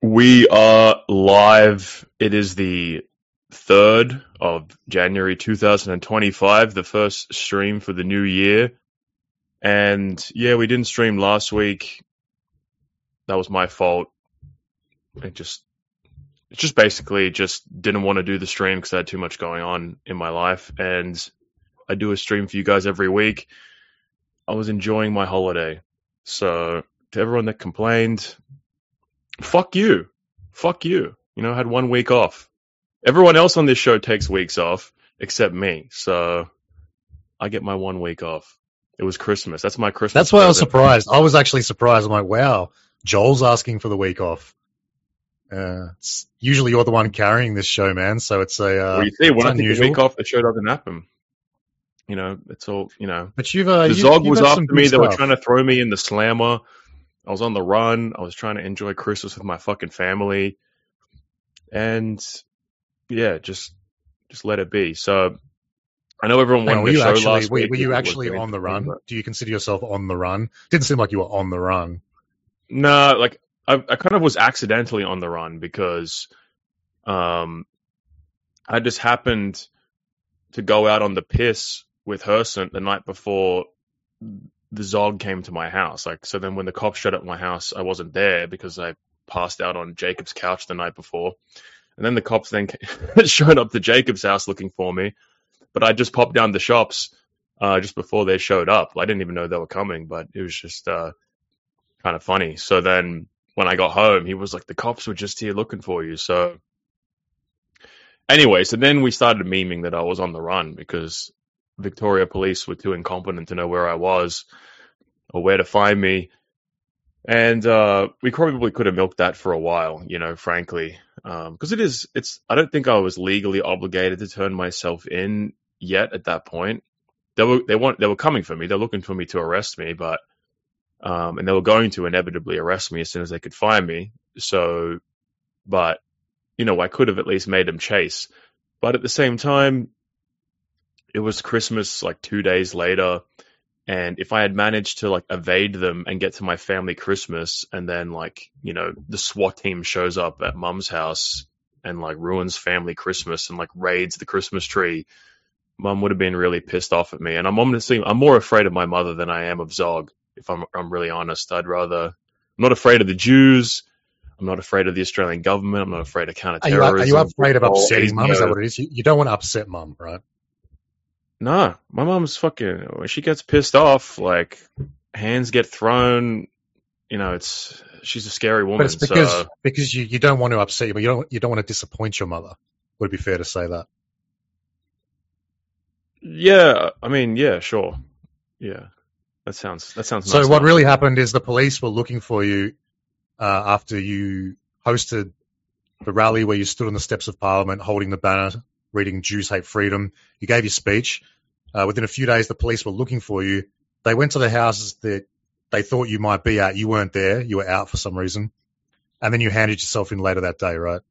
We are live. It is the 3rd of January 2025, the first stream for the new year. And yeah, we didn't stream last week. That was my fault. It just basically just didn't want to do the stream because I had too much going on in my life. And I do a stream for you guys every week. I was enjoying my holiday. So to everyone that complained, fuck you. Fuck you. You know, I had 1 week off. Everyone else on this show takes weeks off, except me. So I get my 1 week off. It was Christmas. That's my Christmas. That's why I was surprised. I was actually surprised. I'm like, wow, Joel's asking for the week off. Usually you're the one carrying this show, man. So it's well, you see, when I take a week off, the show doesn't happen. You know, it's all, you know. But the Zog was after me. They were trying to throw me in the slammer. I was on the run. I was trying to enjoy Christmas with my fucking family. And yeah, just let it be. So I know everyone wanted to show last week. Were you actually on the run? Do you consider yourself on the run? Didn't seem like you were on the run. No, like I kind of was accidentally on the run because I just happened to go out on the piss with Hercent the night before the Zog came to my house. Like, so then when the cops showed up at my house, I wasn't there because I passed out on Jacob's couch the night before. And then the cops then showed up to Jacob's house looking for me. But I just popped down the shops just before they showed up. I didn't even know they were coming, but it was just kind of funny. So then when I got home, he was like, the cops were just here looking for you. So anyway, so then we started memeing that I was on the run because Victoria police were too incompetent to know where I was or where to find me. And we probably could have milked that for a while, you know, frankly. Because I don't think I was legally obligated to turn myself in yet at that point. They were coming for me. They're looking for me to arrest me, but and they were going to inevitably arrest me as soon as they could find me. So, but you know, I could have at least made them chase. But at the same time, it was Christmas like 2 days later. And if I had managed to like evade them and get to my family Christmas and then like, you know, the SWAT team shows up at Mum's house and like ruins family Christmas and like raids the Christmas tree, Mum would have been really pissed off at me. And I'm more afraid of my mother than I am of Zog. If I'm really honest, I'm not afraid of the Jews. I'm not afraid of the Australian government. I'm not afraid of counterterrorism. Are you afraid of upsetting Mum? Is that what it is? You don't want to upset Mum, right? Nah, my mom's fucking, when she gets pissed off, like, hands get thrown, you know, she's a scary woman. But it's because you don't want to upset you, but you don't want to disappoint your mother. Would it be fair to say that? Yeah, I mean, yeah, sure. Yeah. That sounds nice. So what really happened is the police were looking for you after you hosted the rally where you stood on the steps of Parliament holding the banner, reading Jews Hate Freedom. You gave your speech. Within a few days, the police were looking for you. They went to the houses that they thought you might be at. You weren't there. You were out for some reason. And then you handed yourself in later that day, right?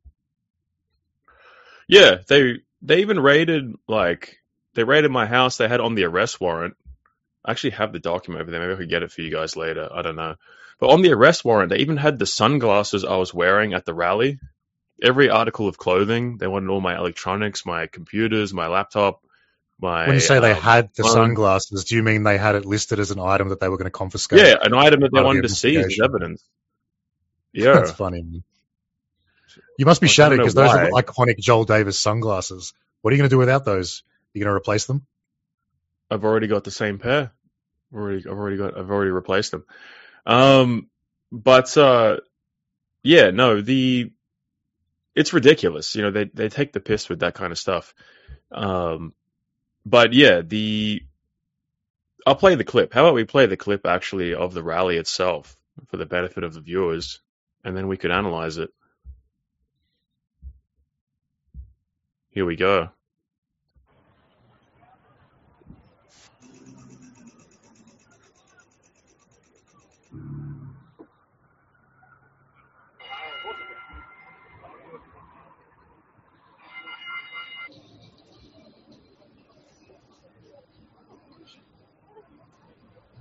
Yeah, they even raided my house. They had on the arrest warrant. I actually have the document over there. Maybe I could get it for you guys later. I don't know. But on the arrest warrant, they even had the sunglasses I was wearing at the rally. Every article of clothing. They wanted all my electronics, my computers, my laptop. When you say they had the sunglasses, do you mean they had it listed as an item that they were going to confiscate? Yeah, an item that they wanted to seize as evidence. Yeah. That's funny. You must be shattered because those are iconic Joel Davis sunglasses. What are you going to do without those? Are you going to replace them? I've already got the same pair. I've already replaced them. Yeah, no, it's ridiculous. You know, they take the piss with that kind of stuff. But yeah, I'll play the clip. How about we play the clip actually of the rally itself for the benefit of the viewers, and then we could analyze it. Here we go.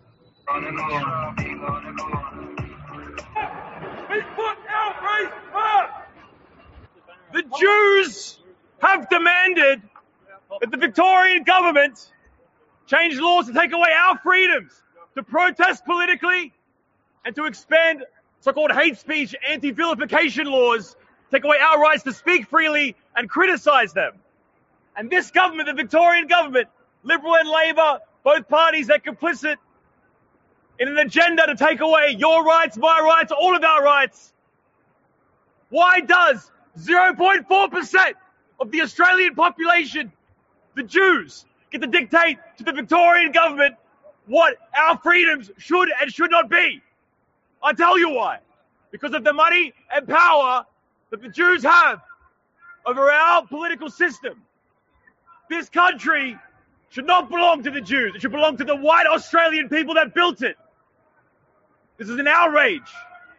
We put our race first! Jews have demanded that the Victorian government change laws to take away our freedoms to protest politically and to expand so-called hate speech, anti-vilification laws, take away our rights to speak freely and criticize them. And this government, the Victorian government, Liberal and Labor, both parties, they're complicit in an agenda to take away your rights, my rights, all of our rights. Why does 0.4% of the Australian population, the Jews, get to dictate to the Victorian government what our freedoms should and should not be? I tell you why. Because of the money and power that the Jews have over our political system. This country should not belong to the Jews. It should belong to the white Australian people that built it. This is an outrage.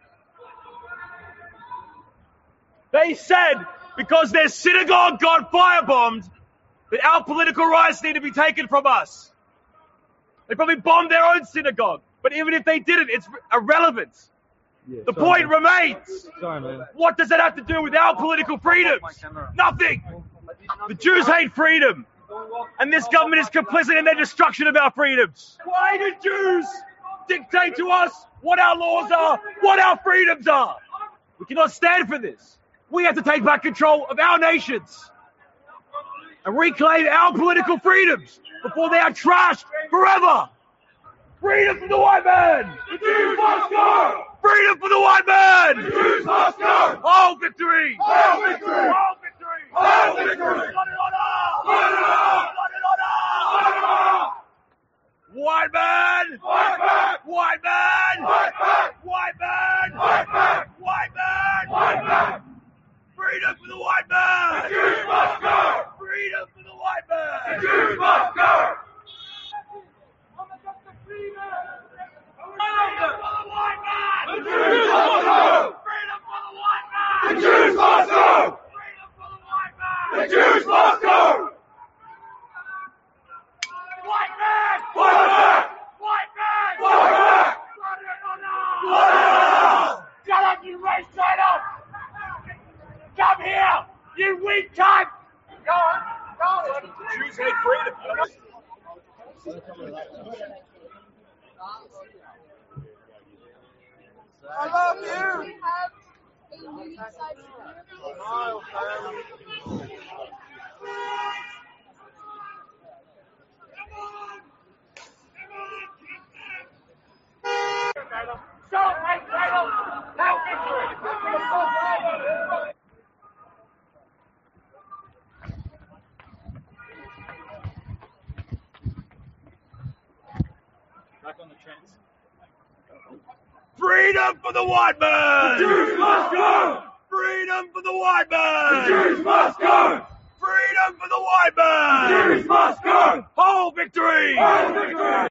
They said because their synagogue got firebombed that our political rights need to be taken from us. They probably bombed their own synagogue. But even if they didn't, it's irrelevant. Yeah, the point remains. What does that have to do with our political freedoms? Nothing. The Jews hate freedom. And this government is complicit in their destruction of our freedoms. Why do Jews dictate to us what our laws are, what our freedoms are? We cannot stand for this. We have to take back control of our nations and reclaim our political freedoms before they are trashed forever. Freedom for the white man! The Jews must go! Freedom for the white man! The Jews must go! All victory! All victory! All victory! All victory! Not an honor! Not an honor! Not an honor! White man! White man! White man! White man! White man! White man! White man! White man! Freedom for the white man! The Jews must go! Freedom for the white man! The Jews must go! The Jews must go! The Jews must go! White man! White man! White man! White man! White man! Shut up, you race traitor! Come here, you weak cunt! Go on, go on. The Jews hate freedom. I love you! Stop, mate, help victory! Back on the trends. Freedom for the white man! The Jews must go! Freedom for the white man! The Jews must go! Freedom for the white man! The Jews must go! Whole victory! Whole victory!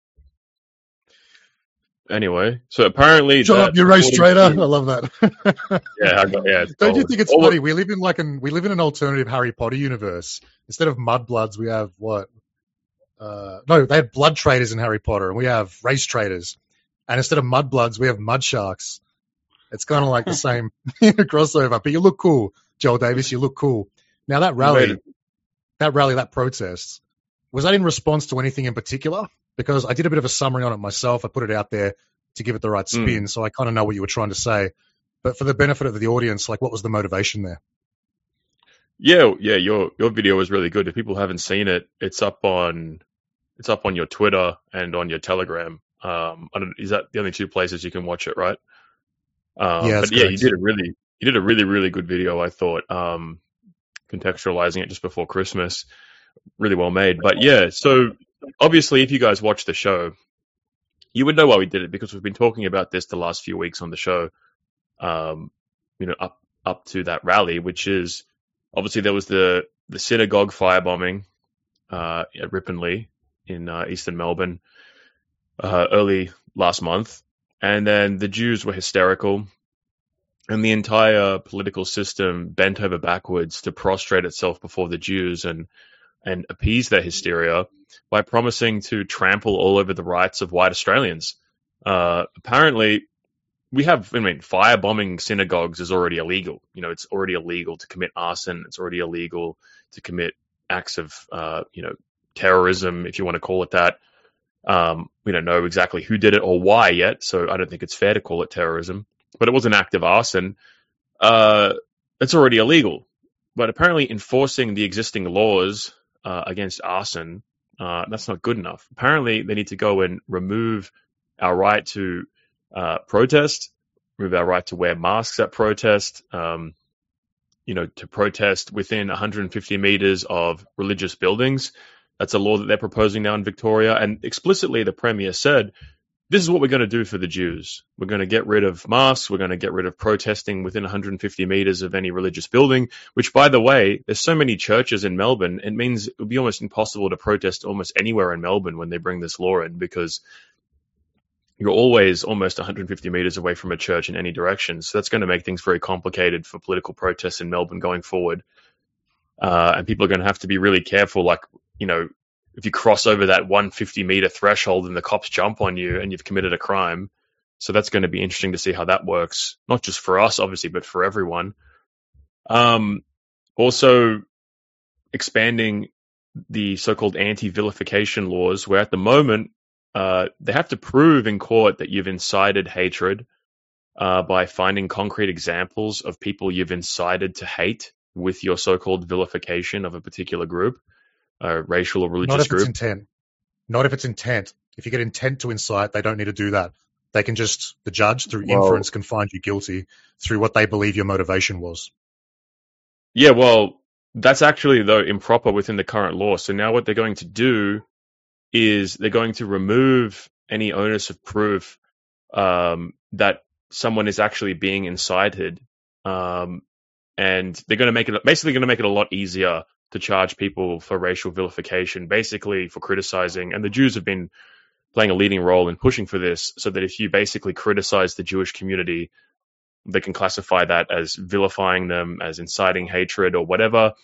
Anyway, so apparently, shut up, you race traitor. I love that. yeah. Don't you think it's funny? We live in an alternative Harry Potter universe. Instead of mudbloods, we have what? No, they had blood traders in Harry Potter, and we have race traders. And instead of mudbloods, we have mud sharks. It's kind of like the same crossover. But you look cool, Joel Davis. You look cool. Now that protest, was that in response to anything in particular? Because I did a bit of a summary on it myself. I put it out there to give it the right spin, so I kind of know what you were trying to say. But for the benefit of the audience, like, what was the motivation there? Yeah. Your video was really good. If people haven't seen it, it's up on your Twitter and on your Telegram. Is that the only two places you can watch it, right? But yeah, you did a really, really good video, I thought, contextualizing it just before Christmas. Really well made. But yeah, so obviously if you guys watch the show, you would know why we did it, because we've been talking about this the last few weeks on the show, up to that rally, which is obviously there was the synagogue firebombing at Ripponlea in eastern Melbourne early last month. And then the Jews were hysterical, and the entire political system bent over backwards to prostrate itself before the Jews and appease their hysteria by promising to trample all over the rights of white Australians. Apparently, firebombing synagogues is already illegal. It's already illegal to commit arson. It's already illegal to commit acts of, terrorism, if you want to call it that. We don't know exactly who did it or why yet, so I don't think it's fair to call it terrorism. But it was an act of arson. It's already illegal. But apparently enforcing the existing laws against arson, that's not good enough. Apparently they need to go and remove our right to protest, remove our right to wear masks at protest, to protest within 150 meters of religious buildings. That's a law that they're proposing now in Victoria. And explicitly, the Premier said, this is what we're going to do for the Jews. We're going to get rid of masks. We're going to get rid of protesting within 150 meters of any religious building, which, by the way, there's so many churches in Melbourne, it means it would be almost impossible to protest almost anywhere in Melbourne when they bring this law in, because you're always almost 150 meters away from a church in any direction. So that's going to make things very complicated for political protests in Melbourne going forward. And people are going to have to be really careful, if you cross over that 150-meter threshold and the cops jump on you and you've committed a crime. So that's going to be interesting to see how that works, not just for us, obviously, but for everyone. Also, expanding the so-called anti-vilification laws, where at the moment they have to prove in court that you've incited hatred by finding concrete examples of people you've incited to hate with your so-called vilification of a particular group. Racial or religious group. Not if it's intent. If you get intent to incite, they don't need to do that. They can the judge through inference can find you guilty through what they believe your motivation was. Yeah, well, that's actually, though, improper within the current law. So now what they're going to do is they're going to remove any onus of proof that someone is actually being incited. And they're going to make it a lot easier to charge people for racial vilification, basically for criticizing. And the Jews have been playing a leading role in pushing for this, so that if you basically criticize the Jewish community, they can classify that as vilifying them, as inciting hatred or whatever,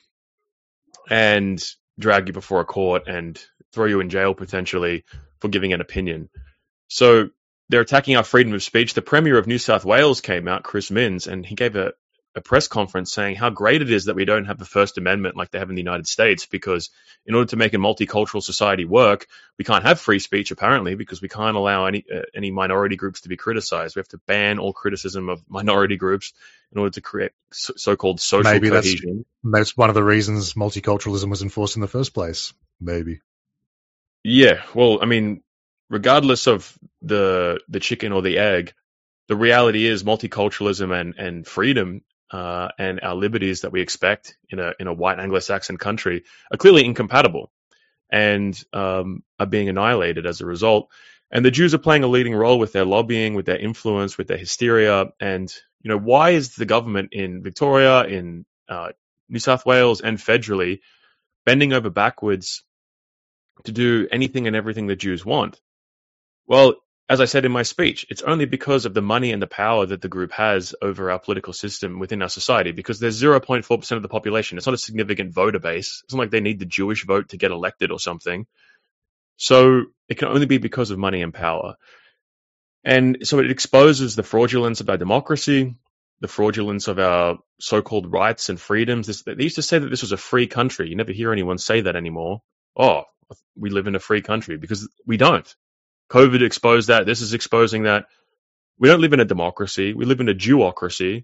and drag you before a court and throw you in jail potentially for giving an opinion. So they're attacking our freedom of speech. The Premier of New South Wales came out, Chris Minns, and he gave a press conference saying how great it is that we don't have the First Amendment like they have in the United States, because in order to make a multicultural society work, we can't have free speech, apparently, because we can't allow any minority groups to be criticized. We have to ban all criticism of minority groups in order to create so-called social cohesion. That's one of the reasons multiculturalism was enforced in the first place, maybe. Yeah, well, I mean, regardless of the chicken or the egg, the reality is multiculturalism and freedom and our liberties that we expect in a white Anglo-Saxon country are clearly incompatible and are being annihilated as a result. And the Jews are playing a leading role with their lobbying, with their influence, with their hysteria. And, why is the government in Victoria, in New South Wales and federally bending over backwards to do anything and everything the Jews want? Well, as I said in my speech, it's only because of the money and the power that the group has over our political system within our society, because there's 0.4% of the population. It's not a significant voter base. It's not like they need the Jewish vote to get elected or something. So it can only be because of money and power. And so it exposes the fraudulence of our democracy, the fraudulence of our so-called rights and freedoms. They used to say that this was a free country. You never hear anyone say that anymore. Oh, we live in a free country, because we don't. COVID exposed that. This is exposing that. We don't live in a democracy. We live in a Jewocracy.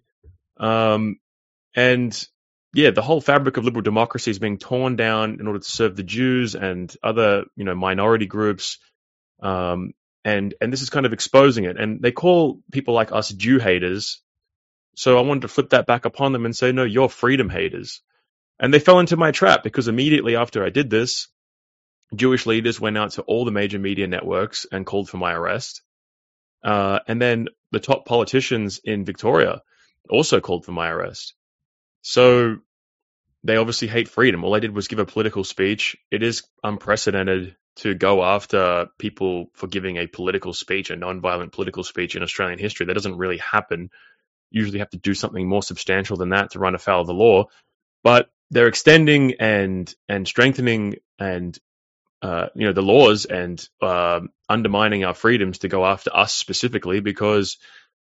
And yeah, the whole fabric of liberal democracy is being torn down in order to serve the Jews and other, minority groups. And this is kind of exposing it. And they call people like us Jew haters. So I wanted to flip that back upon them and say, no, you're freedom haters. And they fell into my trap, because immediately after I did this, Jewish leaders went out to all the major media networks and called for my arrest. And then the top politicians in Victoria also called for my arrest. So they obviously hate freedom. All I did was give a political speech. It is unprecedented to go after people for giving a political speech, a non-violent political speech in Australian history. That doesn't really happen. Usually have to do something more substantial than that to run afoul of the law. But they're extending and strengthening and the laws and undermining our freedoms to go after us specifically, because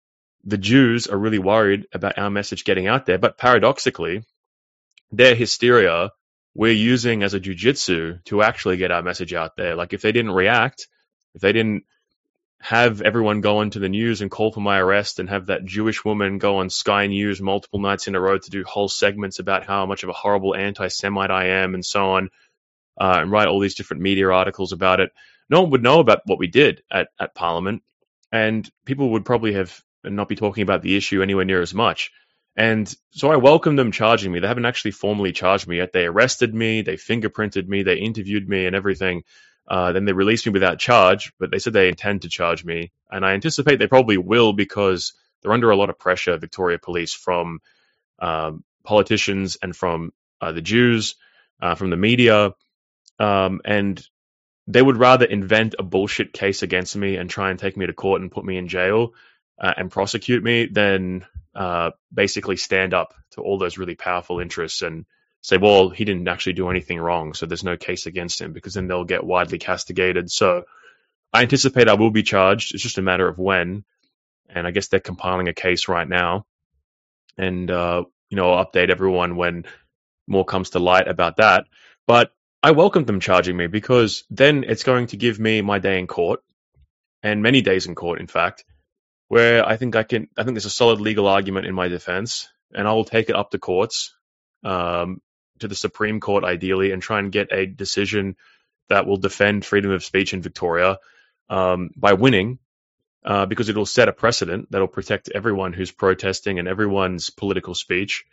the Jews are really worried about our message getting out there. But paradoxically, their hysteria we're using as a jujitsu to actually get our message out there. Like if they didn't react, if they didn't have everyone go onto the news and call for my arrest and have that Jewish woman go on Sky News multiple nights in a row to do whole segments about how much of a horrible anti-Semite I am and so on, and write all these different media articles about it, no one would know about what we did at Parliament, and people would probably have not be talking about the issue anywhere near as much. And so I welcome them charging me. They haven't actually formally charged me yet. They arrested me, they fingerprinted me, they interviewed me and everything. Then they released me without charge, but they said they intend to charge me. And I anticipate they probably will because they're under a lot of pressure, Victoria Police, from politicians and from the Jews, from the media. And they would rather invent a bullshit case against me and try and take me to court and put me in jail and prosecute me than basically stand up to all those really powerful interests and say, well, he didn't actually do anything wrong, so there's no case against him, because then they'll get widely castigated. So I anticipate I will be charged. It's just a matter of when. And I guess they're compiling a case right now. And, I'll update everyone when more comes to light about that. But I welcome them charging me because then it's going to give me my day in court, and many days in court, in fact, where I think there's a solid legal argument in my defense, and I will take it up to courts, to the Supreme Court ideally, and try and get a decision that will defend freedom of speech in Victoria by winning, because it'll set a precedent that'll protect everyone who's protesting and everyone's political speech.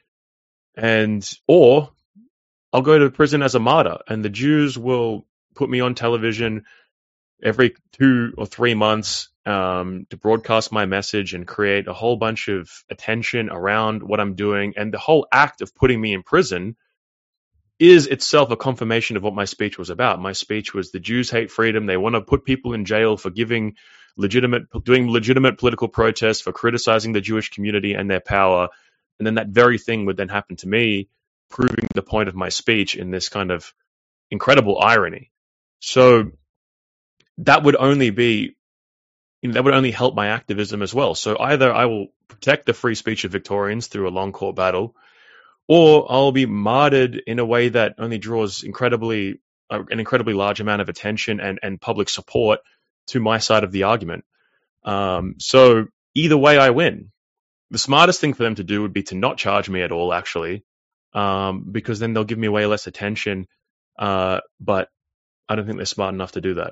Or I'll go to prison as a martyr, and the Jews will put me on television every 2 or 3 months to broadcast my message and create a whole bunch of attention around what I'm doing. And the whole act of putting me in prison is itself a confirmation of what my speech was about. My speech was the Jews hate freedom. They want to put people in jail for doing legitimate political protests, for criticizing the Jewish community and their power. And then that very thing would then happen to me, proving the point of my speech in this kind of incredible irony. So that would only help my activism as well. So either I will protect the free speech of Victorians through a long court battle, or I'll be martyred in a way that only draws an incredibly large amount of attention and public support to my side of the argument. So either way, I win. The smartest thing for them to do would be to not charge me at all, actually, because then they'll give me way less attention. But I don't think they're smart enough to do that.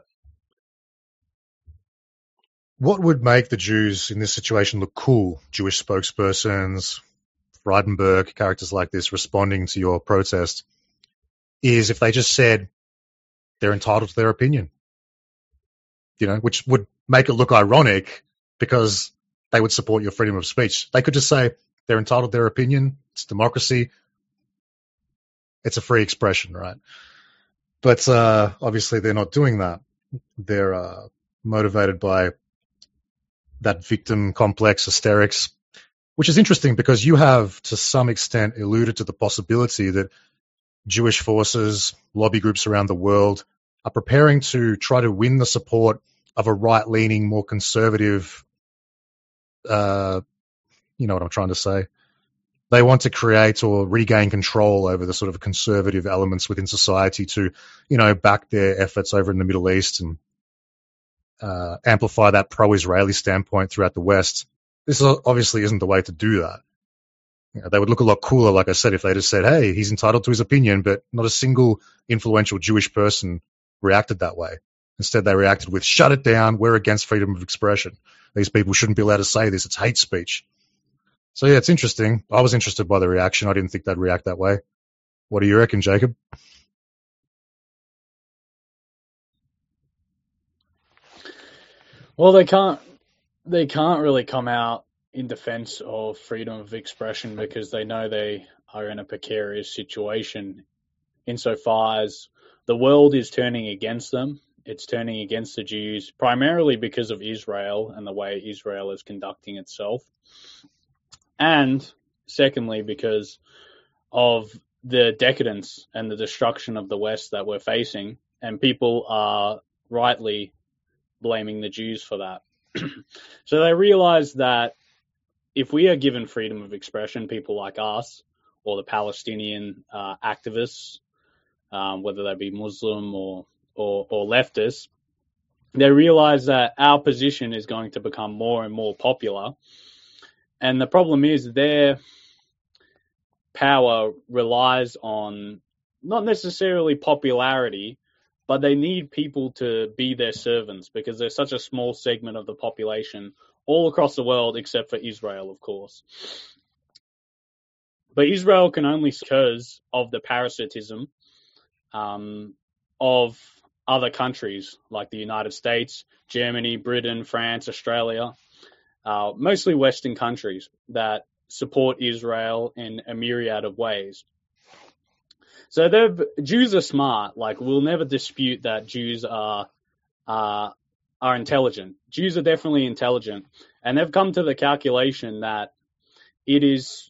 What would make the Jews in this situation look cool? Jewish spokespersons, Frydenberg, characters like this responding to your protest, is if they just said they're entitled to their opinion, which would make it look ironic because they would support your freedom of speech. They could just say they're entitled to their opinion. It's democracy. It's a free expression, right? But obviously they're not doing that. They're motivated by that victim complex hysterics, which is interesting because you have, to some extent, alluded to the possibility that Jewish forces, lobby groups around the world, are preparing to try to win the support of a right-leaning, more conservative, you know what I'm trying to say. They want to create or regain control over the sort of conservative elements within society to, back their efforts over in the Middle East and amplify that pro-Israeli standpoint throughout the West. This obviously isn't the way to do that. They would look a lot cooler, like I said, if they just said, hey, he's entitled to his opinion, but not a single influential Jewish person reacted that way. Instead, they reacted with, shut it down, we're against freedom of expression. These people shouldn't be allowed to say this, it's hate speech. So yeah, it's interesting. I was interested by the reaction. I didn't think they'd react that way. What do you reckon, Jacob? Well, they can't really come out in defense of freedom of expression because they know they are in a precarious situation insofar as the world is turning against them. It's turning against the Jews, primarily because of Israel and the way Israel is conducting itself. And secondly, because of the decadence and the destruction of the West that we're facing. And people are rightly blaming the Jews for that. So they realize that if we are given freedom of expression, people like us or the Palestinian activists, whether they be Muslim or leftists, they realize that our position is going to become more and more popular. And the problem is their power relies on not necessarily popularity, but they need people to be their servants because there's such a small segment of the population all across the world, except for Israel, of course. But Israel can only, because of the parasitism of other countries like the United States, Germany, Britain, France, Australia, mostly Western countries that support Israel in a myriad of ways. So Jews are smart. Like, we'll never dispute that Jews are intelligent. Jews are definitely intelligent, and they've come to the calculation that it is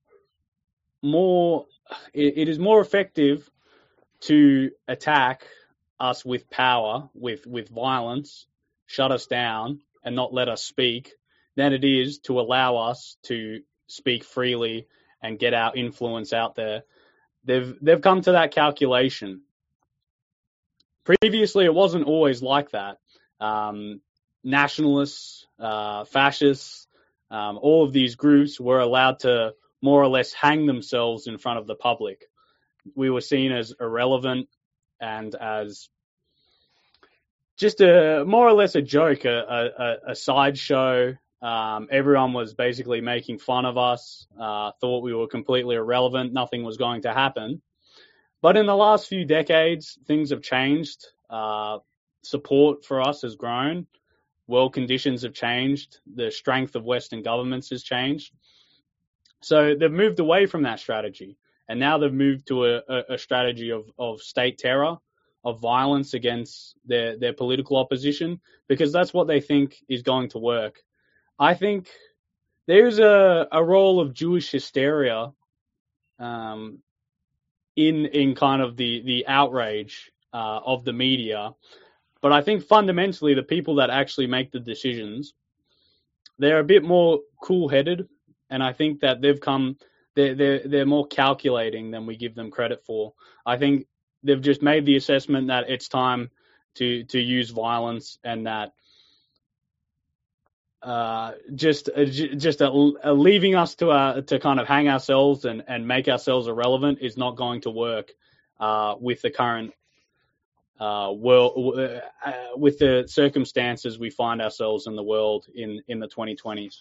more effective to attack us with power, with violence, shut us down, and not let us speak, than it is to allow us to speak freely and get our influence out there. They've come to that calculation. Previously, it wasn't always like that. Nationalists, fascists, all of these groups were allowed to more or less hang themselves in front of the public. We were seen as irrelevant and as just more or less a joke, a sideshow. Everyone was basically making fun of us, thought we were completely irrelevant, nothing was going to happen. But in the last few decades, things have changed. Support for us has grown. World conditions have changed. The strength of Western governments has changed. So they've moved away from that strategy. And now they've moved to a strategy of state terror, of violence against their political opposition, because that's what they think is going to work. I think there's a role of Jewish hysteria in kind of the outrage of the media. But I think fundamentally the people that actually make the decisions, they're a bit more cool-headed, and I think that they're more calculating than we give them credit for. I think they've just made the assessment that it's time to use violence, and that leaving us to kind of hang ourselves and make ourselves irrelevant is not going to work with the current world, with the circumstances we find ourselves in the world in the 2020s.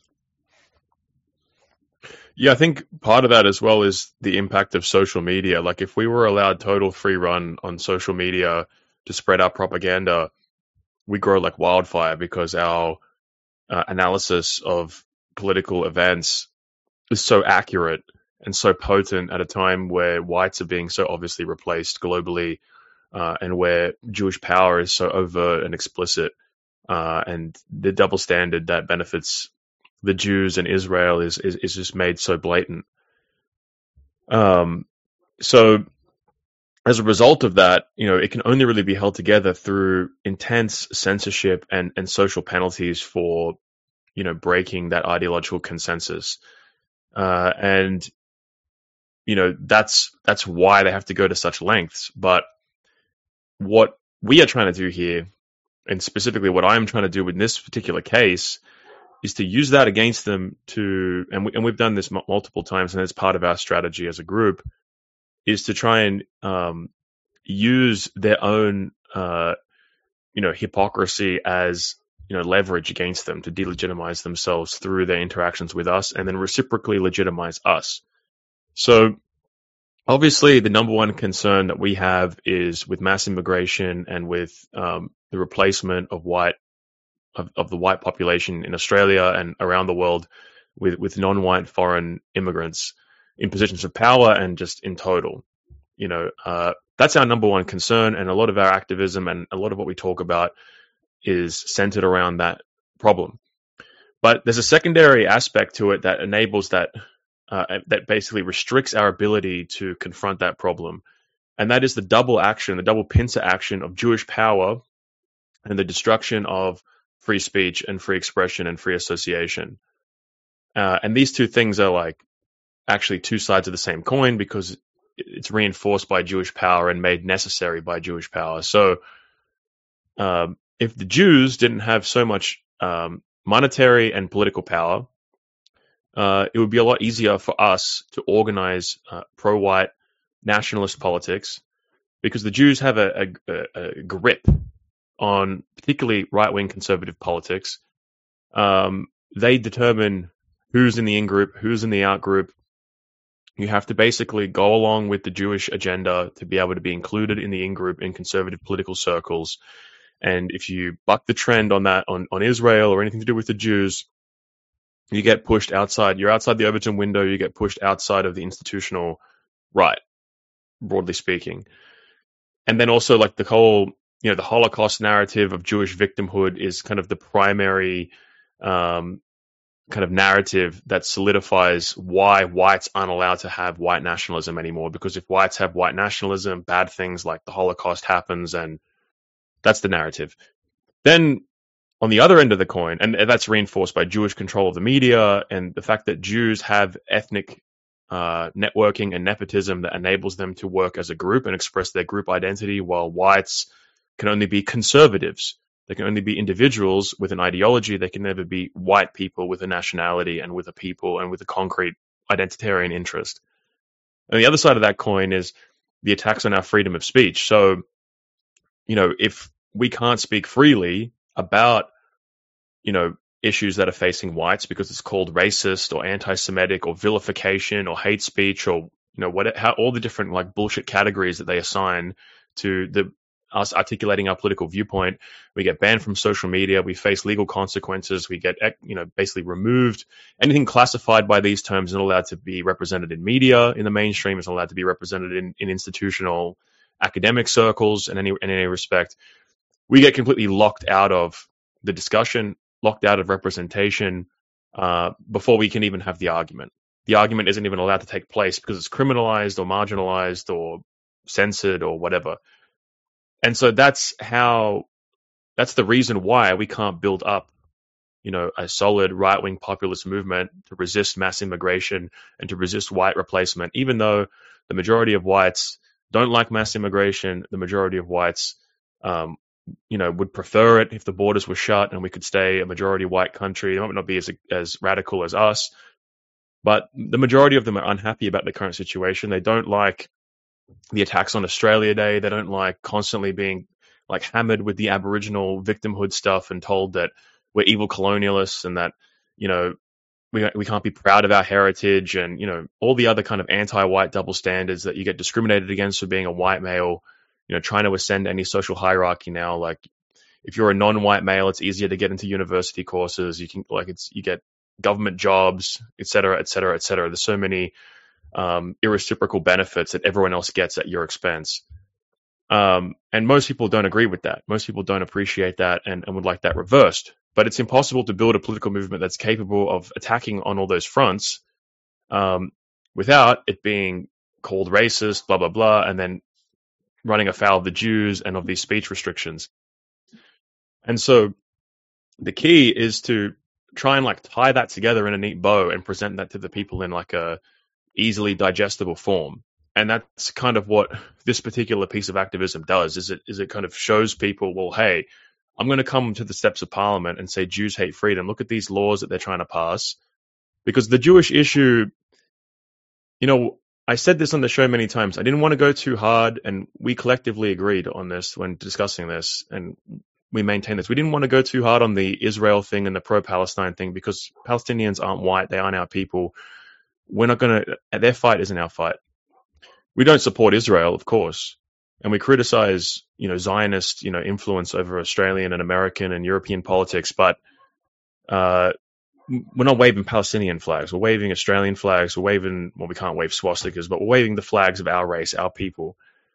Yeah, I think part of that as well is the impact of social media. Like, if we were allowed total free run on social media to spread our propaganda, we grow like wildfire, because our analysis of political events is so accurate and so potent at a time where whites are being so obviously replaced globally, and where Jewish power is so overt and explicit, and the double standard that benefits the Jews and Israel is just made so blatant. So as a result of that, it can only really be held together through intense censorship and social penalties for, breaking that ideological consensus. And that's why they have to go to such lengths. But what we are trying to do here, and specifically what I'm trying to do in this particular case, is to use that against them and we've done this multiple times, and it's part of our strategy as a group, is to try and use their own, hypocrisy as, leverage against them to delegitimize themselves through their interactions with us, and then reciprocally legitimize us. So obviously the number one concern that we have is with mass immigration and with the replacement of the white population in Australia and around the world with non-white foreign immigrants in positions of power, and just in total. That's our number one concern, and a lot of our activism and a lot of what we talk about is centered around that problem. But there's a secondary aspect to it that enables that basically restricts our ability to confront that problem, and that is the double pincer action of Jewish power and the destruction of free speech and free expression and free association. And these two things are like actually two sides of the same coin because it's reinforced by Jewish power and made necessary by Jewish power. So if the Jews didn't have so much monetary and political power, it would be a lot easier for us to organize pro-white nationalist politics because the Jews have a grip on particularly right-wing conservative politics. They determine who's in the in-group, who's in the out-group. You have to basically go along with the Jewish agenda to be able to be included in the in-group in conservative political circles. And if you buck the trend on that, on Israel or anything to do with the Jews, you get pushed outside. You're outside the Overton window. You get pushed outside of the institutional right, broadly speaking. And then also like the whole, the Holocaust narrative of Jewish victimhood is kind of the primary kind of narrative that solidifies why whites aren't allowed to have white nationalism anymore. Because if whites have white nationalism, bad things like the Holocaust happens, and that's the narrative. Then on the other end of the coin, and that's reinforced by Jewish control of the media and the fact that Jews have ethnic networking and nepotism that enables them to work as a group and express their group identity, while whites can only be conservatives. They can only be individuals with an ideology. They can never be white people with a nationality and with a people and with a concrete identitarian interest. And the other side of that coin is the attacks on our freedom of speech. So, if we can't speak freely about, issues that are facing whites because it's called racist or anti-Semitic or vilification or hate speech or, all the different like bullshit categories that they assign to us articulating our political viewpoint, we get banned from social media, we face legal consequences, we get, basically removed. Anything classified by these terms isn't allowed to be represented in media in the mainstream, isn't allowed to be represented in institutional academic circles in any respect. We get completely locked out of the discussion, locked out of representation before we can even have the argument. The argument isn't even allowed to take place because it's criminalized or marginalized or censored or whatever. And so that's the reason why we can't build up, a solid right-wing populist movement to resist mass immigration and to resist white replacement, even though the majority of whites don't like mass immigration. The majority of whites, would prefer it if the borders were shut and we could stay a majority white country. It might not be as radical as us, but the majority of them are unhappy about the current situation. They don't like the attacks on Australia Day. They don't like constantly being like hammered with the Aboriginal victimhood stuff and told that we're evil colonialists and that, we can't be proud of our heritage and, all the other kind of anti-white double standards that you get discriminated against for being a white male, trying to ascend any social hierarchy now. Like if you're a non-white male, it's easier to get into university courses. You get government jobs, et cetera, et cetera, et cetera. There's so many irreciprocal benefits that everyone else gets at your expense. And most people don't agree with that. Most people don't appreciate that and would like that reversed. But it's impossible to build a political movement that's capable of attacking on all those fronts without it being called racist, blah, blah, blah, and then running afoul of the Jews and of these speech restrictions. And so the key is to try and like tie that together in a neat bow and present that to the people in like a easily digestible form. And that's kind of what this particular piece of activism does, is it kind of shows people, well, hey, I'm going to come to the steps of Parliament and say Jews hate freedom. Look at these laws that they're trying to pass. Because the Jewish issue, I said this on the show many times. I didn't want to go too hard, and we collectively agreed on this when discussing this, and we maintain this. We didn't want to go too hard on the Israel thing and the pro-Palestine thing because Palestinians aren't white. They aren't our people. We're not going to, their fight isn't our fight. We don't support Israel, of course, and we criticize, Zionist, influence over Australian and American and European politics, but we're not waving Palestinian flags. We're waving Australian flags. We're waving, well, we can't wave swastikas, but we're waving the flags of our race, our people.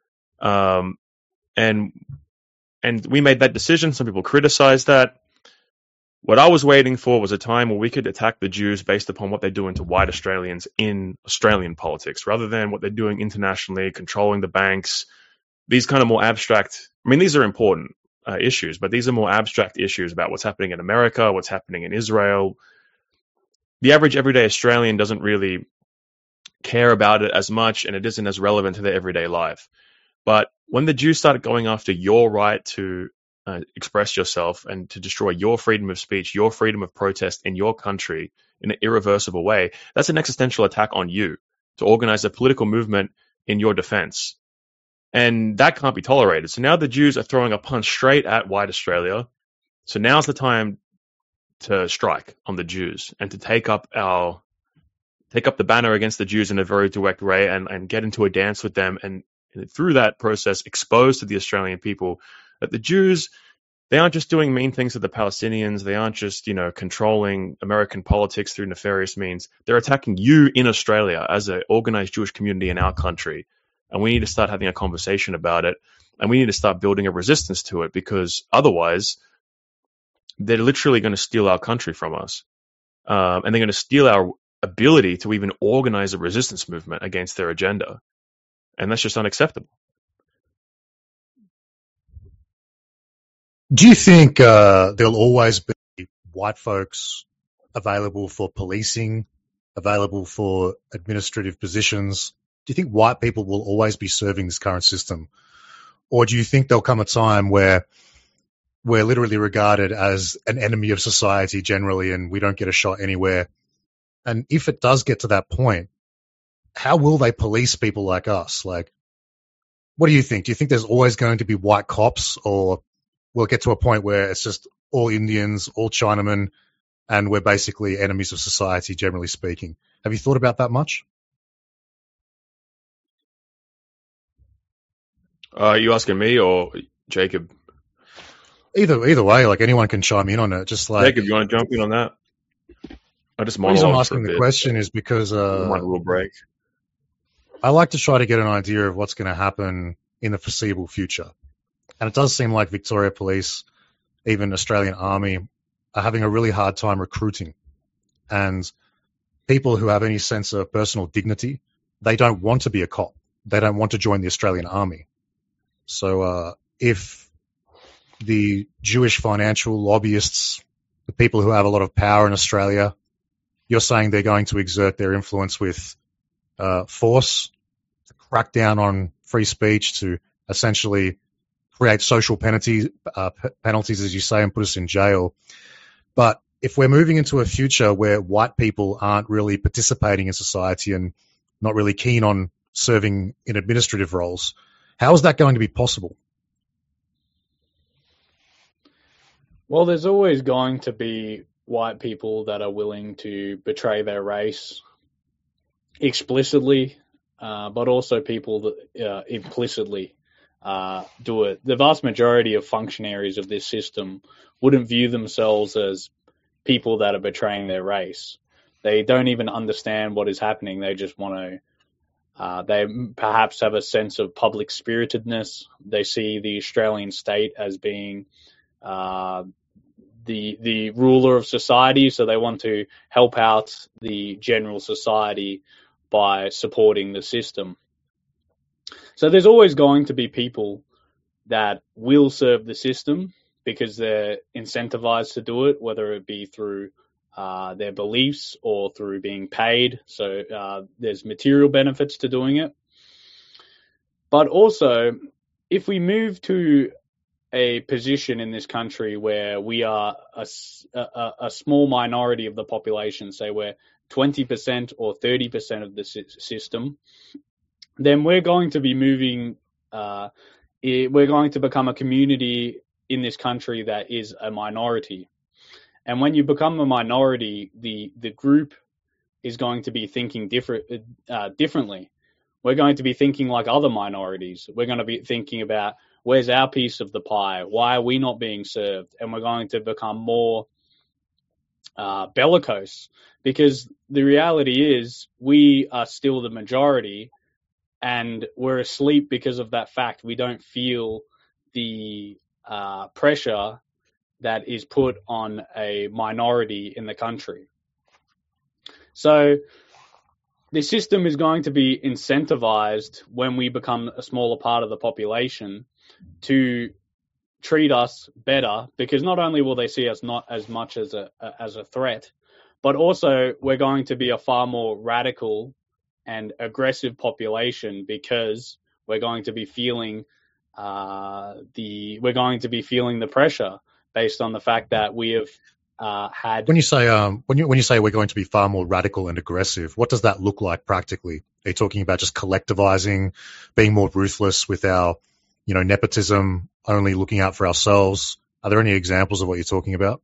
And we made that decision. Some people criticized that. What I was waiting for was a time where we could attack the Jews based upon what they're doing to white Australians in Australian politics, rather than what they're doing internationally, controlling the banks. These kind of more abstract, these are important issues, but these are more abstract issues about what's happening in America, what's happening in Israel. the average everyday Australian doesn't really care about it as much, and it isn't as relevant to their everyday life. But when the Jews started going after your right to express yourself and to destroy your freedom of speech, your freedom of protest in your country in an irreversible way, that's an existential attack on you to organize a political movement in your defense. And that can't be tolerated. So now the Jews are throwing a punch straight at white Australia. So now's the time to strike on the Jews and to take up the banner against the Jews in a very direct way and get into a dance with them, and through that process expose to the Australian people that the Jews, they aren't just doing mean things to the Palestinians. They aren't just, controlling American politics through nefarious means. They're attacking you in Australia as an organized Jewish community in our country. And we need to start having a conversation about it. And we need to start building a resistance to it, because otherwise they're literally going to steal our country from us. And they're going to steal our ability to even organize a resistance movement against their agenda. And that's just unacceptable. Do you think there'll always be white folks available for policing, available for administrative positions? Do you think white people will always be serving this current system? Or do you think there'll come a time where we're literally regarded as an enemy of society generally and we don't get a shot anywhere? And if it does get to that point, how will they police people like us? Like, what do you think? Do you think there's always going to be white cops, or we'll get to a point where it's just all Indians, all Chinamen, and we're basically enemies of society, generally speaking? Have you thought about that much? Are you asking me or Jacob? Either way, like anyone can chime in on it. Just like Jacob, you want to jump in on that? I just the reason I'm monologue asking the question is because my little break. I like to try to get an idea of what's going to happen in the foreseeable future. And it does seem like Victoria Police, even Australian Army, are having a really hard time recruiting. And people who have any sense of personal dignity, they don't want to be a cop. They don't want to join the Australian Army. So if the Jewish financial lobbyists, the people who have a lot of power in Australia, you're saying they're going to exert their influence with force to crack down on free speech, to essentially create social penalties, as you say, and put us in jail. But if we're moving into a future where white people aren't really participating in society and not really keen on serving in administrative roles, how is that going to be possible? Well, there's always going to be white people that are willing to betray their race explicitly, but also people that implicitly do it. The vast majority of functionaries of this system wouldn't view themselves as people that are betraying their race. They don't even understand what is happening. They just want to, they perhaps have a sense of public spiritedness. They see the Australian state as being the ruler of society, so they want to help out the general society by supporting the system. So there's always going to be people that will serve the system because they're incentivized to do it, whether it be through their beliefs or through being paid. So there's material benefits to doing it. But also, if we move to a position in this country where we are a small minority of the population, say we're 20% or 30% of the system, then we're going to be moving, we're going to become a community in this country that is a minority. And when you become a minority, the group is going to be thinking differently. We're going to be thinking like other minorities. We're going to be thinking about, where's our piece of the pie? Why are we not being served? And we're going to become more bellicose, because the reality is we are still the majority and we're asleep because of that fact. We don't feel the pressure that is put on a minority in the country. So the system is going to be incentivized when we become a smaller part of the population to treat us better, because not only will they see us not as much as a threat, but also we're going to be a far more radical and aggressive population because we're going to be feeling the pressure based on the fact that we have had. When you say we're going to be far more radical and aggressive, what does that look like practically? Are you talking about just collectivizing, being more ruthless with our, nepotism, only looking out for ourselves? Are there any examples of what you're talking about?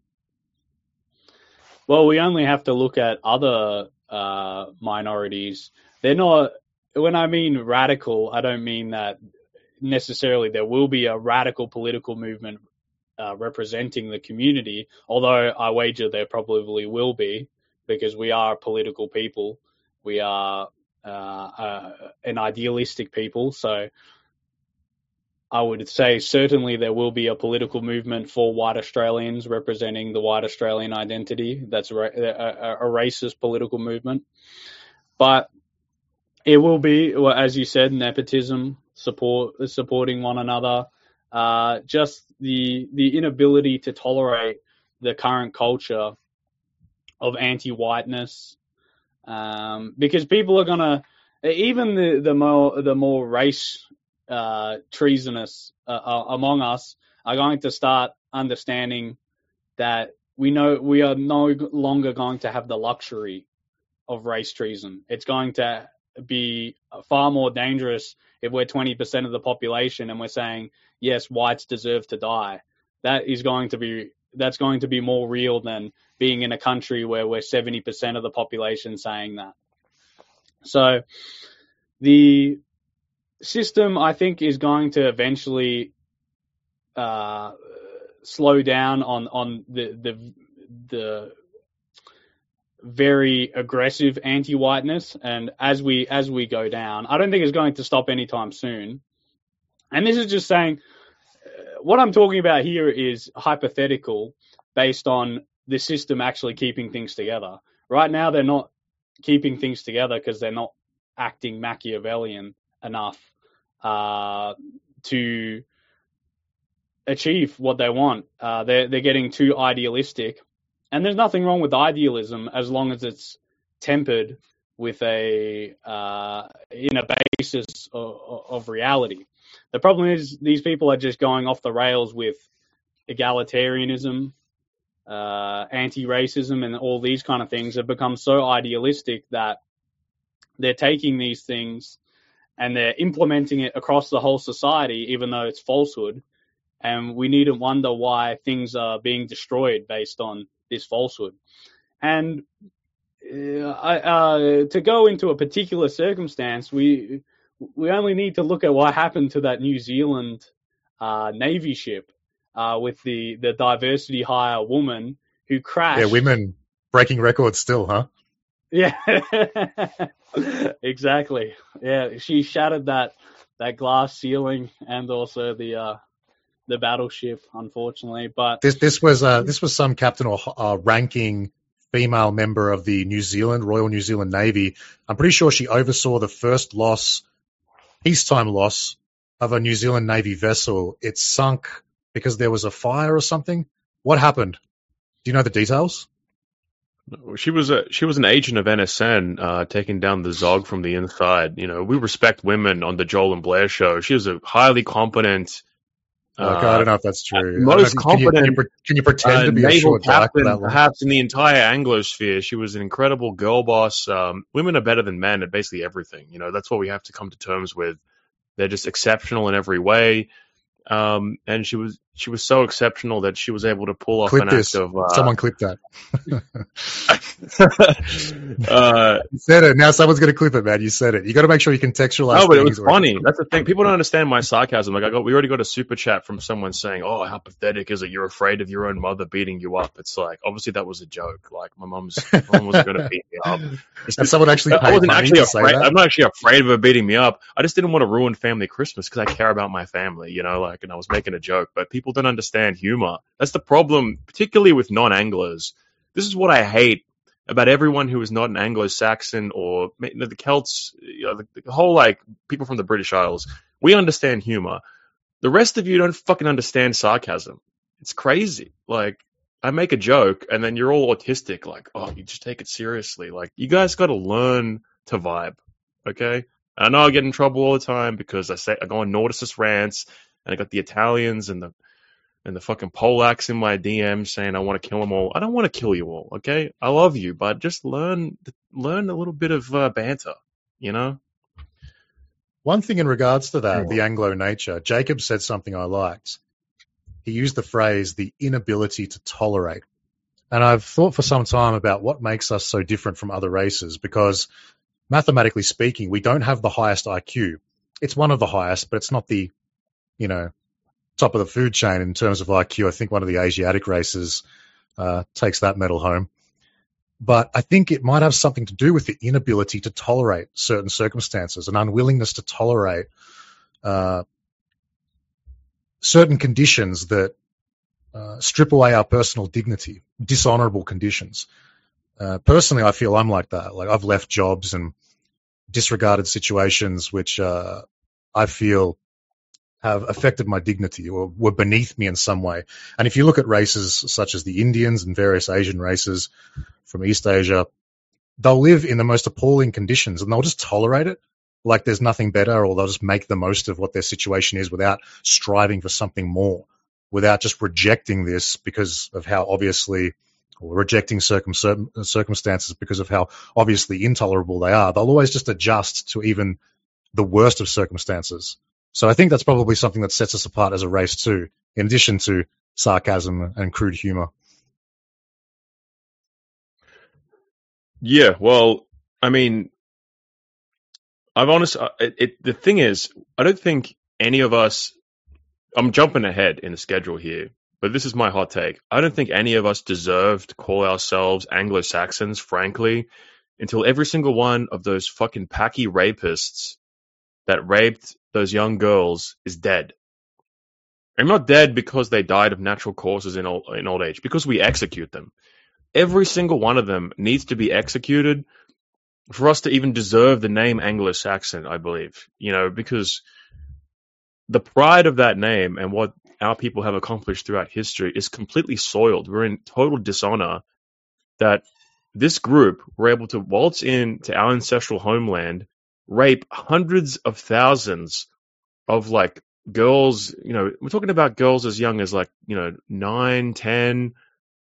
Well, we only have to look at other minorities. They're not. When I mean radical, I don't mean that necessarily there will be a radical political movement representing the community, although I wager there probably will be, because we are political people. We are an idealistic people, so I would say certainly there will be a political movement for white Australians representing the white Australian identity. That's a racist political movement. But it will be, as you said, nepotism, supporting one another, just the inability to tolerate the current culture of anti-whiteness, because people are gonna, even the more race treasonous among us are going to start understanding that we are no longer going to have the luxury of race treason. It's going to be far more dangerous if we're 20% of the population and we're saying, yes, whites deserve to die. That's going to be more real than being in a country where we're 70% of the population saying that. So the system, I think, is going to eventually slow down on the very aggressive anti-whiteness, and as we go down, I don't think it's going to stop anytime soon. And this is just saying, what I'm talking about here is hypothetical, based on the system actually keeping things together. Right now, they're not keeping things together because they're not acting Machiavellian enough to achieve what they want. They're getting too idealistic, and there's nothing wrong with idealism as long as it's tempered with in a basis of reality. The problem is these people are just going off the rails with egalitarianism, anti-racism, and all these kind of things have become so idealistic that they're taking these things and they're implementing it across the whole society, even though it's falsehood. And we need to wonder why things are being destroyed based on this falsehood. And to go into a particular circumstance, we only need to look at what happened to that New Zealand Navy ship with the diversity hire woman who crashed. Yeah, women breaking records still, huh? Yeah, exactly. Yeah, she shattered that glass ceiling and also the battleship, unfortunately. But this was some captain or ranking female member of the Royal New Zealand Navy. I'm pretty sure she oversaw the first peacetime loss of a New Zealand Navy vessel. It sunk because there was a fire or something. What happened? Do you know the details? She was an agent of NSN, taking down the Zog from the inside. We respect women on the Joel and Blair show. She was a highly competent. I don't know if that's true. Most competent. Can you pretend to be a short captain, perhaps in the entire Anglosphere? She was an incredible girl boss. Women are better than men at basically everything. That's what we have to come to terms with. They're just exceptional in every way. And she was so exceptional that she was able to pull off act of. Someone clip that. You said it. Now someone's going to clip it, man. You said it. You got to make sure you contextualize. No, but it was funny. That's the thing. People don't understand my sarcasm. Like we already got a super chat from someone saying, "Oh, how pathetic is it? You're afraid of your own mother beating you up." It's like, obviously that was a joke. Like my mom wasn't going to beat me up. And someone actually paid I wasn't money actually to say afraid. that? I'm not actually afraid of her beating me up. I just didn't want to ruin family Christmas because I care about my family. And I was making a joke, but people don't understand humor. That's the problem, particularly with non-Anglos. This is what I hate about everyone who is not an Anglo-Saxon or the Celts, the whole people from the British Isles. We understand humor. The rest of you don't fucking understand sarcasm. It's crazy. I make a joke and then you're all autistic, like, oh, you just take it seriously. Like, you guys got to learn to vibe, okay? And I know I get in trouble all the time because I go on Nordicist rants and I got the Italians and the fucking Polacks in my DM saying I want to kill them all. I don't want to kill you all, okay? I love you, but just learn a little bit of banter, you know? One thing in regards to that, the Anglo nature, Jacob said something I liked. He used the phrase, the inability to tolerate. And I've thought for some time about what makes us so different from other races, because mathematically speaking, we don't have the highest IQ. It's one of the highest, but it's not the, top of the food chain in terms of IQ. I think one of the Asiatic races takes that medal home. But I think it might have something to do with the inability to tolerate certain circumstances, an unwillingness to tolerate certain conditions that strip away our personal dignity, dishonorable conditions. Personally, I feel I'm like that. Like, I've left jobs and disregarded situations which I feel have affected my dignity or were beneath me in some way. And if you look at races such as the Indians and various Asian races from East Asia, they'll live in the most appalling conditions and they'll just tolerate it like there's nothing better, or they'll just make the most of what their situation is without striving for something more, without just rejecting this because of how obviously, or rejecting circumstances because of how obviously intolerable they are. They'll always just adjust to even the worst of circumstances. So I think that's probably something that sets us apart as a race too, in addition to sarcasm and crude humor. Yeah, well, I mean, the thing is, I don't think any of us, I'm jumping ahead in the schedule here, but this is my hot take. I don't think any of us deserve to call ourselves Anglo-Saxons, frankly, until every single one of those fucking packy rapists that raped those young girls is dead. And not dead because they died of natural causes in old age, because we execute them. Every single one of them needs to be executed for us to even deserve the name Anglo-Saxon, I believe. Because the pride of that name and what our people have accomplished throughout history is completely soiled. We're in total dishonor that this group were able to waltz into our ancestral homeland, rape hundreds of thousands of girls. We're talking about girls as young as 9, 10,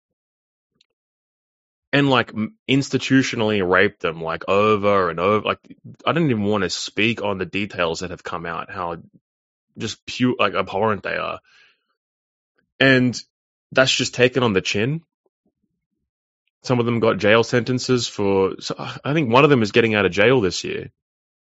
and institutionally rape them over and over. I don't even want to speak on the details that have come out, how just pure abhorrent they are. And that's just taken on the chin. Some of them got jail sentences I think one of them is getting out of jail this year.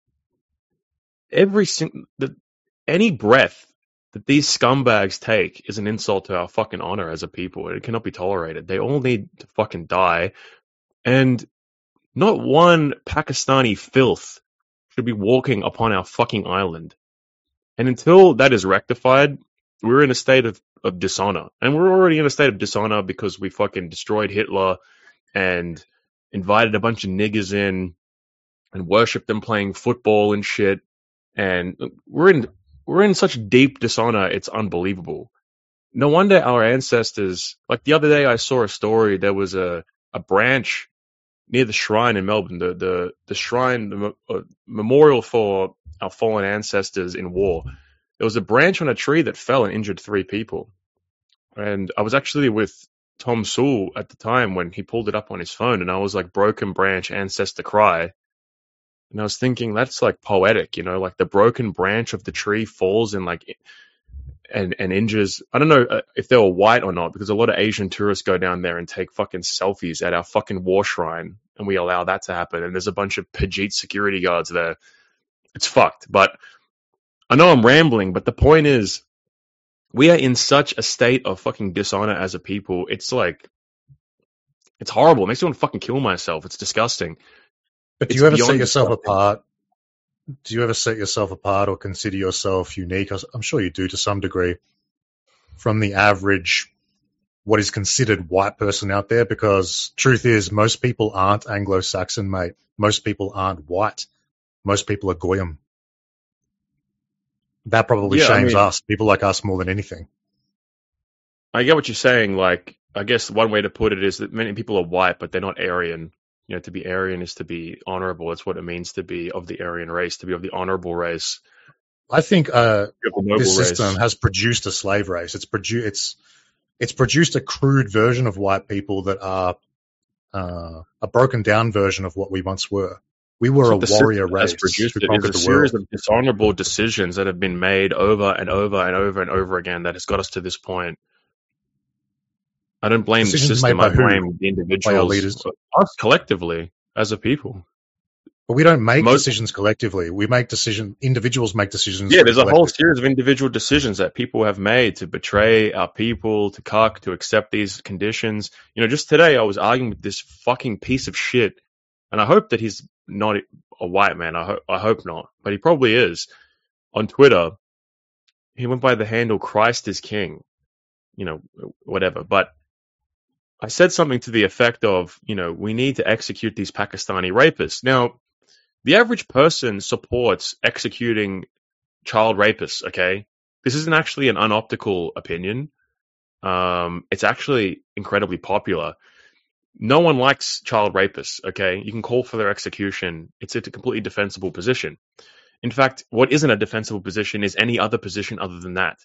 Any breath that these scumbags take is an insult to our fucking honor as a people. It cannot be tolerated. They all need to fucking die. And not one Pakistani filth should be walking upon our fucking island. And until that is rectified, we're in a state of dishonor. And we're already in a state of dishonor because we fucking destroyed Hitler and invited a bunch of niggers in and worshipped them playing football and shit. And we're in such deep dishonor, it's unbelievable. No wonder our ancestors, the other day I saw a story, there was a branch near the shrine in Melbourne, the shrine, the memorial for our fallen ancestors in war. There was a branch on a tree that fell and injured 3 people. And I was actually with Tom Sewell at the time when he pulled it up on his phone, and I was like, broken branch, ancestor cry. And I was thinking, that's poetic, the broken branch of the tree falls and and injures. I don't know if they were white or not, because a lot of Asian tourists go down there and take fucking selfies at our fucking war shrine, and we allow that to happen. And there's a bunch of Pajit security guards there. It's fucked. But I know I'm rambling, but the point is, we are in such a state of fucking dishonor as a people. It's it's horrible. It makes me want to fucking kill myself. It's disgusting. But do you ever set yourself apart? Do you ever set yourself apart or consider yourself unique? I'm sure you do to some degree from the average, what is considered white person out there, because truth is most people aren't Anglo-Saxon, mate. Most people aren't white. Most people are Goyim. That probably shames us, people like us, more than anything. I get what you're saying. I guess one way to put it is that many people are white, but they're not Aryan. You know, to be Aryan is to be honorable. That's what it means to be of the Aryan race, to be of the honorable race. I think The noble this race. system has produced a slave race. It's produced a crude version of white people that are a broken down version of what we once were. We were a That's what the warrior system has race produced. who It conquered is a the world. series of dishonorable decisions that have been made over and over and over and over again that has got us to this point. I don't blame the Decisions system. made by I who? blame the By our individuals, leaders. us collectively as a people. But we don't make Most- decisions collectively. We make individuals make decisions. Yeah, for the there's a whole collective. series of individual decisions that people have made to betray our people, to cuck, to accept these conditions. You know, just today I was arguing with this fucking piece of shit, and I hope that he's not a white man. I hope not, but he probably is. On Twitter, he went by the handle Christ is King. You know, whatever. But I said something to the effect of, you know, we need to execute these Pakistani rapists. Now, the average person supports executing child rapists, okay? This isn't actually an unoptical opinion. It's actually incredibly popular. No one likes child rapists, okay? You can call for their execution. It's a completely defensible position. In fact, what isn't a defensible position is any other position other than that.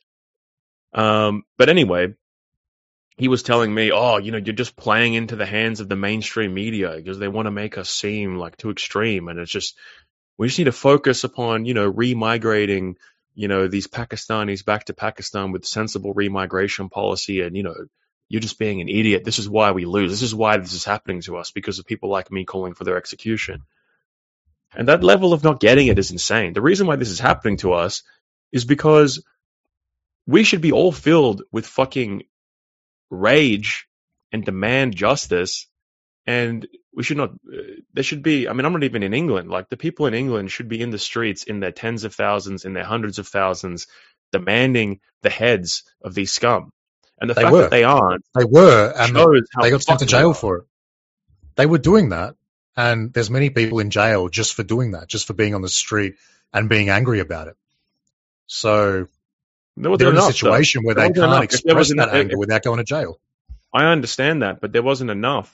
But anyway, he was telling me, oh, you know, you're just playing into the hands of the mainstream media because they want to make us seem like too extreme. And it's just, we just need to focus upon, you know, remigrating, you know, these Pakistanis back to Pakistan with sensible remigration policy. And, you know, you're just being an idiot. This is why we lose. This is why this is happening to us, because of people like me calling for their execution. And that level of not getting it is insane. The reason why this is happening to us is because we should be all filled with fucking rage and demand justice, and we should not, there should be, I mean, I'm not even in England, like the people in England should be in the streets in their tens of thousands, in their hundreds of thousands, demanding the heads of these scum. And the fact that they aren't, and shows how they got sent to fucking jail for it. They were doing that, and there's many people in jail just for doing that, just for being on the street and being angry about it. So they're in a situation where they can't express that anger without going to jail. I understand that, but there wasn't enough.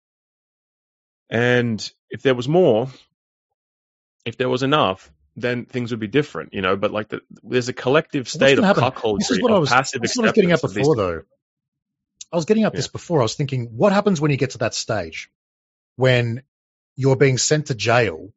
And if there was more, if there was enough, then things would be different, you know. But like, there's a collective state of cuckoldry. This is what I was getting at before, though. I was getting at this before. I was thinking, what happens when you get to that stage when you're being sent to jail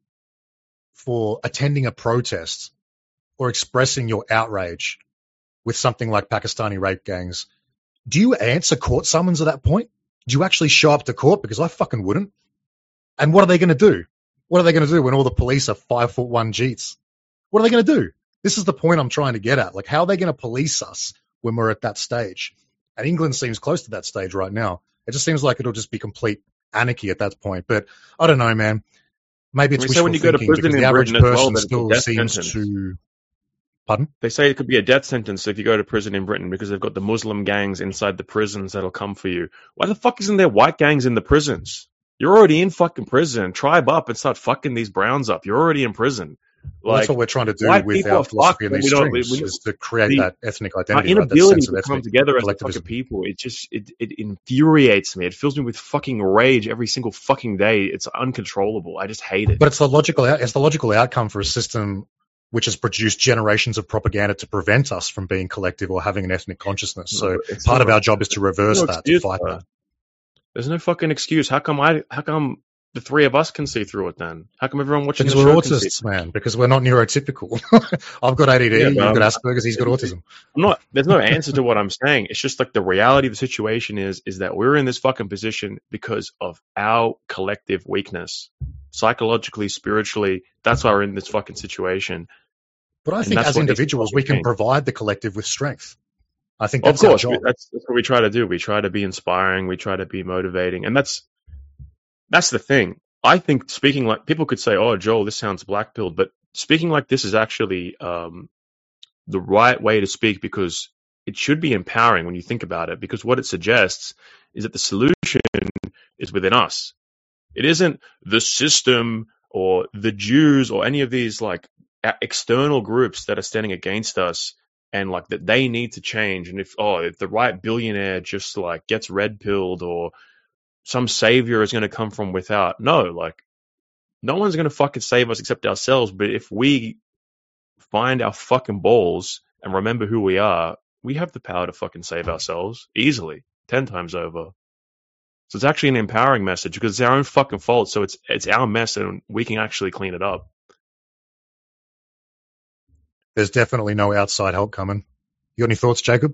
for attending a protest or expressing your outrage with something like Pakistani rape gangs? Do you answer court summons at that point? Do you actually show up to court? Because I fucking wouldn't. And what are they going to do? What are they going to do when all the police are 5'1" Jeets? What are they going to do? This is the point I'm trying to get at. Like, how are they going to police us when we're at that stage? And England seems close to that stage right now. It just seems like it'll just be complete anarchy at that point. But I don't know, man. Maybe it's wishful thinking because the average person still seems to... Pardon? They say it could be a death sentence if you go to prison in Britain because they've got the Muslim gangs inside the prisons that'll come for you. Why the fuck isn't there white gangs in the prisons? You're already in fucking prison. Tribe up and start fucking these browns up. You're already in prison. Well, that's what we're trying to do with our philosophy in these streams, is to create that ethnic identity. Our inability to come together as fucking people, it infuriates me. It fills me with fucking rage every single fucking day. It's uncontrollable. I just hate it. But it's the logical outcome for a system which has produced generations of propaganda to prevent us from being collective or having an ethnic consciousness. So part of our job is to reverse that, to fight that. There's no fucking excuse. How come the three of us can see through it then? How come everyone watching the show can see? Because we're autists, man. Because we're not neurotypical. I've got ADD, you've got Asperger's, he's got autism. There's no answer to what I'm saying. It's just like the reality of the situation is that we're in this fucking position because of our collective weakness. Psychologically, spiritually, that's why we're in this fucking situation. But I think as individuals, we can provide the collective with strength. I think that's of course, our job. That's what we try to do. We try to be inspiring. We try to be motivating. And that's the thing. I think speaking like, people could say, oh, Joel, this sounds black-pilled, but speaking like this is actually the right way to speak, because it should be empowering when you think about it, because what it suggests is that the solution is within us. It isn't the system or the Jews or any of these like external groups that are standing against us and like that they need to change. And if the right billionaire just like gets red pilled, or some savior is going to come from without. No, like no one's going to fucking save us except ourselves. But if we find our fucking balls and remember who we are, we have the power to fucking save ourselves easily, 10 times over. So it's actually an empowering message because it's our own fucking fault. So it's our mess and we can actually clean it up. There's definitely no outside help coming. You got any thoughts, Jacob?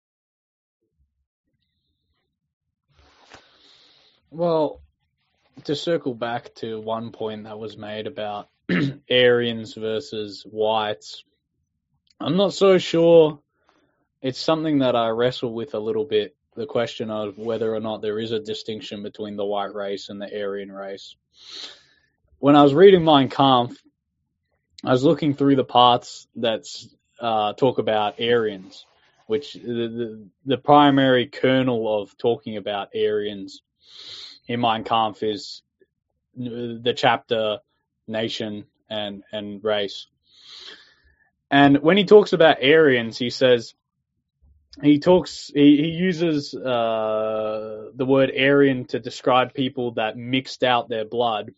Well, to circle back to one point that was made about Aryans versus whites, I'm not so sure. It's something that I wrestle with a little bit, the question of whether or not there is a distinction between the white race and the Aryan race. When I was reading Mein Kampf, I was looking through the parts that talk about Aryans, which the primary kernel of talking about Aryans in Mein Kampf is the chapter nation and race. And when he talks about Aryans, he says he uses the word Aryan to describe people that mixed out their blood.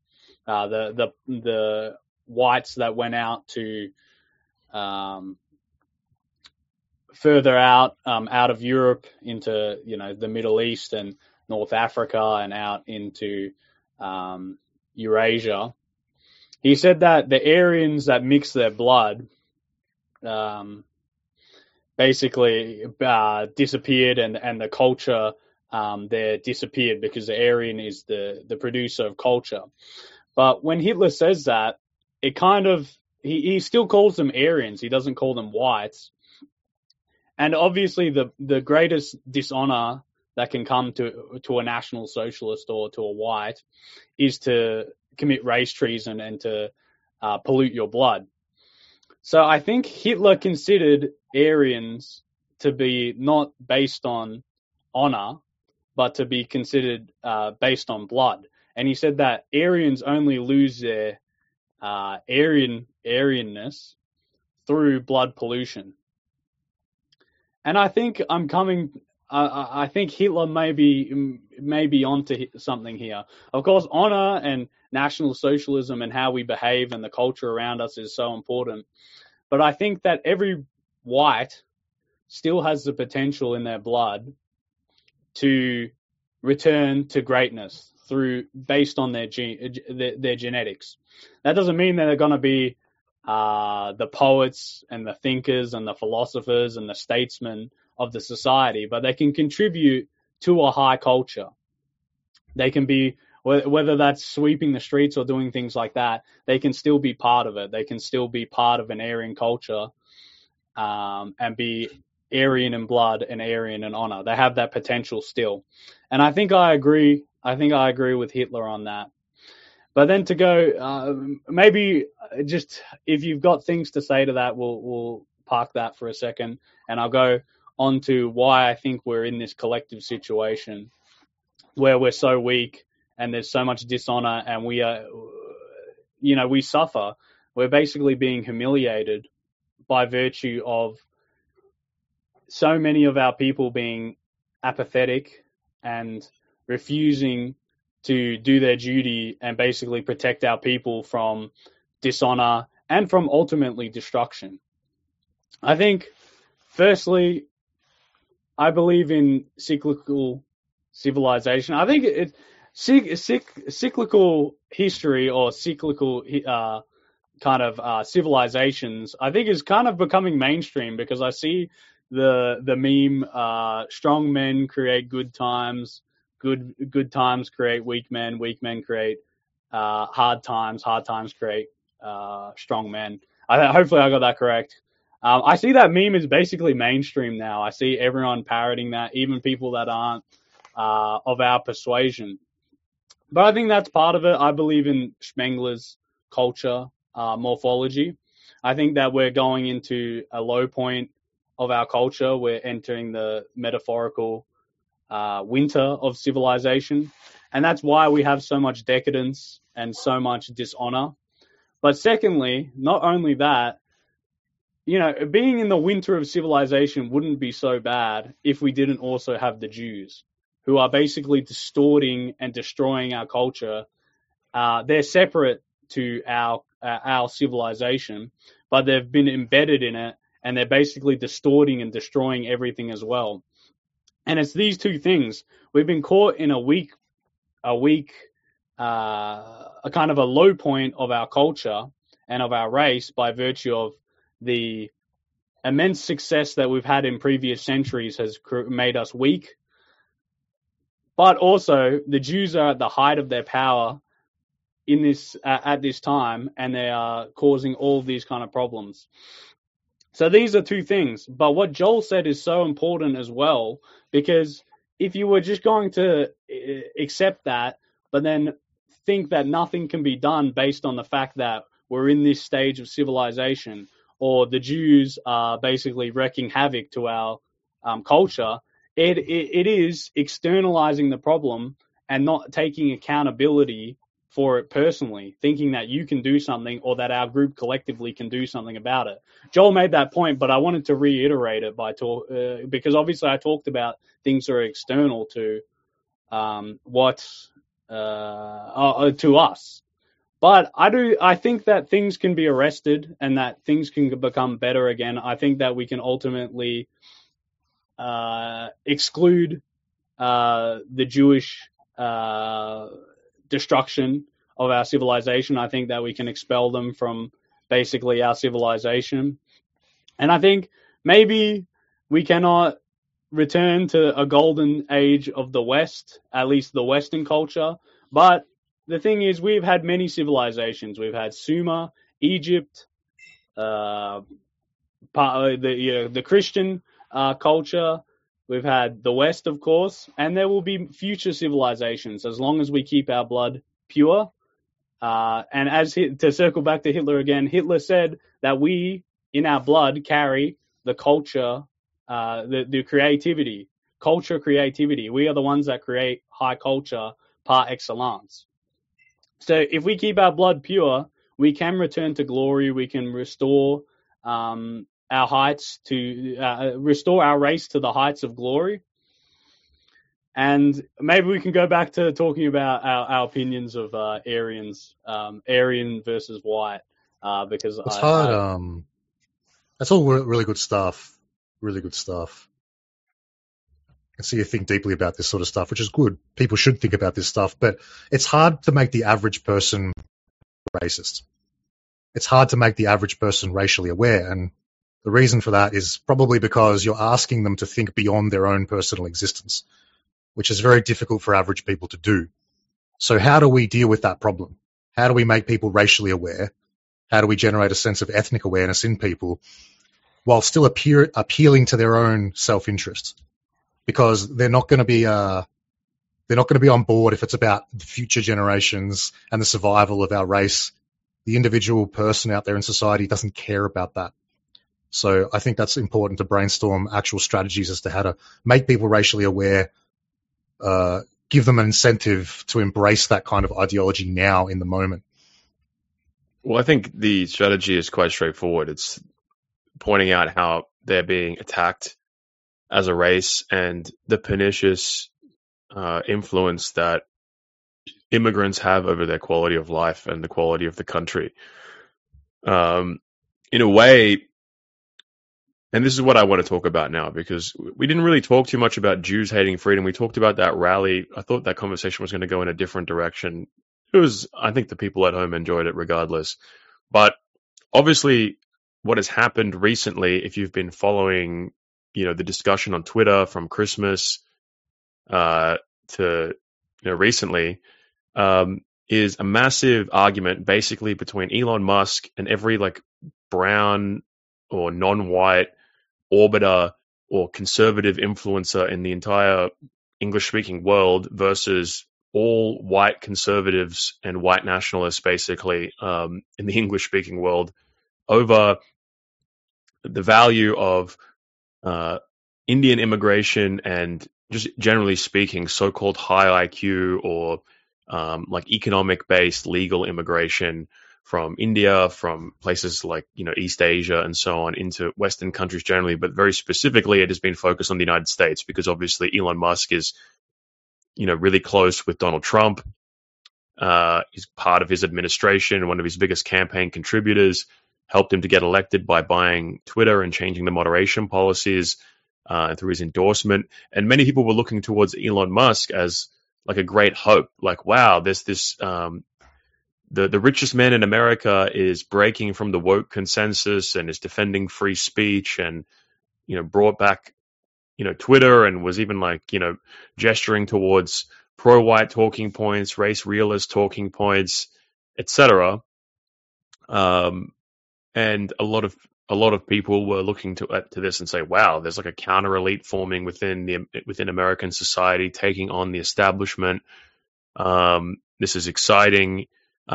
The whites that went out to further out of Europe into the Middle East and North Africa and out into Eurasia. He said that the Aryans that mix their blood basically disappeared, and the culture there disappeared because the Aryan is the producer of culture. But when Hitler says that, it kind of he still calls them Aryans. He doesn't call them whites. And obviously, the greatest dishonor that can come to a National Socialist or to a white is to commit race treason and to pollute your blood. So I think Hitler considered Aryans to be not based on honor, but to be considered based on blood. And he said that Aryans only lose their Aryanness through blood pollution. And I think I think Hitler may be onto something here. Of course, honor and National Socialism and how we behave and the culture around us is so important. But I think that every white still has the potential in their blood to return to greatness based on their genetics. That doesn't mean that they're going to be the poets and the thinkers and the philosophers and the statesmen of the society, but they can contribute to a high culture. They can be, whether that's sweeping the streets or doing things like that, they can still be part of it. They can still be part of an Aryan culture and be Aryan in blood and Aryan in honor. They have that potential still. And I think I agree with Hitler on that. But then to go, maybe just if you've got things to say to that, we'll park that for a second, and I'll go on to why I think we're in this collective situation where we're so weak and there's so much dishonor and we are, we suffer. We're basically being humiliated by virtue of so many of our people being apathetic and refusing to do their duty and basically protect our people from dishonor and from ultimately destruction. I think, firstly, I believe in cyclical civilization. I think cyclical history or cyclical civilizations, I think is kind of becoming mainstream because I see the meme, strong men create good times, good times create weak men create hard times create strong men. Hopefully I got that correct. I see that meme is basically mainstream now. I see everyone parroting that, even people that aren't of our persuasion. But I think that's part of it. I believe in Spengler's culture morphology. I think that we're going into a low point of our culture. We're entering the metaphorical winter of civilization. And that's why we have so much decadence and so much dishonor. But secondly, not only that, being in the winter of civilization wouldn't be so bad if we didn't also have the Jews, who are basically distorting and destroying our culture. They're separate to our civilization, but they've been embedded in it, and they're basically distorting and destroying everything as well. And it's these two things. We've been caught in a kind of a low point of our culture and of our race by virtue of the immense success that we've had in previous centuries has made us weak. But also, the Jews are at the height of their power at this time, and they are causing all these kind of problems. So these are two things. But what Joel said is so important as well, because if you were just going to accept that, but then think that nothing can be done based on the fact that we're in this stage of civilization, or the Jews are basically wreaking havoc to our culture, it is externalizing the problem and not taking accountability for it personally, thinking that you can do something or that our group collectively can do something about it. Joel made that point, but I wanted to reiterate it because obviously I talked about things that are external to to us. But I think that things can be arrested and that things can become better again. I think that we can ultimately exclude the Jewish destruction of our civilization. I think that we can expel them from basically our civilization. And I think maybe we cannot return to a golden age of the West, at least the Western culture. But the thing is, we've had many civilizations. We've had Sumer, Egypt, the Christian culture. We've had the West, of course, and there will be future civilizations as long as we keep our blood pure. And to circle back to Hitler again, Hitler said that we, in our blood, carry the culture, the creativity, culture creativity. We are the ones that create high culture par excellence. So if we keep our blood pure, we can return to glory. We can restore our heights restore our race to the heights of glory. And maybe we can go back to talking about our opinions of Aryans, Aryan versus white, because it's hard. That's all really good stuff. Really good stuff. I see you think deeply about this sort of stuff, which is good. People should think about this stuff, but it's hard to make the average person racist. It's hard to make the average person racially aware, and the reason for that is probably because you're asking them to think beyond their own personal existence, which is very difficult for average people to do. So how do we deal with that problem? How do we make people racially aware? How do we generate a sense of ethnic awareness in people while still appealing to their own self-interest? Because they're not going to be on board if it's about the future generations and the survival of our race. The individual person out there in society doesn't care about that. So I think that's important to brainstorm actual strategies as to how to make people racially aware, give them an incentive to embrace that kind of ideology now in the moment. Well, I think the strategy is quite straightforward. It's pointing out how they're being attacked as a race and the pernicious influence that immigrants have over their quality of life and the quality of the country. In a way, and this is what I want to talk about now, because we didn't really talk too much about Jews hating freedom. We talked about that rally. I thought that conversation was going to go in a different direction. I think the people at home enjoyed it regardless. But obviously, what has happened recently, if you've been following, the discussion on Twitter from Christmas to recently, is a massive argument basically between Elon Musk and every brown or non-white orbiter or conservative influencer in the entire English-speaking world versus all white conservatives and white nationalists basically in the English-speaking world over the value of Indian immigration and just generally speaking, so-called high IQ or economic-based legal immigration from India, from places like, East Asia and so on into Western countries generally, but very specifically it has been focused on the United States because obviously Elon Musk is, really close with Donald Trump. He's part of his administration, one of his biggest campaign contributors, helped him to get elected by buying Twitter and changing the moderation policies through his endorsement. And many people were looking towards Elon Musk as like a great hope. Like, wow, there's this, the richest man in America is breaking from the woke consensus and is defending free speech and, brought back, Twitter and was even like, gesturing towards pro-white talking points, race realist talking points, etc. And a lot of people were looking to this and say, wow, there's like a counter elite forming within American society, taking on the establishment. This is exciting.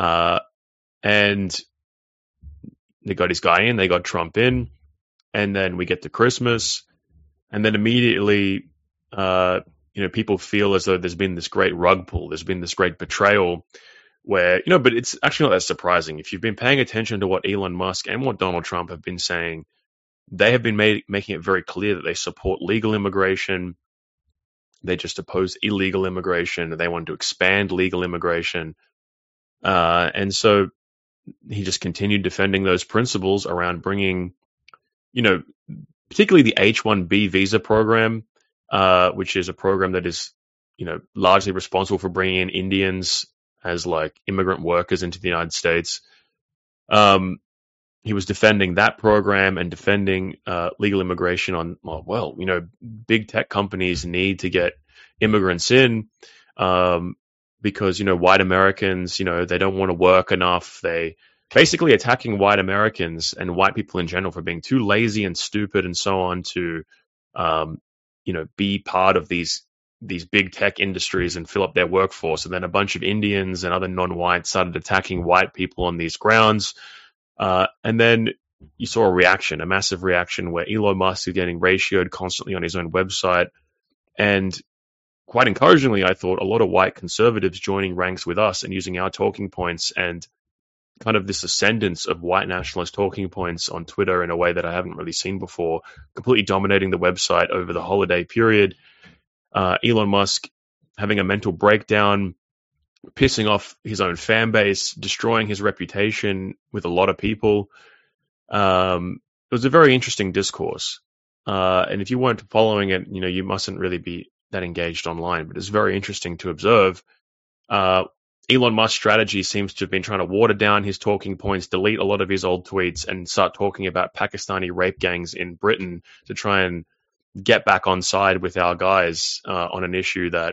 And they got his guy in, they got Trump in, and then we get to Christmas, and then immediately, people feel as though there's been this great rug pull, there's been this great betrayal where, but it's actually not that surprising. If you've been paying attention to what Elon Musk and what Donald Trump have been saying, they have been making it very clear that they support legal immigration. They just oppose illegal immigration. They want to expand legal immigration. And so he just continued defending those principles around bringing, particularly the H-1B visa program, which is a program that is, largely responsible for bringing in Indians as like immigrant workers into the United States. He was defending that program and defending legal immigration on, big tech companies need to get immigrants in because, white Americans, they don't want to work enough. They basically attacking white Americans and white people in general for being too lazy and stupid and so on to, be part of these big tech industries and fill up their workforce. And then a bunch of Indians and other non-whites started attacking white people on these grounds. And then you saw a massive reaction where Elon Musk is getting ratioed constantly on his own website. And quite encouragingly, I thought a lot of white conservatives joining ranks with us and using our talking points and kind of this ascendance of white nationalist talking points on Twitter in a way that I haven't really seen before, completely dominating the website over the holiday period. Elon Musk having a mental breakdown, pissing off his own fan base, destroying his reputation with a lot of people. It was a very interesting discourse. And if you weren't following it, you mustn't really be that engaged online, but it's very interesting to observe. Elon Musk's strategy seems to have been trying to water down his talking points, delete a lot of his old tweets, and start talking about Pakistani rape gangs in Britain to try and get back on side with our guys on an issue that,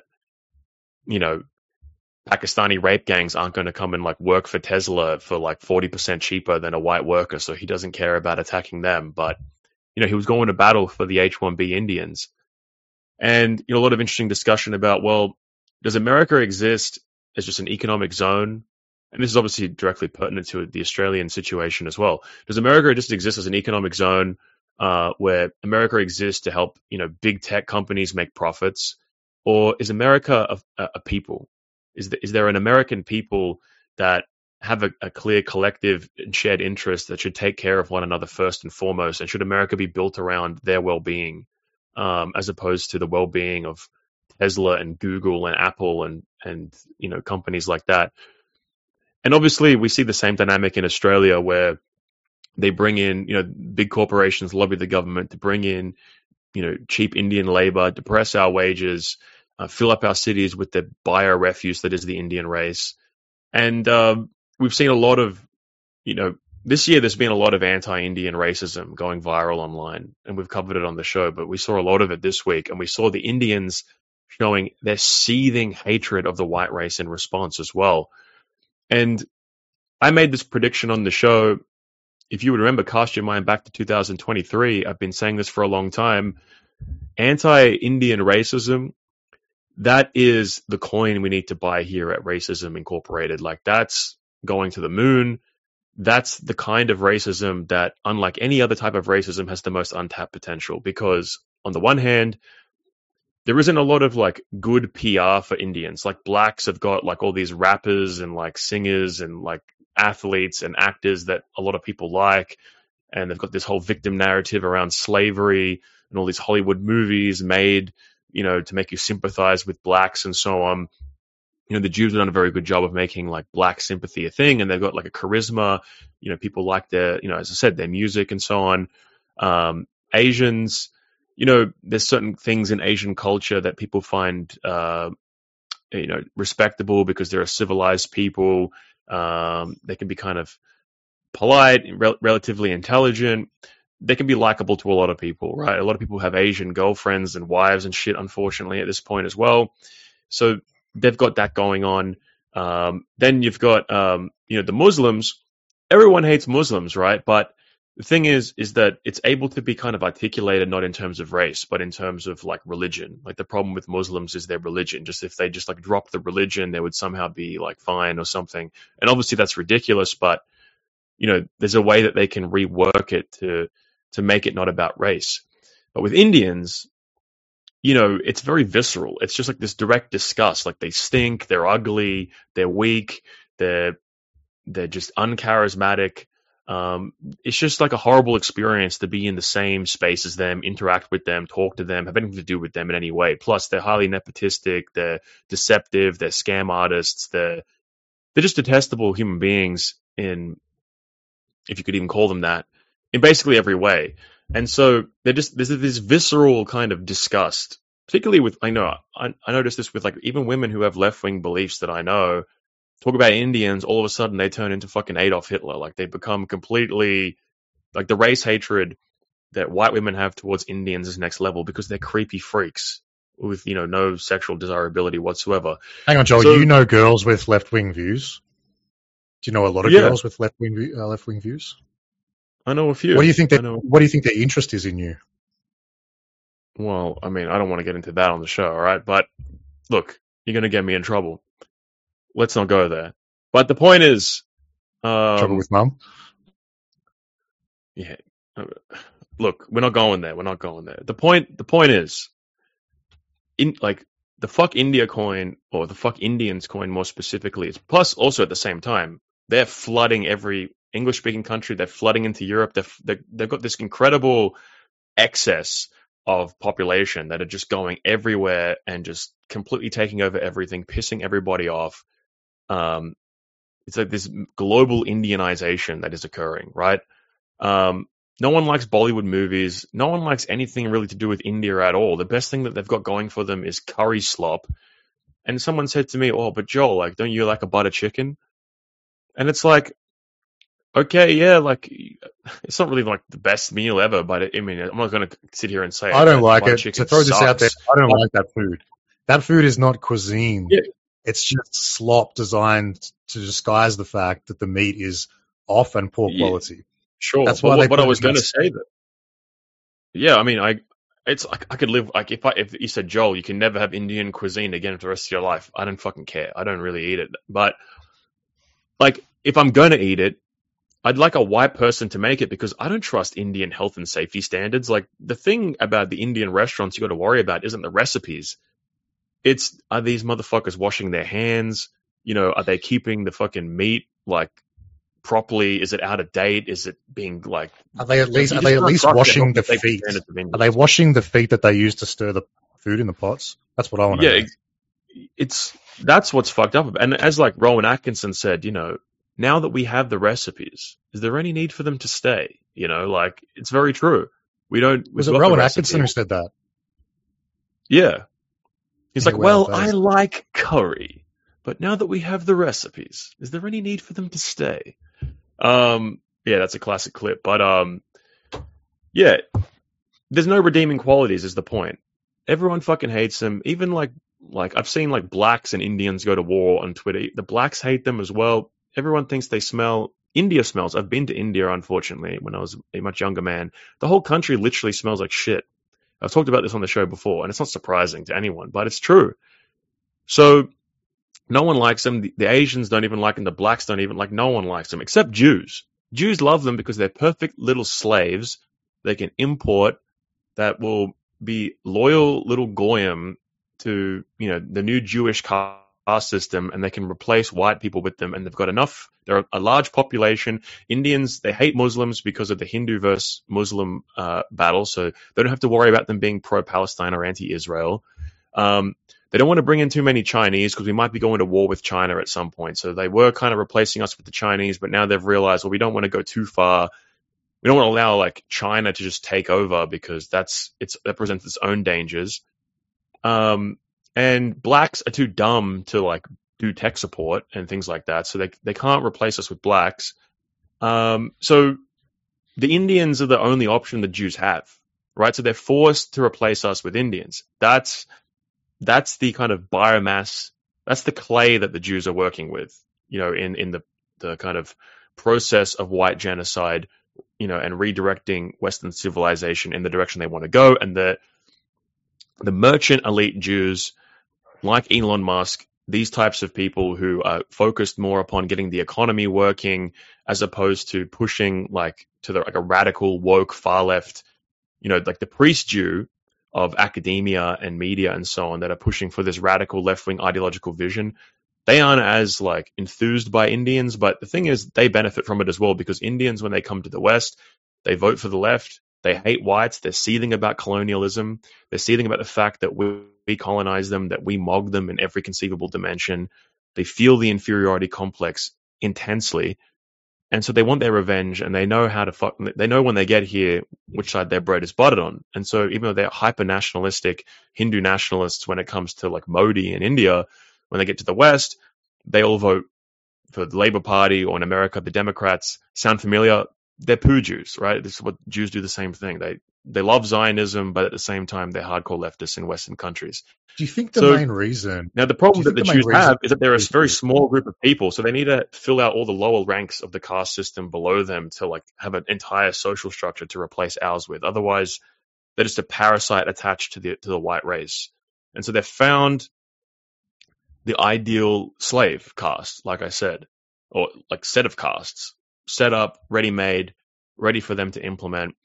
Pakistani rape gangs aren't going to come and like work for Tesla for like 40% cheaper than a white worker. So he doesn't care about attacking them. But, he was going to battle for the H-1B Indians. And, a lot of interesting discussion about, well, does America exist as just an economic zone? And this is obviously directly pertinent to the Australian situation as well. Does America just exist as an economic zone where America exists to help, big tech companies make profits? Or is America a people? Is there an American people that have a clear collective and shared interest that should take care of one another first and foremost? And should America be built around their well-being as opposed to the well-being of Tesla and Google and Apple and companies like that? And obviously we see the same dynamic in Australia where they bring in, big corporations lobby the government to bring in, cheap Indian labor, depress our wages, fill up our cities with the bio refuse that is the Indian race. And we've seen a lot of, this year there's been a lot of anti-Indian racism going viral online, and we've covered it on the show, but we saw a lot of it this week, and we saw the Indians showing their seething hatred of the white race in response as well. And I made this prediction on the show. If you would remember, cast your mind back to 2023, I've been saying this for a long time. Anti-Indian racism, that is the coin we need to buy here at Racism Incorporated. Like, that's going to the moon. That's the kind of racism that, unlike any other type of racism, has the most untapped potential. Because on the one hand, there isn't a lot of like good PR for Indians. Like, blacks have got like all these rappers and like singers and like athletes and actors that a lot of people like, and they've got this whole victim narrative around slavery and all these Hollywood movies made, to make you sympathize with blacks and so on. The Jews have done a very good job of making like black sympathy a thing, and they've got like a charisma. People like their, as I said, their music and so on. Asians, there's certain things in Asian culture that people find, respectable because they're a civilized people. They can be kind of polite, relatively intelligent. They can be likable to a lot of people, right? A lot of people have Asian girlfriends and wives and shit, unfortunately, at this point as well. So they've got that going on. Then you've got, the Muslims. Everyone hates Muslims, right? But the thing is that it's able to be kind of articulated not in terms of race, but in terms of like religion. Like the problem with Muslims is their religion. Just if they just like drop the religion, they would somehow be like fine or something. And obviously that's ridiculous, but there's a way that they can rework it to make it not about race. But with Indians, it's very visceral. It's just like this direct disgust. Like they stink, they're ugly, they're weak, they're just uncharismatic. It's just like a horrible experience to be in the same space as them, interact with them, talk to them, have anything to do with them in any way. Plus, they're highly nepotistic, they're deceptive, they're scam artists, they're just detestable human beings in, if you could even call them that, in basically every way. And so there's this visceral kind of disgust, particularly with, I noticed this with like even women who have left-wing beliefs that I know. Talk about Indians, all of a sudden they turn into fucking Adolf Hitler. Like they become completely, like the race hatred that white women have towards Indians is next level because they're creepy freaks with, no sexual desirability whatsoever. Hang on, Joel, So, you know girls with left-wing views? Do you know a lot of girls with left-wing views? I know a few. What do you think their interest is in you? Well, I mean, I don't want to get into that on the show, all right? But look, you're going to get me in trouble. Let's not go there. But the point is, Trouble with mum? Yeah. Look, we're not going there. The point is, in like the fuck India coin, or the fuck Indians coin more specifically, is plus also at the same time, they're flooding every English-speaking country. They're flooding into Europe. They've got this incredible excess of population that are just going everywhere and just completely taking over everything, pissing everybody off. It's like this global Indianization that is occurring, right? No one likes Bollywood movies. No one likes anything really to do with India at all. The best thing that they've got going for them is curry slop. And someone said to me, "Oh, but Joel, like, don't you like a butter chicken?" And it's like, okay, yeah, like, it's not really like the best meal ever, but I'm not going to sit here and say I don't like it. To throw this out there, I don't like that food. That food is not cuisine. Yeah. It's just slop designed to disguise the fact that the meat is off and poor quality. Sure, that's why what I was going to say that. Yeah, I mean, I could live like if you said, Joel, you can never have Indian cuisine again for the rest of your life. I don't fucking care. I don't really eat it, but like if I'm going to eat it, I'd like a white person to make it because I don't trust Indian health and safety standards. Like the thing about the Indian restaurants you got to worry about isn't the recipes. It's, are these motherfuckers washing their hands? Are they keeping the fucking meat like properly? Is it out of date? Is it being like? Are they at least washing the feet? Are they washing the feet that they use to stir the food in the pots? That's what I want to know. That's what's fucked up. And as like Rowan Atkinson said, now that we have the recipes, is there any need for them to stay? Like it's very true. We don't. Was it Rowan Atkinson who said that? Yeah. He's like, well, I like curry, but now that we have the recipes, is there any need for them to stay? Yeah, that's a classic clip. But yeah, there's no redeeming qualities is the point. Everyone fucking hates them. Even like I've seen like blacks and Indians go to war on Twitter. The blacks hate them as well. Everyone thinks they smell. India smells. I've been to India, unfortunately, when I was a much younger man. The whole country literally smells like shit. I've talked about this on the show before, and it's not surprising to anyone, but it's true. So no one likes them. The Asians don't even like them. The blacks don't even like. No one likes them except Jews. Jews love them because they're perfect little slaves they can import that will be loyal little goyim to the new Jewish caste system, and they can replace white people with them, and they've got enough. They're a large population. Indians, they hate Muslims because of the Hindu versus Muslim battle, so they don't have to worry about them being pro-Palestine or anti-Israel. They don't want to bring in too many Chinese because we might be going to war with China at some point. So they were kind of replacing us with the Chinese, but now they've realized, well, we don't want to go too far. We don't want to allow like China to just take over because that presents its own dangers. And blacks are too dumb to like do tech support and things like that, so they can't replace us with blacks. So the Indians are the only option the Jews have, right? So they're forced to replace us with Indians. That's the kind of biomass. That's the clay that the Jews are working with, in the kind of process of white genocide, and redirecting Western civilization in the direction they want to go. And the merchant elite Jews, like Elon Musk, these types of people who are focused more upon getting the economy working as opposed to pushing to a radical woke far left, like the priest Jew of academia and media and so on that are pushing for this radical left-wing ideological vision. They aren't as enthused by Indians, but the thing is they benefit from it as well, because Indians, when they come to the West, they vote for the left. They hate whites. They're seething about colonialism. They're seething about the fact that we colonize them, that we mog them in every conceivable dimension. They feel the inferiority complex intensely. And so they want their revenge, and they know how to they know when they get here which side their bread is buttered on. And so even though they're hyper-nationalistic Hindu nationalists when it comes to Modi in India, when they get to the West, they all vote for the Labour Party, or in America, the Democrats. Sound familiar? They're poo Jews, right? This is what Jews do, the same thing. They love Zionism, but at the same time, they're hardcore leftists in Western countries. Do you think the main reason... Now, the problem that the Jews have is that they're a very small group of people, so they need to fill out all the lower ranks of the caste system below them to have an entire social structure to replace ours with. Otherwise, they're just a parasite attached to the white race. And so they've found the ideal slave caste, like I said, or set of castes, set up, ready-made, ready for them to implement.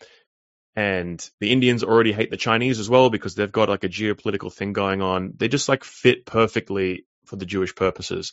And the Indians already hate the Chinese as well because they've got a geopolitical thing going on. They just fit perfectly for the Jewish purposes.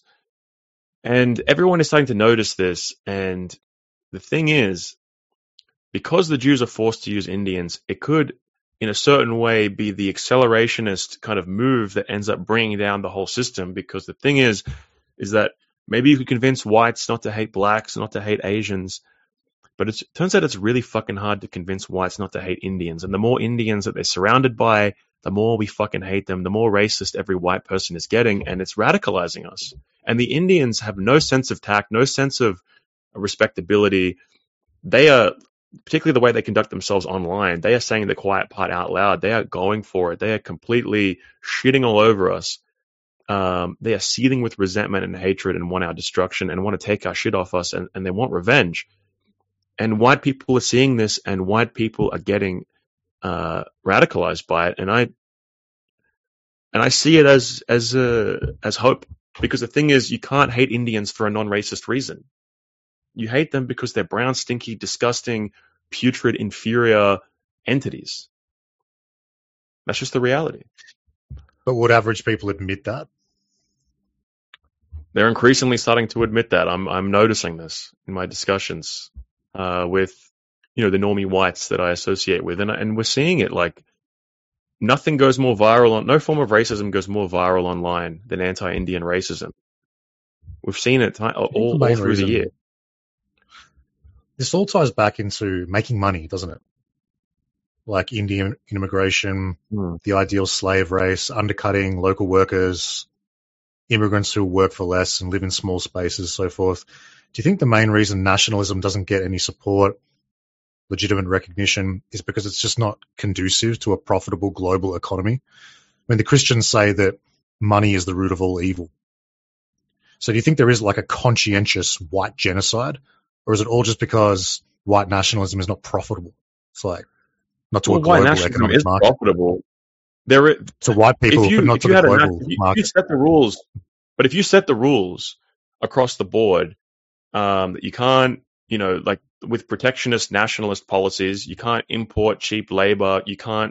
And everyone is starting to notice this. And the thing is, because the Jews are forced to use Indians, it could, in a certain way, be the accelerationist kind of move that ends up bringing down the whole system. Because the thing is that maybe you could convince whites not to hate blacks, not to hate Asians, but it turns out it's really fucking hard to convince whites not to hate Indians. And the more Indians that they're surrounded by, the more we fucking hate them, the more racist every white person is getting, and it's radicalizing us. And the Indians have no sense of tact, no sense of respectability. They are, particularly the way they conduct themselves online, they are saying the quiet part out loud. They are going for it. They are completely shitting all over us. They are seething with resentment and hatred and want our destruction and want to take our shit off us, and they want revenge. And white people are seeing this, and white people are getting radicalized by it. And I see it as hope, because the thing is, you can't hate Indians for a non-racist reason. You hate them because they're brown, stinky, disgusting, putrid, inferior entities. That's just the reality. But would average people admit that? They're increasingly starting to admit that. I'm noticing this in my discussions with the normie whites that I associate with, and we're seeing it. Nothing goes more viral no form of racism goes more viral online than anti-Indian racism. We've seen it all through the year. This all ties back into making money, doesn't it? Like Indian immigration, the ideal slave race, undercutting local workers, immigrants who work for less and live in small spaces, so forth. Do you think the main reason nationalism doesn't get any support, legitimate recognition, is because it's just not conducive to a profitable global economy? I mean, the Christians say that money is the root of all evil. So do you think there is a conscientious white genocide, or is it all just because white nationalism is not profitable? It's not to a global economic market. Profitable. To white people, but not to the global market. If you set the rules, but if you set the rules across the board, that you can't, with protectionist nationalist policies, you can't import cheap labor, you can't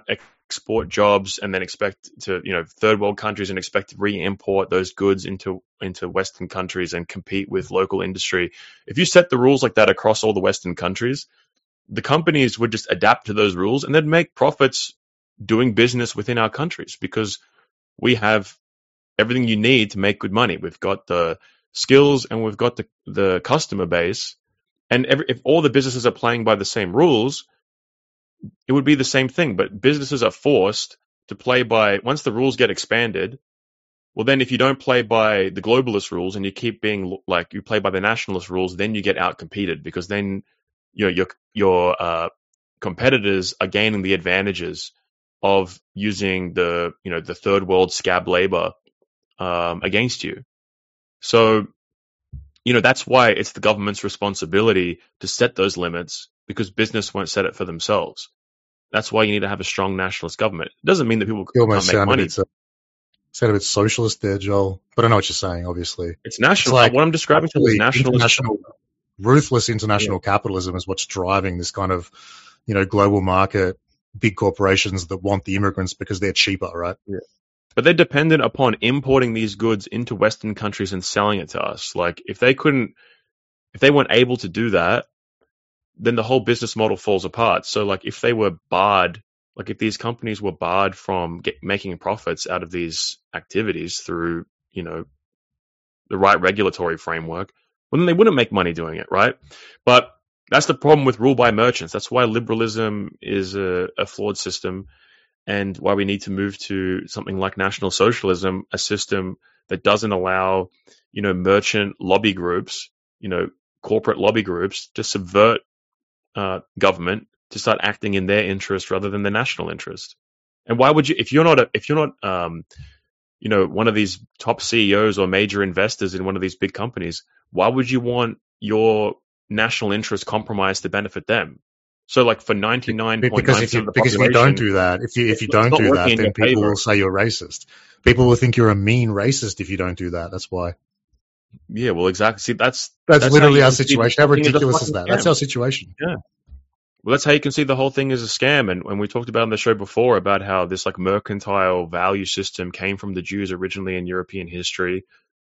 export jobs and then expect to, third world countries and expect to re-import those goods into Western countries and compete with local industry. If you set the rules like that across all the Western countries, the companies would just adapt to those rules and they'd make profits doing business within our countries because we have everything you need to make good money. We've got the skills and we've got the customer base. And if all the businesses are playing by the same rules, it would be the same thing. But businesses are forced to play by, once the rules get expanded, well, then if you don't play by the globalist rules and you keep being like you play by the nationalist rules, then you get outcompeted because then your competitors are gaining the advantages of using the third world scab labor against you. So, that's why it's the government's responsibility to set those limits because business won't set it for themselves. That's why you need to have a strong nationalist government. It doesn't mean that people can't make money. Sound a bit socialist there, Joel. But I know what you're saying, obviously. It's national. What I'm describing to you is nationalist. Ruthless international capitalism is what's driving this kind of, global market, big corporations that want the immigrants because they're cheaper, right? Yeah. But they're dependent upon importing these goods into Western countries and selling it to us. Like if they weren't able to do that, then the whole business model falls apart. So like if they were barred, like if these companies were barred from making profits out of these activities through, the right regulatory framework, well, then they wouldn't make money doing it, right? But that's the problem with rule by merchants. That's why liberalism is a flawed system. And why we need to move to something like National Socialism, a system that doesn't allow, merchant lobby groups, corporate lobby groups to subvert government to start acting in their interest rather than the national interest. And why would you, if you're not one of these top CEOs or major investors in one of these big companies, why would you want your national interest compromised to benefit them? So, like for 99.9% of the population, because if you don't do that, if you don't do that, then people will say you're racist. People will think you're a mean racist if you don't do that. That's why. Yeah, well, exactly. See, that's literally our situation. How ridiculous is that? That's our situation. Yeah. Well, that's how you can see the whole thing is a scam. And when we talked about on the show before about how this like mercantile value system came from the Jews originally in European history.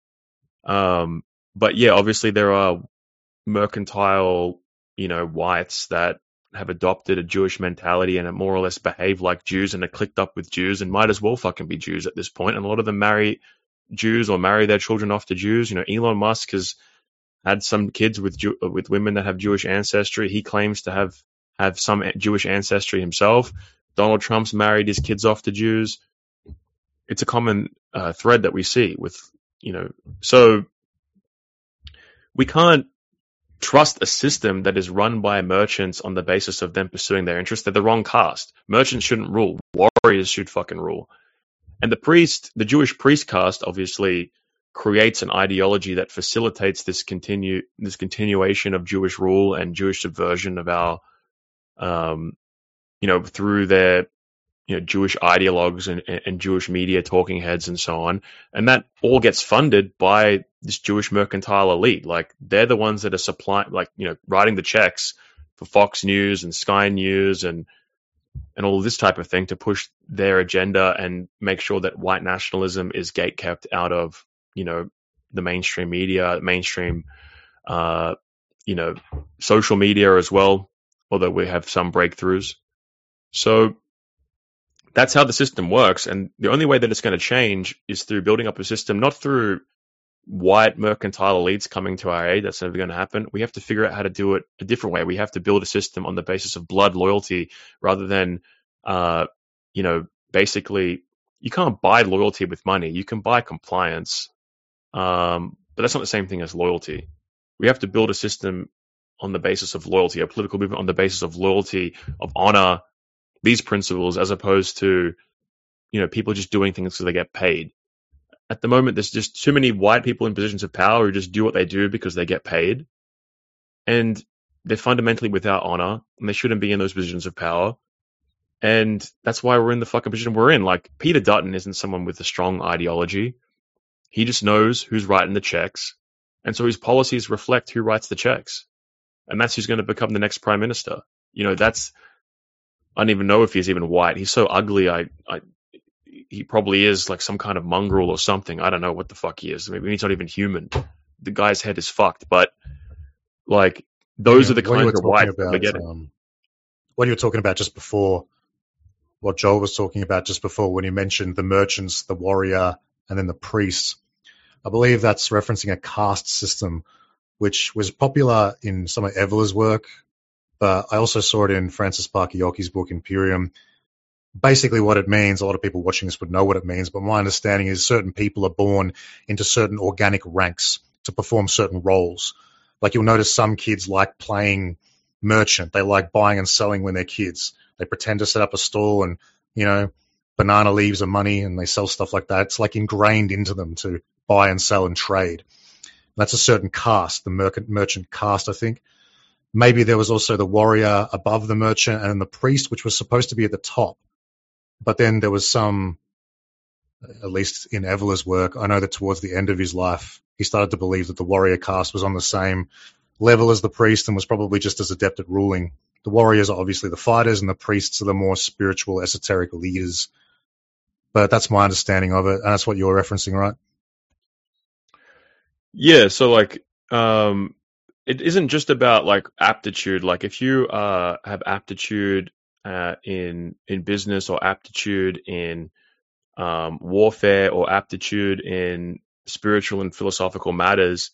But yeah, obviously there are mercantile, whites that have adopted a Jewish mentality and more or less behave like Jews and are clicked up with Jews and might as well fucking be Jews at this point. And a lot of them marry Jews or marry their children off to Jews. Elon Musk has had some kids with women that have Jewish ancestry. He claims to have some Jewish ancestry himself. Donald Trump's married his kids off to Jews. It's a common thread that we see with, so we can't trust a system that is run by merchants on the basis of them pursuing their interests. They're the wrong caste. Merchants shouldn't rule. Warriors should fucking rule. And the Jewish priest caste obviously creates an ideology that facilitates this continuation of Jewish rule and Jewish subversion of our, through their, Jewish ideologues and Jewish media talking heads and so on. And that all gets funded by this Jewish mercantile elite. Like they're the ones that are supplying, writing the checks for Fox News and Sky News and all this type of thing to push their agenda and make sure that white nationalism is gatekept out of, the mainstream media, social media as well, although we have some breakthroughs. So that's how the system works. And the only way that it's going to change is through building up a system, not through white mercantile elites coming to our aid. That's never going to happen. We have to figure out how to do it a different way. We have to build a system on the basis of blood loyalty rather than, basically you can't buy loyalty with money. You can buy compliance. But that's not the same thing as loyalty. We have to build a system on the basis of loyalty, a political movement on the basis of loyalty, of honor, these principles, as opposed to, people just doing things because they get paid. At the moment, there's just too many white people in positions of power who just do what they do because they get paid. And they're fundamentally without honor, and they shouldn't be in those positions of power. And that's why we're in the fucking position we're in. Like, Peter Dutton isn't someone with a strong ideology. He just knows who's writing the checks. And so his policies reflect who writes the checks. And that's who's going to become the next prime minister. I don't even know if he's even white. He's so ugly. He probably is like some kind of mongrel or something. I don't know what the fuck he is. Maybe he's not even human. The guy's head is fucked. But like, those are the kinds of whites we're getting. What you were talking about just before, what Joel was talking about just before when he mentioned the merchants, the warrior, and then the priests. I believe that's referencing a caste system, which was popular in some of Evelyn's work, but I also saw it in Francis Parker Yockey's book, Imperium. Basically what it means, a lot of people watching this would know what it means, but my understanding is certain people are born into certain organic ranks to perform certain roles. Like you'll notice some kids like playing merchant. They like buying and selling when they're kids. They pretend to set up a stall and, banana leaves are money and they sell stuff like that. It's like ingrained into them to buy and sell and trade. That's a certain caste, the merchant caste, I think. Maybe there was also the warrior above the merchant and then the priest, which was supposed to be at the top. But then there was some, at least in Evelyn's work, I know that towards the end of his life, he started to believe that the warrior caste was on the same level as the priest and was probably just as adept at ruling. The warriors are obviously the fighters and the priests are the more spiritual, esoteric leaders. But that's my understanding of it, and that's what you're referencing, right? Yeah, so like, it isn't just about like aptitude. Like if you have aptitude in business or aptitude in warfare or aptitude in spiritual and philosophical matters,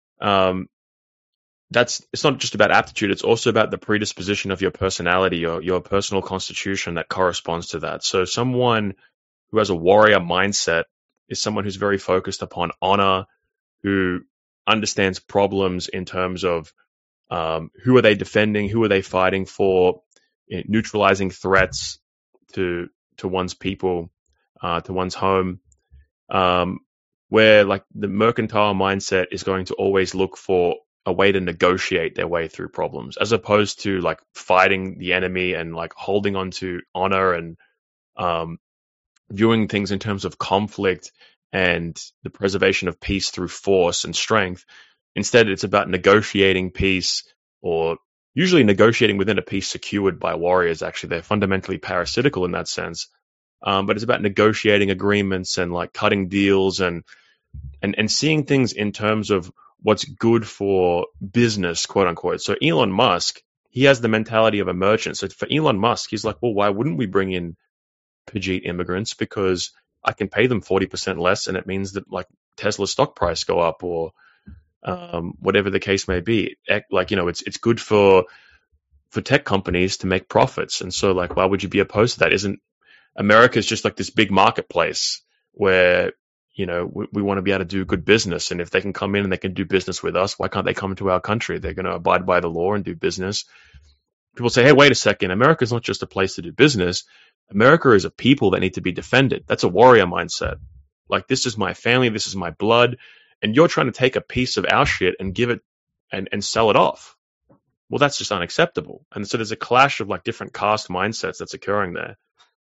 it's not just about aptitude. It's also about the predisposition of your personality or your personal constitution that corresponds to that. So someone who has a warrior mindset is someone who's very focused upon honor, who understands problems in terms of who are they defending, who are they fighting for, neutralizing threats to one's people, to one's home, where like the mercantile mindset is going to always look for a way to negotiate their way through problems, as opposed to like fighting the enemy and like holding on to honor and viewing things in terms of conflict and the preservation of peace through force and strength. Instead, it's about negotiating peace, or usually negotiating within a peace secured by warriors. Actually, they're fundamentally parasitical in that sense. But it's about negotiating agreements and like cutting deals and seeing things in terms of what's good for business, quote unquote. So Elon Musk, he has the mentality of a merchant. So for Elon Musk, he's like, well, why wouldn't we bring in Pajit immigrants? Because I can pay them 40% less, and it means that like Tesla's stock price go up, or whatever the case may be. Like, it's good for tech companies to make profits. And so like, why would you be opposed to that? Isn't America's just like this big marketplace where, we want to be able to do good business. And if they can come in and they can do business with us, why can't they come to our country? They're going to abide by the law and do business. People say, hey, wait a second. America's not just a place to do business. America is a people that need to be defended. That's a warrior mindset. Like, this is my family. This is my blood. And you're trying to take a piece of our shit and give it and sell it off. Well, that's just unacceptable. And so there's a clash of like different caste mindsets that's occurring there.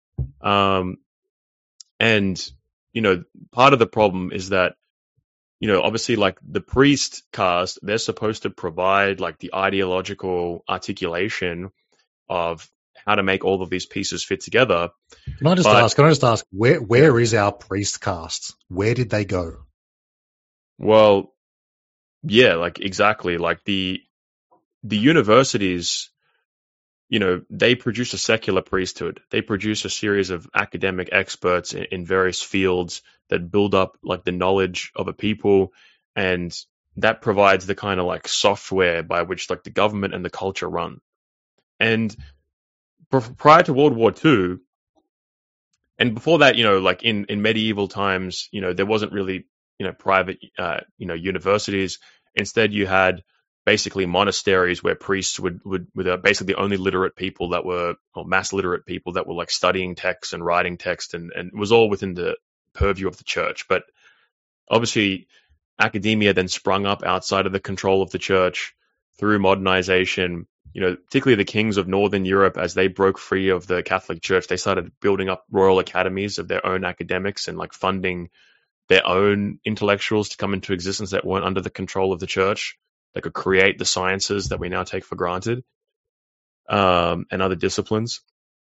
And, part of the problem is that, obviously like the priest caste, they're supposed to provide like the ideological articulation of how to make all of these pieces fit together. Can I just ask, where is our priest caste? Where did they go? Well, yeah, like exactly. Like the universities, they produce a secular priesthood. They produce a series of academic experts in various fields that build up like the knowledge of a people, and that provides the kind of like software by which like the government and the culture run. And prior to World War II, and before that, like in medieval times, there wasn't really, private, universities. Instead, you had basically monasteries where priests would basically the only literate people that were, or mass literate people that were like studying text and writing text, and it was all within the purview of the church. But obviously academia then sprung up outside of the control of the church through modernization. Particularly the kings of Northern Europe, as they broke free of the Catholic Church, they started building up royal academies of their own academics and like funding their own intellectuals to come into existence that weren't under the control of the church, that could create the sciences that we now take for granted, and other disciplines.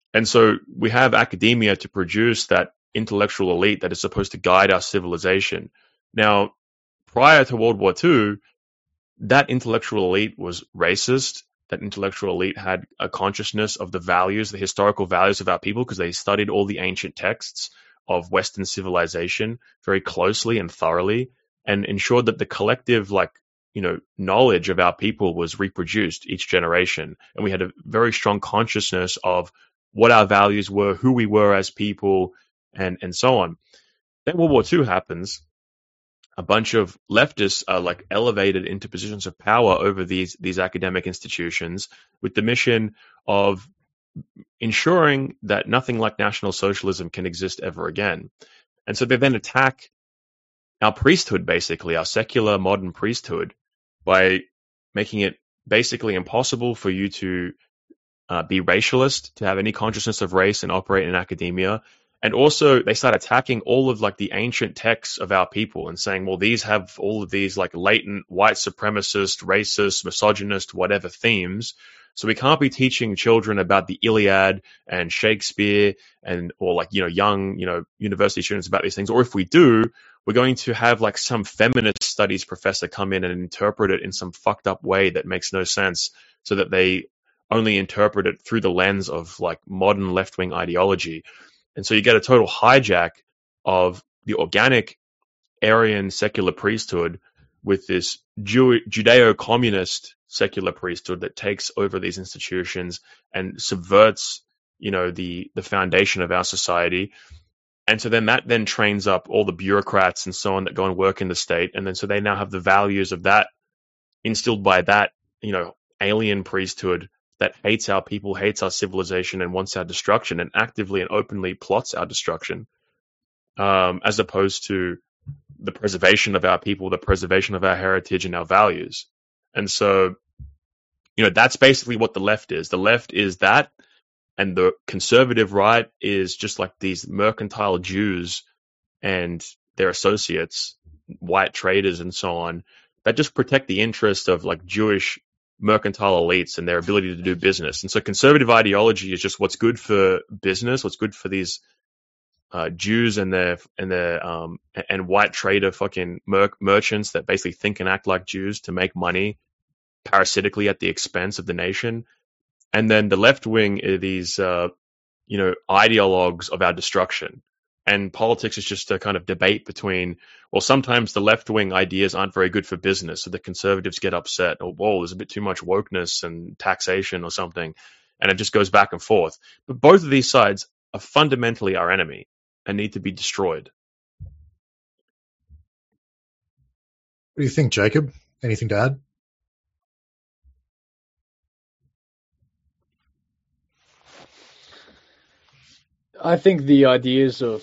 And so we have academia to produce that intellectual elite that is supposed to guide our civilization. Now, prior to World War II, that intellectual elite was racist. That intellectual elite had a consciousness of the values, the historical values of our people, because they studied all the ancient texts of Western civilization very closely and thoroughly, and ensured that the collective, knowledge of our people was reproduced each generation. And we had a very strong consciousness of what our values were, who we were as people, and so on. Then World War II happens. A bunch of leftists are elevated into positions of power over these academic institutions with the mission of ensuring that nothing like National Socialism can exist ever again. And so they then attack our priesthood, basically, our secular modern priesthood, by making it basically impossible for you to be racialist, to have any consciousness of race and operate in academia. And also they start attacking all of the ancient texts of our people and saying, well, these have all of these latent white supremacist, racist, misogynist, whatever themes. So we can't be teaching children about the Iliad and Shakespeare or young, university students about these things. Or if we do, we're going to have some feminist studies professor come in and interpret it in some fucked up way that makes no sense, so that they only interpret it through the lens of modern left-wing ideology. And so you get a total hijack of the organic Aryan secular priesthood with this Judeo-communist secular priesthood that takes over these institutions and subverts, the foundation of our society. And so then that trains up all the bureaucrats and so on that go and work in the state. And then so they now have the values of that instilled by that, alien priesthood that hates our people, hates our civilization, and wants our destruction, and actively and openly plots our destruction, as opposed to the preservation of our people, the preservation of our heritage and our values. And so, that's basically what the left is. The left is that, and the conservative right is just these mercantile Jews and their associates, white traders and so on, that just protect the interest of Jewish mercantile elites and their ability to do business. And so conservative ideology is just what's good for business, what's good for these Jews and their white trader fucking merchants that basically think and act like Jews to make money parasitically at the expense of the nation. And then the left wing are these ideologues of our destruction. And politics is just a kind of debate between, well, sometimes the left-wing ideas aren't very good for business, so the conservatives get upset. Or, whoa, there's a bit too much wokeness and taxation or something. And it just goes back and forth. But both of these sides are fundamentally our enemy and need to be destroyed. What do you think, Jacob? Anything to add? I think the ideas of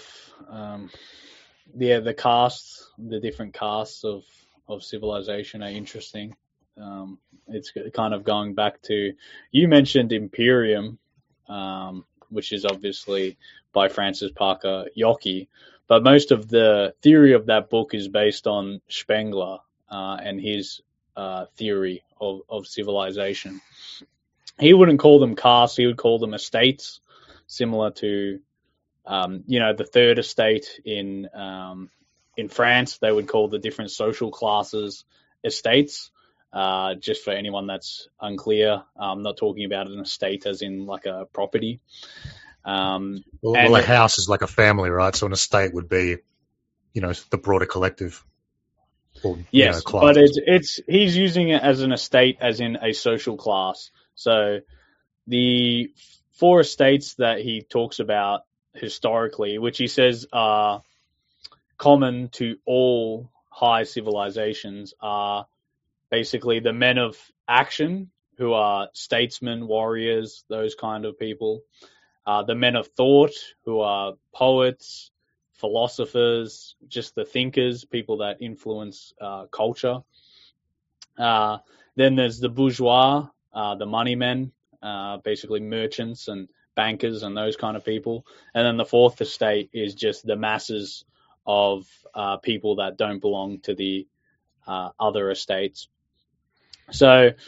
the castes, the different castes of civilization are interesting. It's kind of going back to, you mentioned Imperium, which is obviously by Francis Parker Yockey, but most of the theory of that book is based on Spengler and his theory of civilization. He wouldn't call them castes, he would call them estates, similar to the third estate in France. They would call the different social classes estates. Just for anyone that's unclear, I'm not talking about an estate as in a property. Well, a house is like a family, right? So an estate would be, the broader collective. Or, yes, but he's using it as an estate, as in a social class. So the 4 estates that he talks about historically, which he says are common to all high civilizations, are basically the men of action, who are statesmen, warriors, those kind of people. The men of thought, who are poets, philosophers, just the thinkers, people that influence culture. Then there's the bourgeois, the money men, basically merchants and bankers and those kind of people. And then the 4th estate is just the masses of people that don't belong to the other estates. So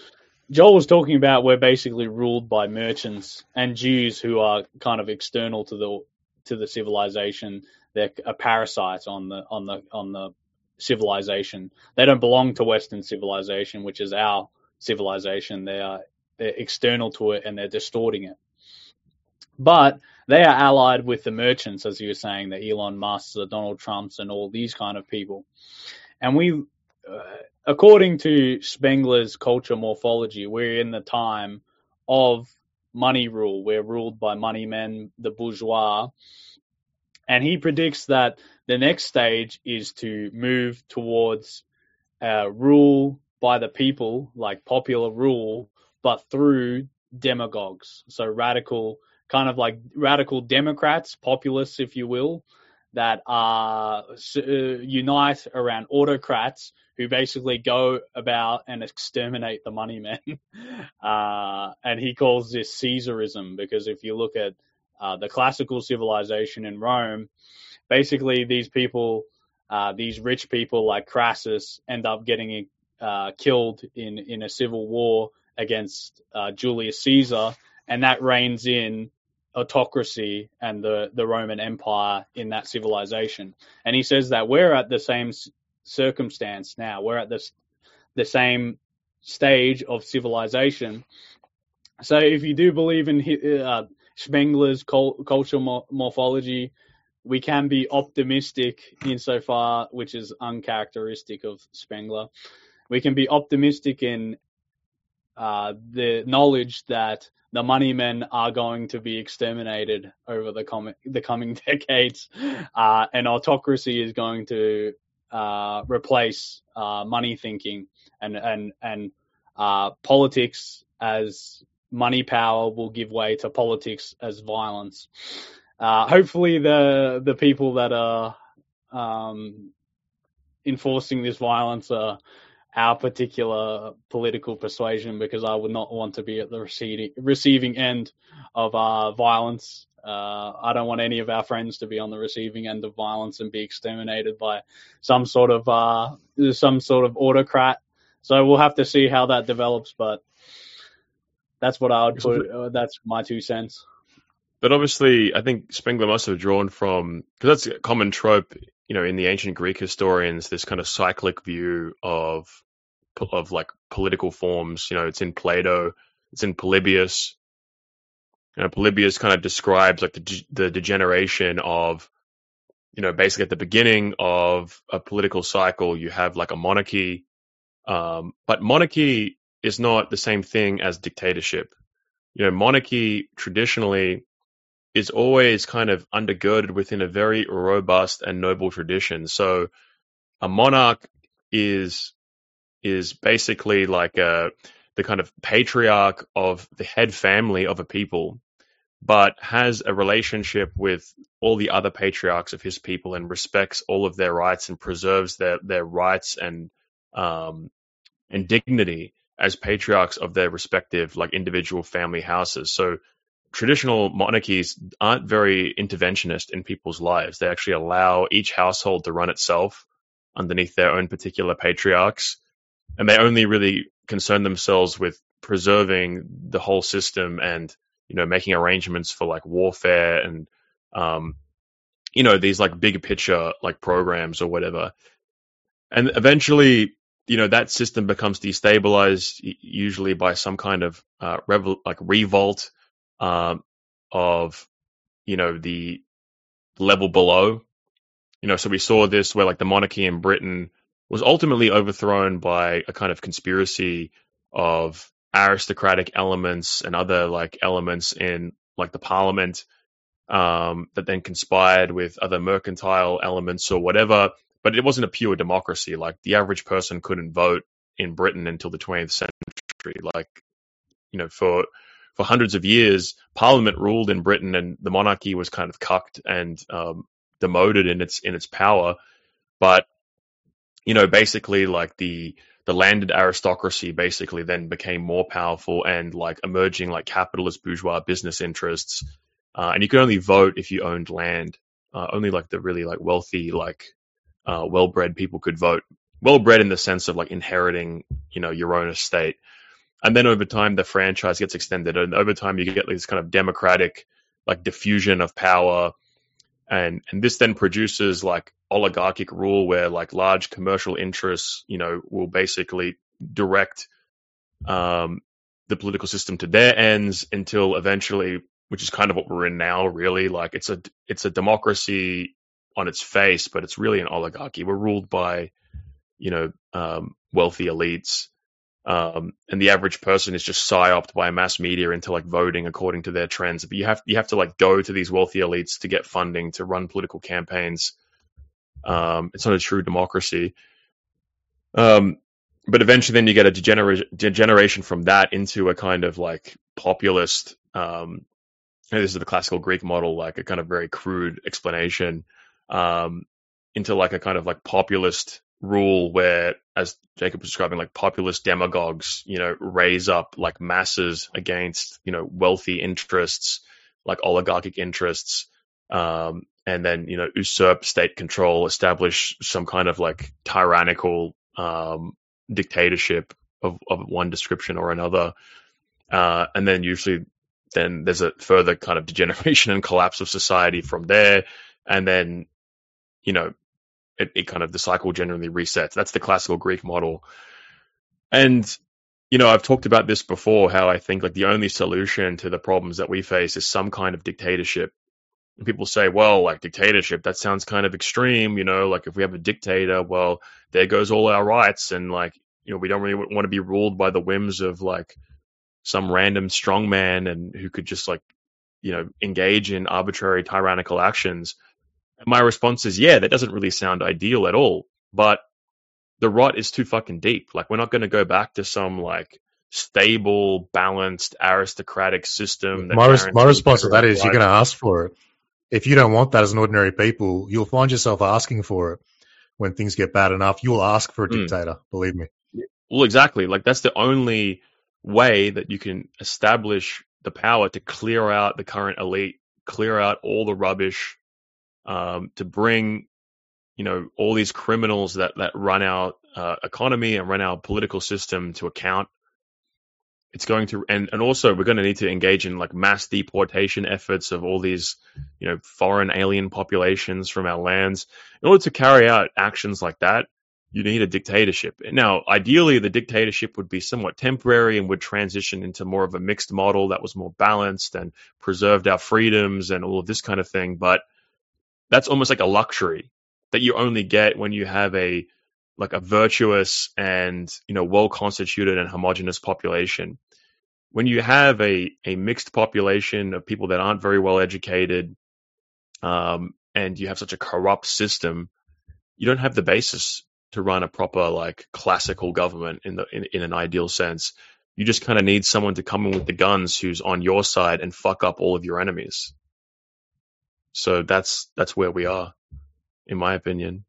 Joel was talking about we're basically ruled by merchants and Jews who are kind of external to the civilization. They're a parasite on the civilization. They don't belong to Western civilization, which is our civilization. They're external to it and they're distorting it. But they are allied with the merchants, as you were saying, the Elon Musks, the Donald Trumps, and all these kind of people. And according to Spengler's culture morphology, we're in the time of money rule. We're ruled by money men, the bourgeois. And he predicts that the next stage is to move towards rule by the people, like popular rule, but through demagogues. So radical Democrats, populists, if you will, that unite around autocrats who basically go about and exterminate the money men. And he calls this Caesarism, because if you look at the classical civilization in Rome, basically these people, these rich people like Crassus, end up getting killed in a civil war against Julius Caesar, and that reigns in autocracy and the Roman Empire in that civilization. And he says that we're at the same circumstance now. We're at the same stage of civilization. So if you do believe in Spengler's cultural morphology, we can be optimistic insofar, which is uncharacteristic of Spengler. We can be optimistic in the knowledge that the money men are going to be exterminated over the coming decades, and autocracy is going to replace money thinking, and politics as money power will give way to politics as violence. Hopefully the people that are enforcing this violence are our particular political persuasion, because I would not want to be at the receiving end of violence. I don't want any of our friends to be on the receiving end of violence and be exterminated by some sort of autocrat. So we'll have to see how that develops, but that's what I would put. That's my 2 cents. But obviously, I think Spengler must have drawn from, because that's a common trope, in the ancient Greek historians, this kind of cyclic view of like political forms. It's in Plato, it's in Polybius. Polybius kind of describes like the degeneration of, basically at the beginning of a political cycle, you have like a monarchy, but monarchy is not the same thing as dictatorship. Monarchy traditionally is always kind of undergirded within a very robust and noble tradition. So a monarch is basically like the kind of patriarch of the head family of a people, but has a relationship with all the other patriarchs of his people and respects all of their rights and preserves their rights and dignity as patriarchs of their respective like individual family houses. So traditional monarchies aren't very interventionist in people's lives. They actually allow each household to run itself underneath their own particular patriarchs, and they only really concern themselves with preserving the whole system and making arrangements for like warfare and these like big picture like programs or whatever. And eventually that system becomes destabilized, usually by some kind of revolt of the level below. So we saw this where like the monarchy in Britain was ultimately overthrown by a kind of conspiracy of aristocratic elements and other like elements in like the parliament that then conspired with other mercantile elements or whatever. But it wasn't a pure democracy. Like the average person couldn't vote in Britain until the 20th century. Like, for hundreds of years, Parliament ruled in Britain, and the monarchy was kind of cucked and demoted in its power. But basically, like the landed aristocracy basically then became more powerful and like emerging like capitalist bourgeois business interests, and you could only vote if you owned land. Only like the really like wealthy, like well-bred people could vote. Well-bred in the sense of like inheriting, your own estate. And then over time, the franchise gets extended, and over time, you get this kind of democratic, like, diffusion of power, and this then produces like oligarchic rule, where like large commercial interests, will basically direct the political system to their ends until eventually, which is kind of what we're in now, really. Like, it's a democracy on its face, but it's really an oligarchy. We're ruled by, wealthy elites. And the average person is just psyoped by mass media into like voting according to their trends. But you have to like go to these wealthy elites to get funding to run political campaigns. It's not a true democracy. But eventually, then you get a degeneration from that into a kind of like populist. This is the classical Greek model, like a kind of very crude explanation, into like a kind of like populist rule where, as Jacob was describing, like populist demagogues, raise up like masses against, wealthy interests, like oligarchic interests, and then, usurp state control, establish some kind of like tyrannical dictatorship of one description or another. And then usually then there's a further kind of degeneration and collapse of society from there. And then, it kind of, the cycle generally resets. That's the classical Greek model. And, I've talked about this before, how I think like the only solution to the problems that we face is some kind of dictatorship. And people say, well, like dictatorship, that sounds kind of extreme, like if we have a dictator, well, there goes all our rights. And like, we don't really want to be ruled by the whims of like some random strongman and who could just like, engage in arbitrary tyrannical actions. And my response is, yeah, that doesn't really sound ideal at all. But the rot is too fucking deep. Like, we're not going to go back to some like stable, balanced, aristocratic system. My response to that is you're going to ask for it. If you don't want that as an ordinary people, you'll find yourself asking for it when things get bad enough. You'll ask for a dictator, believe me. Well, exactly. Like, that's the only way that you can establish the power to clear out the current elite, clear out all the rubbish, to bring, all these criminals that run our economy and run our political system to account. It's going to, and also we're going to need to engage in like mass deportation efforts of all these, foreign alien populations from our lands. In order to carry out actions like that, you need a dictatorship. Now, ideally, the dictatorship would be somewhat temporary and would transition into more of a mixed model that was more balanced and preserved our freedoms and all of this kind of thing. But that's almost like a luxury that you only get when you have a virtuous and, well constituted and homogenous population. When you have a mixed population of people that aren't very well educated, and you have such a corrupt system, you don't have the basis to run a proper like classical government in an ideal sense. You just kind of need someone to come in with the guns who's on your side and fuck up all of your enemies. So that's where we are, in my opinion.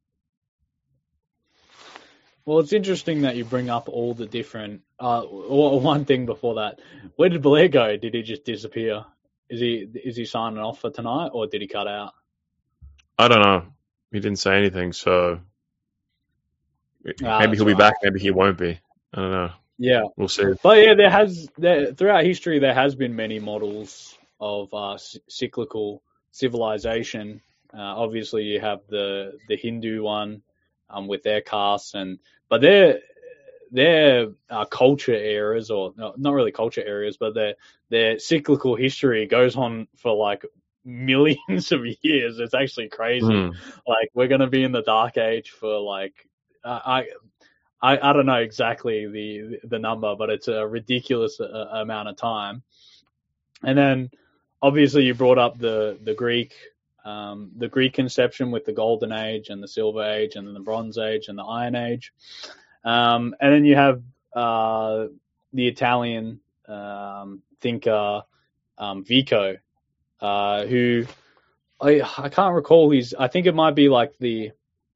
Well, it's interesting that you bring up all the different. One thing before that, where did Blair go? Did he just disappear? Is he signing off for tonight, or did he cut out? I don't know. He didn't say anything, so maybe he'll be back. Maybe he won't be. I don't know. Yeah, we'll see. But yeah, throughout history there has been many models of cyclical civilization. Obviously, you have the Hindu one with their castes, but their culture eras, or not really culture eras, but their cyclical history goes on for like millions of years. It's actually crazy. Like, we're going to be in the Dark Age for like I don't know exactly the number, but it's a ridiculous amount of time. And then obviously you brought up the Greek conception with the Golden Age and the Silver Age and then the Bronze Age and the Iron Age. And then you have the Italian thinker Vico, who I can't recall. I think it might be like the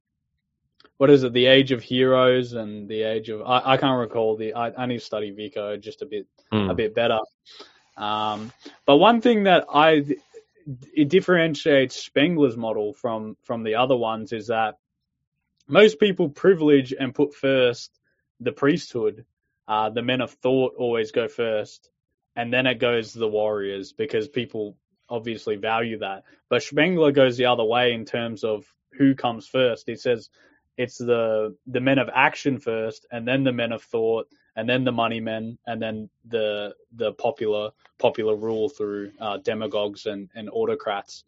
Age of Heroes and the Age of I can't recall I need to study Vico just a bit better. But one thing that it differentiates Spengler's model from the other ones is that most people privilege and put first the priesthood the men of thought always go first, and then it goes to the warriors because people obviously value that. But Spengler goes the other way in terms of who comes first. He says it's the men of action first, and then the men of thought, and then the money men, and then the popular rule through demagogues and autocrats.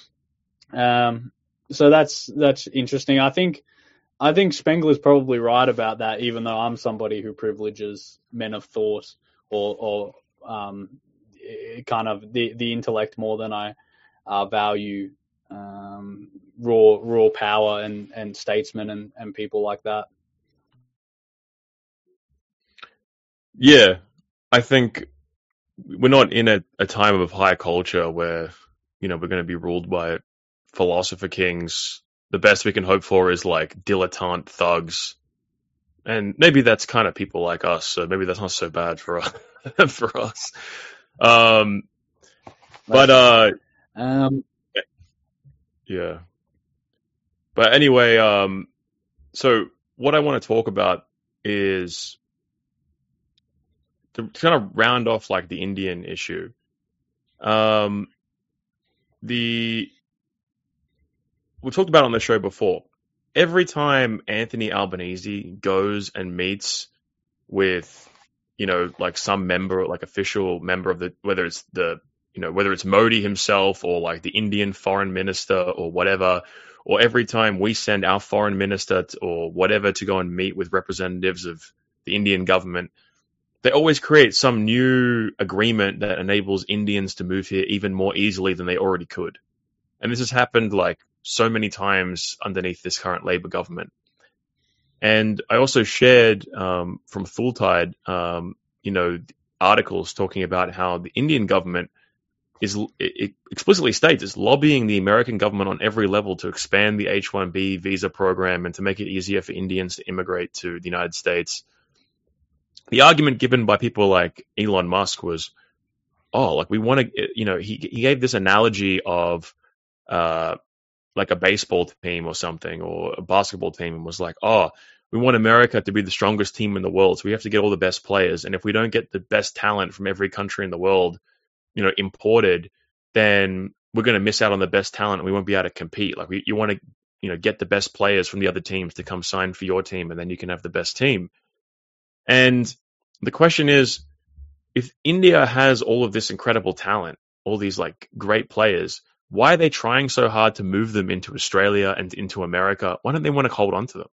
So that's interesting. I think Spengler's probably right about that, even though I'm somebody who privileges men of thought or kind of the intellect more than I value raw power and statesmen and people like that. Yeah, I think we're not in a time of high culture where, we're going to be ruled by philosopher kings. The best we can hope for is like dilettante thugs. And maybe that's kind of people like us, so maybe that's not so bad for us. For us. Yeah. But anyway, so what I want to talk about is to kind of round off like the Indian issue. We talked about it on the show before. Every time Anthony Albanese goes and meets with, like some member, like official member of whether it's Modi himself or like the Indian foreign minister or whatever, or every time we send our foreign minister or whatever to go and meet with representatives of the Indian government, they always create some new agreement that enables Indians to move here even more easily than they already could. And this has happened like so many times underneath this current Labour government. And I also shared from Full Tide, articles talking about how the Indian government it explicitly states it's lobbying the American government on every level to expand the H-1B visa program and to make it easier for Indians to immigrate to the United States. The argument given by people like Elon Musk was, we want to, he gave this analogy of like a baseball team or something, or a basketball team, and was like, we want America to be the strongest team in the world, so we have to get all the best players. And if we don't get the best talent from every country in the world, imported, then we're going to miss out on the best talent and we won't be able to compete. Like you want to, get the best players from the other teams to come sign for your team, and then you can have the best team. And the question is, if India has all of this incredible talent, all these like great players, why are they trying so hard to move them into Australia and into America? Why don't they want to hold on to them?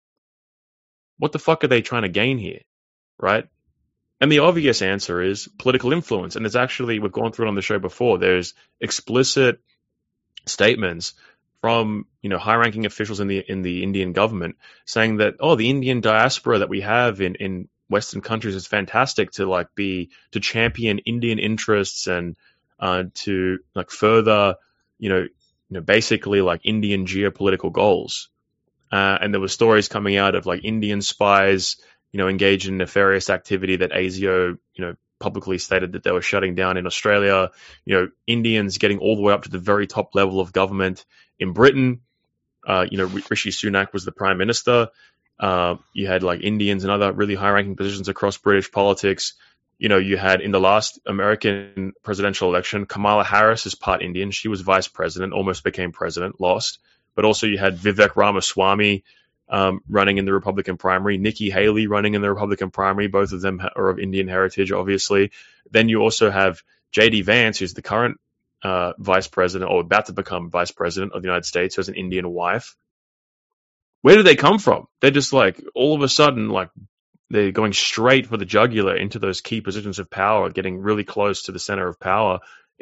What the fuck are they trying to gain here, right? And the obvious answer is political influence. And there's actually, we've gone through it on the show before, there's explicit statements from, high-ranking officials in the Indian government saying that, the Indian diaspora that we have in Western countries is fantastic to champion Indian interests and to like further, basically like Indian geopolitical goals. And there were stories coming out of like Indian spies, engaged in nefarious activity that ASIO, publicly stated that they were shutting down in Australia. Indians getting all the way up to the very top level of government in Britain. Rishi Sunak was the prime minister. You had like Indians and other really high-ranking positions across British politics. You had in the last American presidential election, Kamala Harris is part Indian. She was vice president, almost became president, lost. But also you had Vivek Ramaswamy running in the Republican primary, Nikki Haley running in the Republican primary. Both of them are of Indian heritage, obviously. Then you also have J.D. Vance, who's the current vice president or about to become vice president of the United States, who has an Indian wife. Where do they come from? They're just like, all of a sudden, like, they're going straight for the jugular into those key positions of power, getting really close to the center of power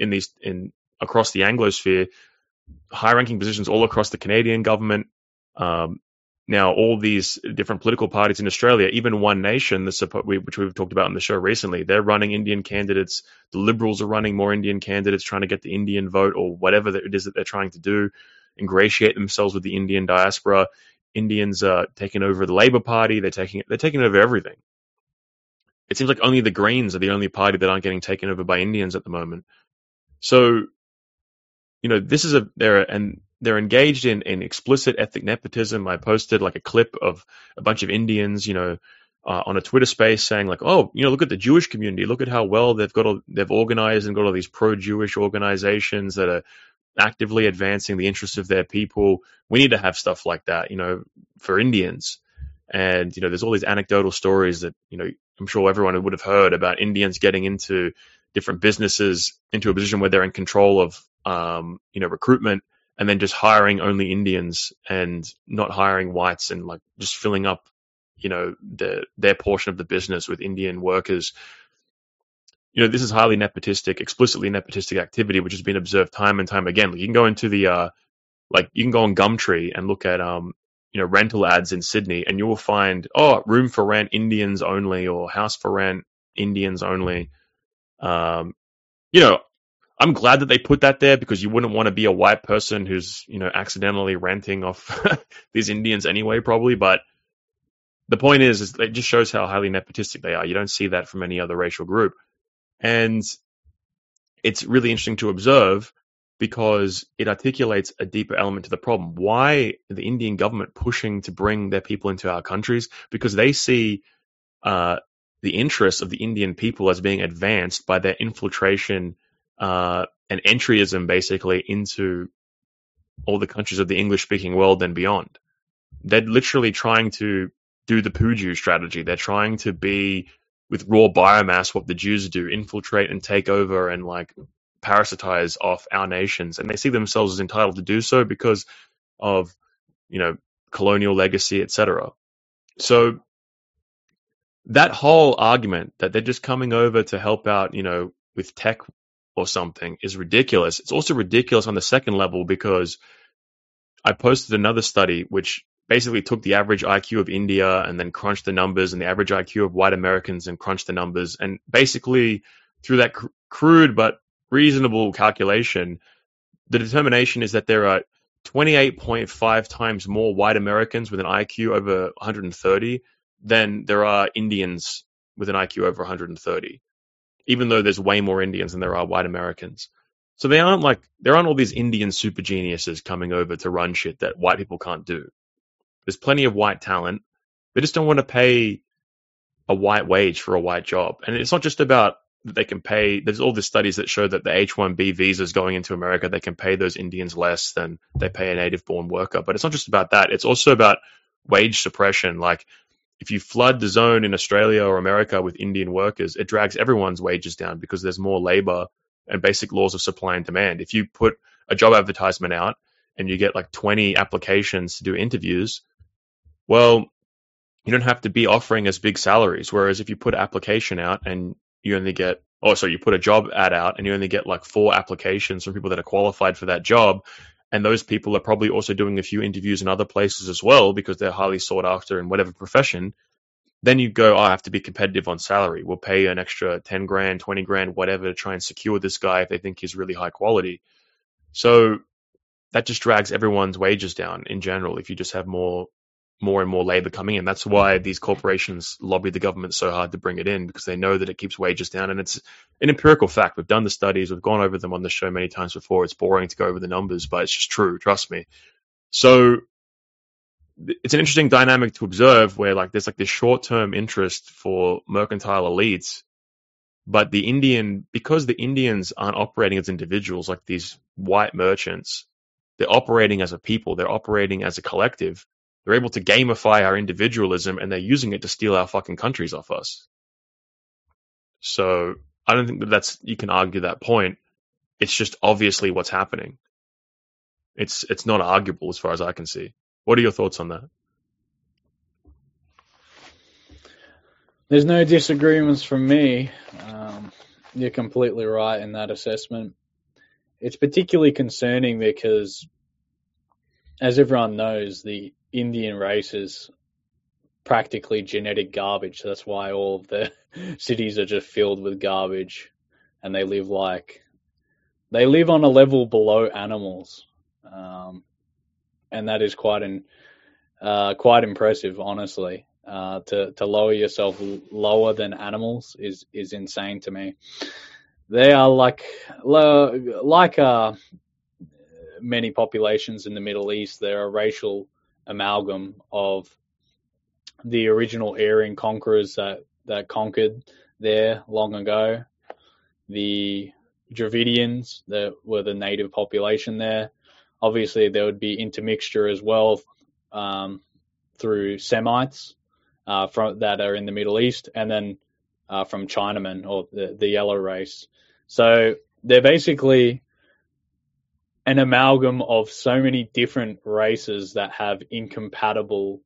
across the Anglosphere, high-ranking positions all across the Canadian government. Now, all these different political parties in Australia, even One Nation, which we've talked about on the show recently, they're running Indian candidates. The Liberals are running more Indian candidates, trying to get the Indian vote or whatever it is that they're trying to do, ingratiate themselves with the Indian diaspora. Indians are taking over the Labour Party. They're taking over everything. It seems like only the Greens are the only party that aren't getting taken over by Indians at the moment. So, they're engaged in explicit ethnic nepotism. I posted like a clip of a bunch of Indians, on a Twitter space saying like, oh, look at the Jewish community, look at how well they've organized and got all these pro-Jewish organizations that are actively advancing the interests of their people. We need to have stuff like that, for Indians. And, there's all these anecdotal stories that, I'm sure everyone would have heard about Indians getting into different businesses, into a position where they're in control of, recruitment, and then just hiring only Indians and not hiring whites, and like just filling up, their portion of the business with Indian workers. This is highly nepotistic, explicitly nepotistic activity, which has been observed time and time again. Like you can go into the, you can go on Gumtree and look at, rental ads in Sydney, and you will find, room for rent Indians only, or house for rent Indians only. I'm glad that they put that there, because you wouldn't want to be a white person who's, accidentally renting off these Indians anyway, probably. But the point is it just shows how highly nepotistic they are. You don't see that from any other racial group. And it's really interesting to observe, because it articulates a deeper element to the problem. Why the Indian government pushing to bring their people into our countries? Because they see the interests of the Indian people as being advanced by their infiltration and entryism, basically, into all the countries of the English-speaking world and beyond. They're literally trying to do the Puju strategy. They're trying to be, with raw biomass, what the Jews do, infiltrate and take over and parasitize off our nations. And they see themselves as entitled to do so because of, colonial legacy, etc. So that whole argument that they're just coming over to help out, with tech or something, is ridiculous. It's also ridiculous on the second level, because I posted another study which basically took the average IQ of India and then crunched the numbers, and the average IQ of white Americans and crunched the numbers. And basically, through that crude but reasonable calculation, the determination is that there are 28.5 times more white Americans with an IQ over 130 than there are Indians with an IQ over 130, even though there's way more Indians than there are white Americans. So there aren't all these Indian super geniuses coming over to run shit that white people can't do. There's plenty of white talent. They just don't want to pay a white wage for a white job. And it's not just about that they can pay. There's all the studies that show that the H-1B visas going into America, they can pay those Indians less than they pay a native-born worker. But it's not just about that. It's also about wage suppression. Like, if you flood the zone in Australia or America with Indian workers, it drags everyone's wages down, because there's more labor and basic laws of supply and demand. If you put a job advertisement out and you get 20 applications to do interviews, well, you don't have to be offering as big salaries. Whereas if you put an application out and you only get, you put a job ad out and you only get 4 applications from people that are qualified for that job, and those people are probably also doing a few interviews in other places as well, because they're highly sought after in whatever profession, then you go, I have to be competitive on salary. We'll pay an extra 10 grand, 20 grand, whatever, to try and secure this guy if they think he's really high quality. So that just drags everyone's wages down in general if you just have more and more labor coming in. That's why these corporations lobby the government so hard to bring it in, because they know that it keeps wages down. And it's an empirical fact. We've done the studies. We've gone over them on the show many times before. It's boring to go over the numbers, but it's just true. Trust me. So it's an interesting dynamic to observe, where there's this short-term interest for mercantile elites, but because the Indians aren't operating as individuals like these white merchants, they're operating as a people. They're operating as a collective. They're able to gamify our individualism, and they're using it to steal our fucking countries off us. So I don't think you can argue that point. It's just obviously what's happening. It's not arguable as far as I can see. What are your thoughts on that? There's no disagreements from me. You're completely right in that assessment. It's particularly concerning because, as everyone knows, the Indian race is practically genetic garbage. That's why all of the cities are just filled with garbage, and they live on a level below animals, and that is quite impressive, honestly. To lower yourself lower than animals is insane to me. They are like many populations in the Middle East. They're a racial amalgam of the original Aryan conquerors that conquered there long ago, the Dravidians that were the native population there. Obviously, there would be intermixture as well through Semites that are in the Middle East, and then from Chinamen, or the yellow race. So they're basically an amalgam of so many different races that have incompatible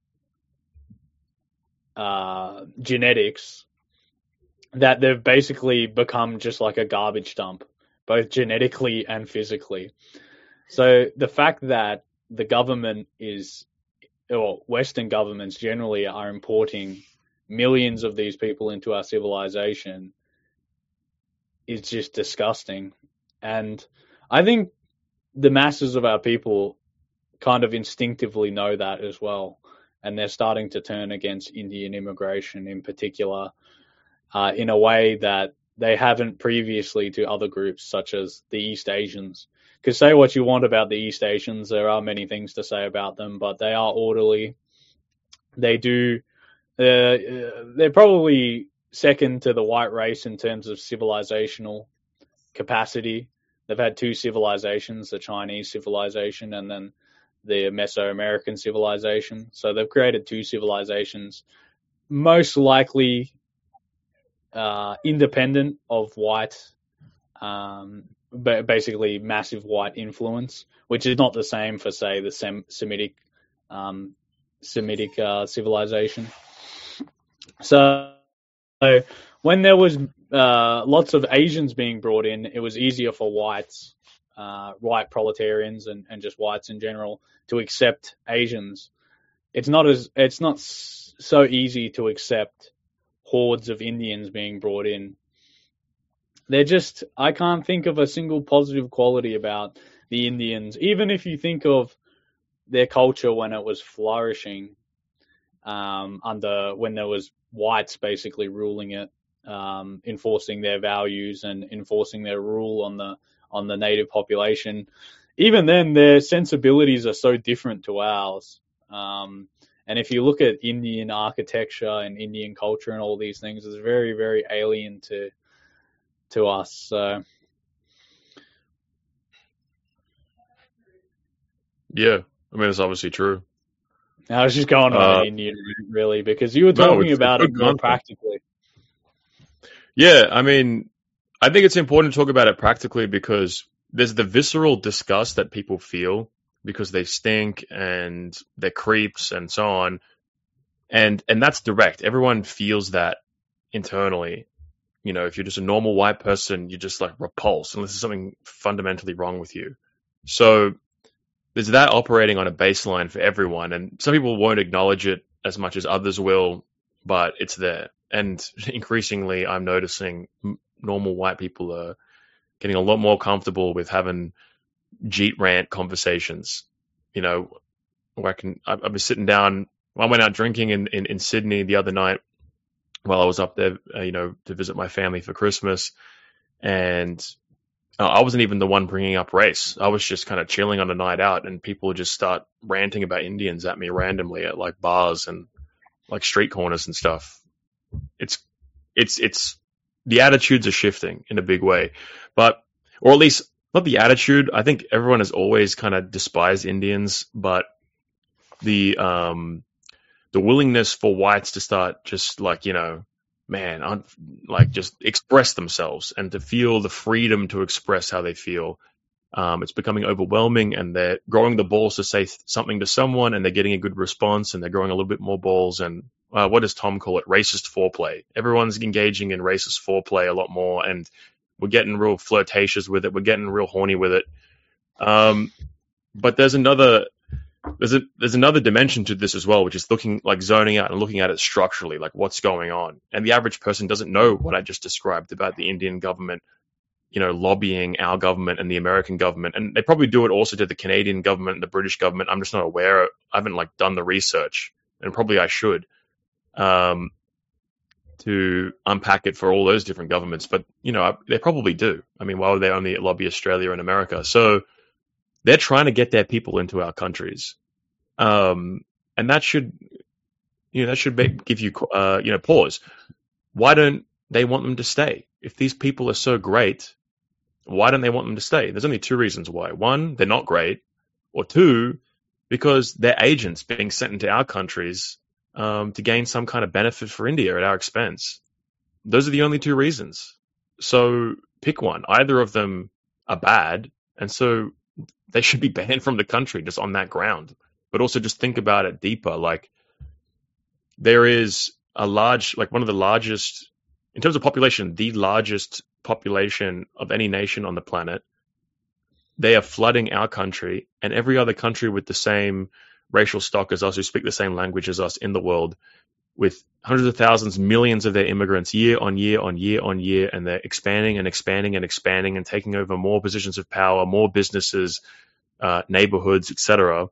genetics that they've basically become just like a garbage dump, both genetically and physically. So the fact that the government or Western governments generally are importing millions of these people into our civilization is just disgusting. And I think the masses of our people kind of instinctively know that as well. And they're starting to turn against Indian immigration in particular, in a way that they haven't previously to other groups such as the East Asians. Because say what you want about the East Asians, there are many things to say about them, but they are orderly. They're probably second to the white race in terms of civilizational capacity. They've had two civilizations, the Chinese civilization and then the Mesoamerican civilization. So they've created two civilizations, most likely independent of white, basically massive white influence, which is not the same for, say, the Semitic civilization. So when there was lots of Asians being brought in, it was easier for whites, white proletarians and just whites in general, to accept Asians. It's not so easy to accept hordes of Indians being brought in. I can't think of a single positive quality about the Indians, even if you think of their culture when it was flourishing, when there was whites basically ruling it, enforcing their values and enforcing their rule on the native population. Even then, their sensibilities are so different to ours. And if you look at Indian architecture and Indian culture and all these things, it's very, very alien to us. So yeah, I mean, it's obviously true. I was just going on Indian, really, because you were talking about it more practically. Yeah, I mean, I think it's important to talk about it practically because there's the visceral disgust that people feel because they stink and they're creeps and so on. And that's direct. Everyone feels that internally. You know, if you're just a normal white person, you're just like repulsed unless there's something fundamentally wrong with you. So there's that operating on a baseline for everyone. And some people won't acknowledge it as much as others will, but it's there. And increasingly, I'm noticing normal white people are getting a lot more comfortable with having Jeet rant conversations. You know, where I was sitting down, I went out drinking in Sydney the other night while I was up there, to visit my family for Christmas. And I wasn't even the one bringing up race. I was just kind of chilling on a night out, and people would just start ranting about Indians at me randomly at like bars and like street corners and stuff. It's the attitudes are shifting in a big way, or at least not the attitude. I think everyone has always kind of despised Indians, but the willingness for whites to start just like, just express themselves and to feel the freedom to express how they feel. It's becoming overwhelming, and they're growing the balls to say something to someone, and they're getting a good response, and they're growing a little bit more balls. And what does Tom call it? Racist foreplay. Everyone's engaging in racist foreplay a lot more, and we're getting real flirtatious with it. We're getting real horny with it. But there's another dimension to this as well, which is zoning out and looking at it structurally, like what's going on. And the average person doesn't know what I just described about the Indian government, lobbying our government and the American government. And they probably do it also to the Canadian government and the British government. I'm just not aware. I haven't done the research, and probably I should, to unpack it for all those different governments. But, they probably do. I mean, why would they only lobby Australia and America? So they're trying to get their people into our countries. And that should, that should give you pause. Why don't they want them to stay? If these people are so great, why don't they want them to stay? There's only two reasons why. One, they're not great, or two, because they're agents being sent into our countries to gain some kind of benefit for India at our expense. Those are the only two reasons. So pick one. Either of them are bad, and so they should be banned from the country just on that ground. But also just think about it deeper. Like, there is a large, like one of the largest, in terms of population, the largest population of any nation on the planet. They are flooding our country and every other country with the same racial stock as us, who speak the same language as us in the world, with hundreds of thousands, millions of their immigrants year on year on year on year, and they're expanding and expanding and expanding and taking over more positions of power, more businesses, neighborhoods, etc.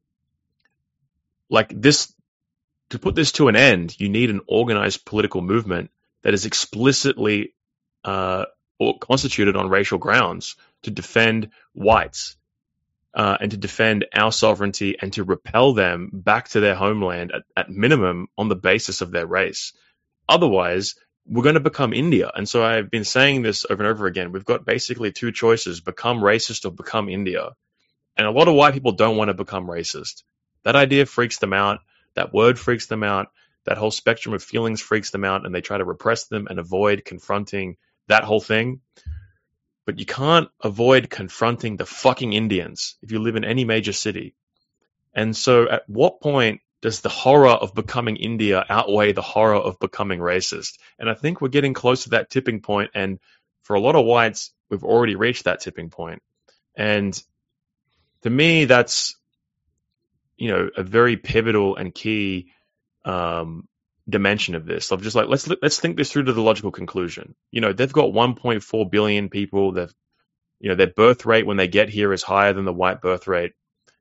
Like this, to put this to an end, you need an organized political movement that is explicitly constituted on racial grounds to defend whites and to defend our sovereignty and to repel them back to their homeland at minimum on the basis of their race. Otherwise, we're going to become India. And so I've been saying this over and over again. We've got basically two choices: become racist or become India. And a lot of white people don't want to become racist. That idea freaks them out. That word freaks them out. That whole spectrum of feelings freaks them out, and they try to repress them and avoid confronting that whole thing. But you can't avoid confronting the fucking Indians if you live in any major city. And so at what point does the horror of becoming India outweigh the horror of becoming racist? And I think we're getting close to that tipping point. And for a lot of whites, we've already reached that tipping point. And to me, that's, a very pivotal and key dimension of this. Of just like, let's think this through to the logical conclusion. They've got 1.4 billion people. Their birth rate when they get here is higher than the white birth rate.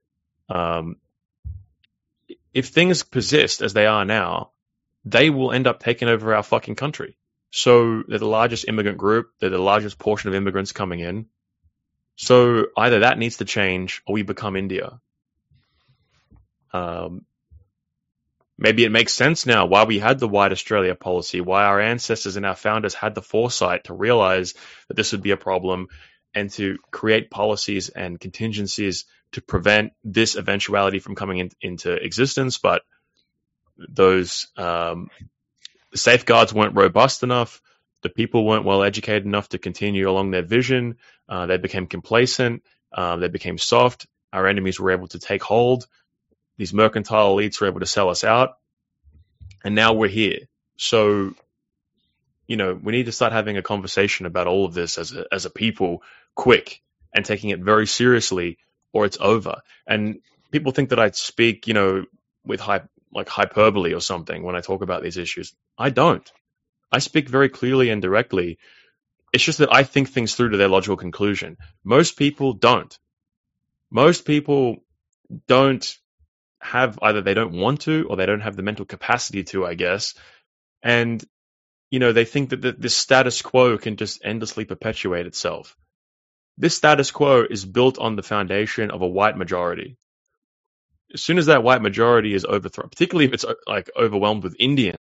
If things persist as they are now, they will end up taking over our fucking country. So they're the largest immigrant group. They're the largest portion of immigrants coming in. So either that needs to change or we become India. Maybe it makes sense now why we had the White Australia policy, why our ancestors and our founders had the foresight to realize that this would be a problem and to create policies and contingencies to prevent this eventuality from coming into existence. But those safeguards weren't robust enough. The people weren't well educated enough to continue along their vision. They became complacent. They became soft. Our enemies were able to take hold. These mercantile elites were able to sell us out. And now we're here. So, we need to start having a conversation about all of this as a people quick and taking it very seriously, or it's over. And people think that I speak, with hyperbole or something when I talk about these issues. I don't. I speak very clearly and directly. It's just that I think things through to their logical conclusion. Most people don't. Most people don't have, either they don't want to or they don't have the mental capacity to, I guess. And, they think that this status quo can just endlessly perpetuate itself. This status quo is built on the foundation of a white majority. As soon as that white majority is overthrown, particularly if it's overwhelmed with Indians,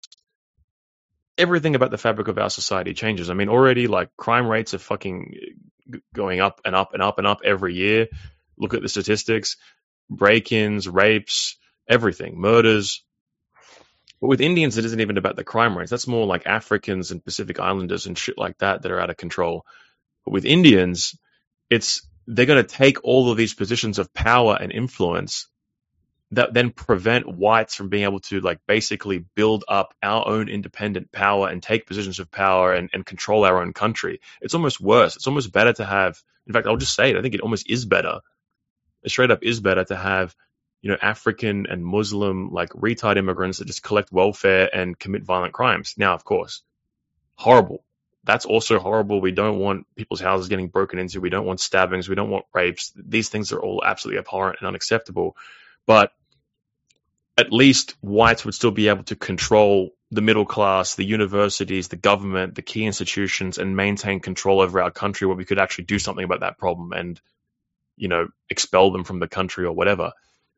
everything about the fabric of our society changes. I mean, already crime rates are fucking going up and up and up and up every year. Look at the statistics. Break-ins, rapes, everything, murders. But with Indians, it isn't even about the crime rates. That's more like Africans and Pacific Islanders and shit like that are out of control. But with Indians, they're going to take all of these positions of power and influence that then prevent whites from being able to basically build up our own independent power and take positions of power and control our own country. It's almost worse. It's almost better to have, in fact, I'll just say it, I think it almost is better. It straight up is better to have, African and Muslim retard immigrants that just collect welfare and commit violent crimes. Now, of course, horrible. That's also horrible. We don't want people's houses getting broken into. We don't want stabbings. We don't want rapes. These things are all absolutely abhorrent and unacceptable. But at least whites would still be able to control the middle class, the universities, the government, the key institutions, and maintain control over our country where we could actually do something about that problem and expel them from the country or whatever.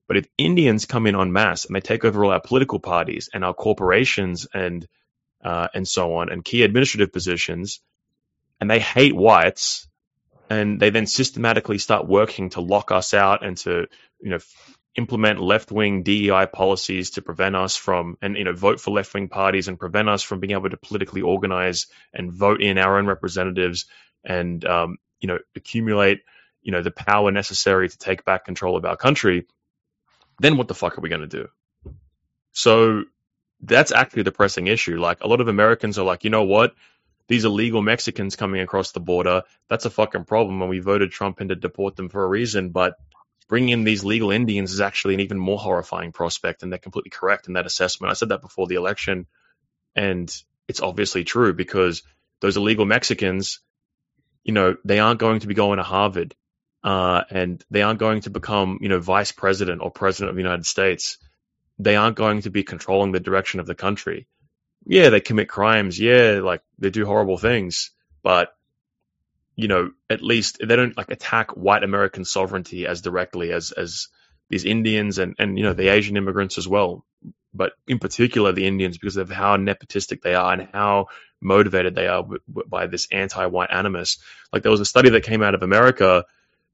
But if Indians come in en masse and they take over all our political parties and our corporations and so on, and key administrative positions, and they hate whites, and they then systematically start working to lock us out and to, implement left-wing DEI policies to prevent us from, and vote for left-wing parties and prevent us from being able to politically organize and vote in our own representatives and accumulate the power necessary to take back control of our country, then what the fuck are we going to do? So that's actually the pressing issue. Like, a lot of Americans are like, you know what? These illegal Mexicans coming across the border, that's a fucking problem, and we voted Trump in to deport them for a reason. But bringing in these legal Indians is actually an even more horrifying prospect, and they're completely correct in that assessment. I said that before the election, and it's obviously true, because those illegal Mexicans, they aren't going to be going to Harvard, and they aren't going to become, vice president or president of the United States. They aren't going to be controlling the direction of the country. Yeah, they commit crimes. Yeah, like, they do horrible things, but at least they don't attack white American sovereignty as directly as these Indians and the Asian immigrants as well. But in particular, the Indians, because of how nepotistic they are and how motivated they are by this anti-white animus. Like, there was a study that came out of America,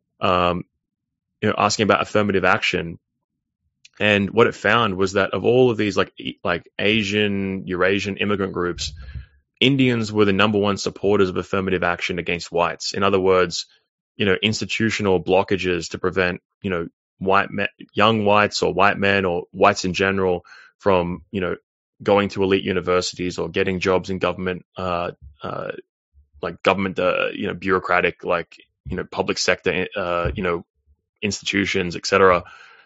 asking about affirmative action. And what it found was that of all of these like Asian, Eurasian immigrant groups, Indians were the number one supporters of affirmative action against whites. In other words, institutional blockages to prevent, young whites or white men or whites in general from, going to elite universities or getting jobs in government, bureaucratic, public sector, institutions, etc.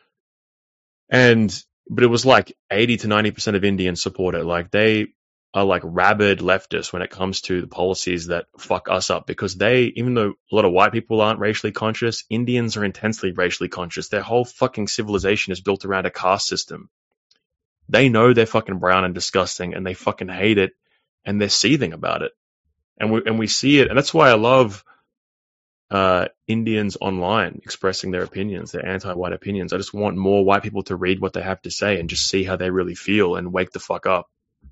But it was like 80 to 90% of Indians support it. Like, they are like rabid leftists when it comes to the policies that fuck us up, because even though a lot of white people aren't racially conscious, Indians are intensely racially conscious. Their whole fucking civilization is built around a caste system. They know they're fucking brown and disgusting, and they fucking hate it, and they're seething about it. And we see it, and that's why I love Indians online expressing their opinions, their anti-white opinions. I just want more white people to read what they have to say and just see how they really feel and wake the fuck up.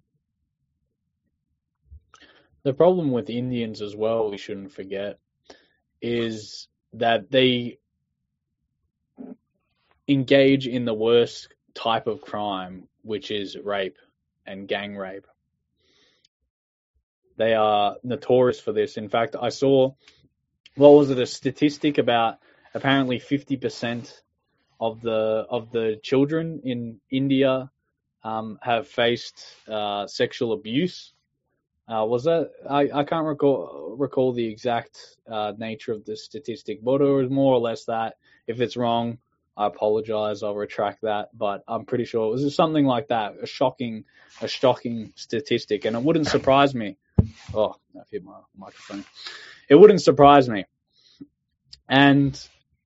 The problem with Indians as well, we shouldn't forget, is that they engage in the worst type of crime, which is rape and gang rape. They are notorious for this. In fact, I saw, a statistic about apparently 50% of the children in India have faced sexual abuse. Was that? I can't recall the exact nature of the statistic, but it was more or less that. If it's wrong, I apologize. I'll retract that, but I'm pretty sure it was something like that. A shocking statistic, and it wouldn't surprise me. Oh, I've hit my microphone. It wouldn't surprise me. And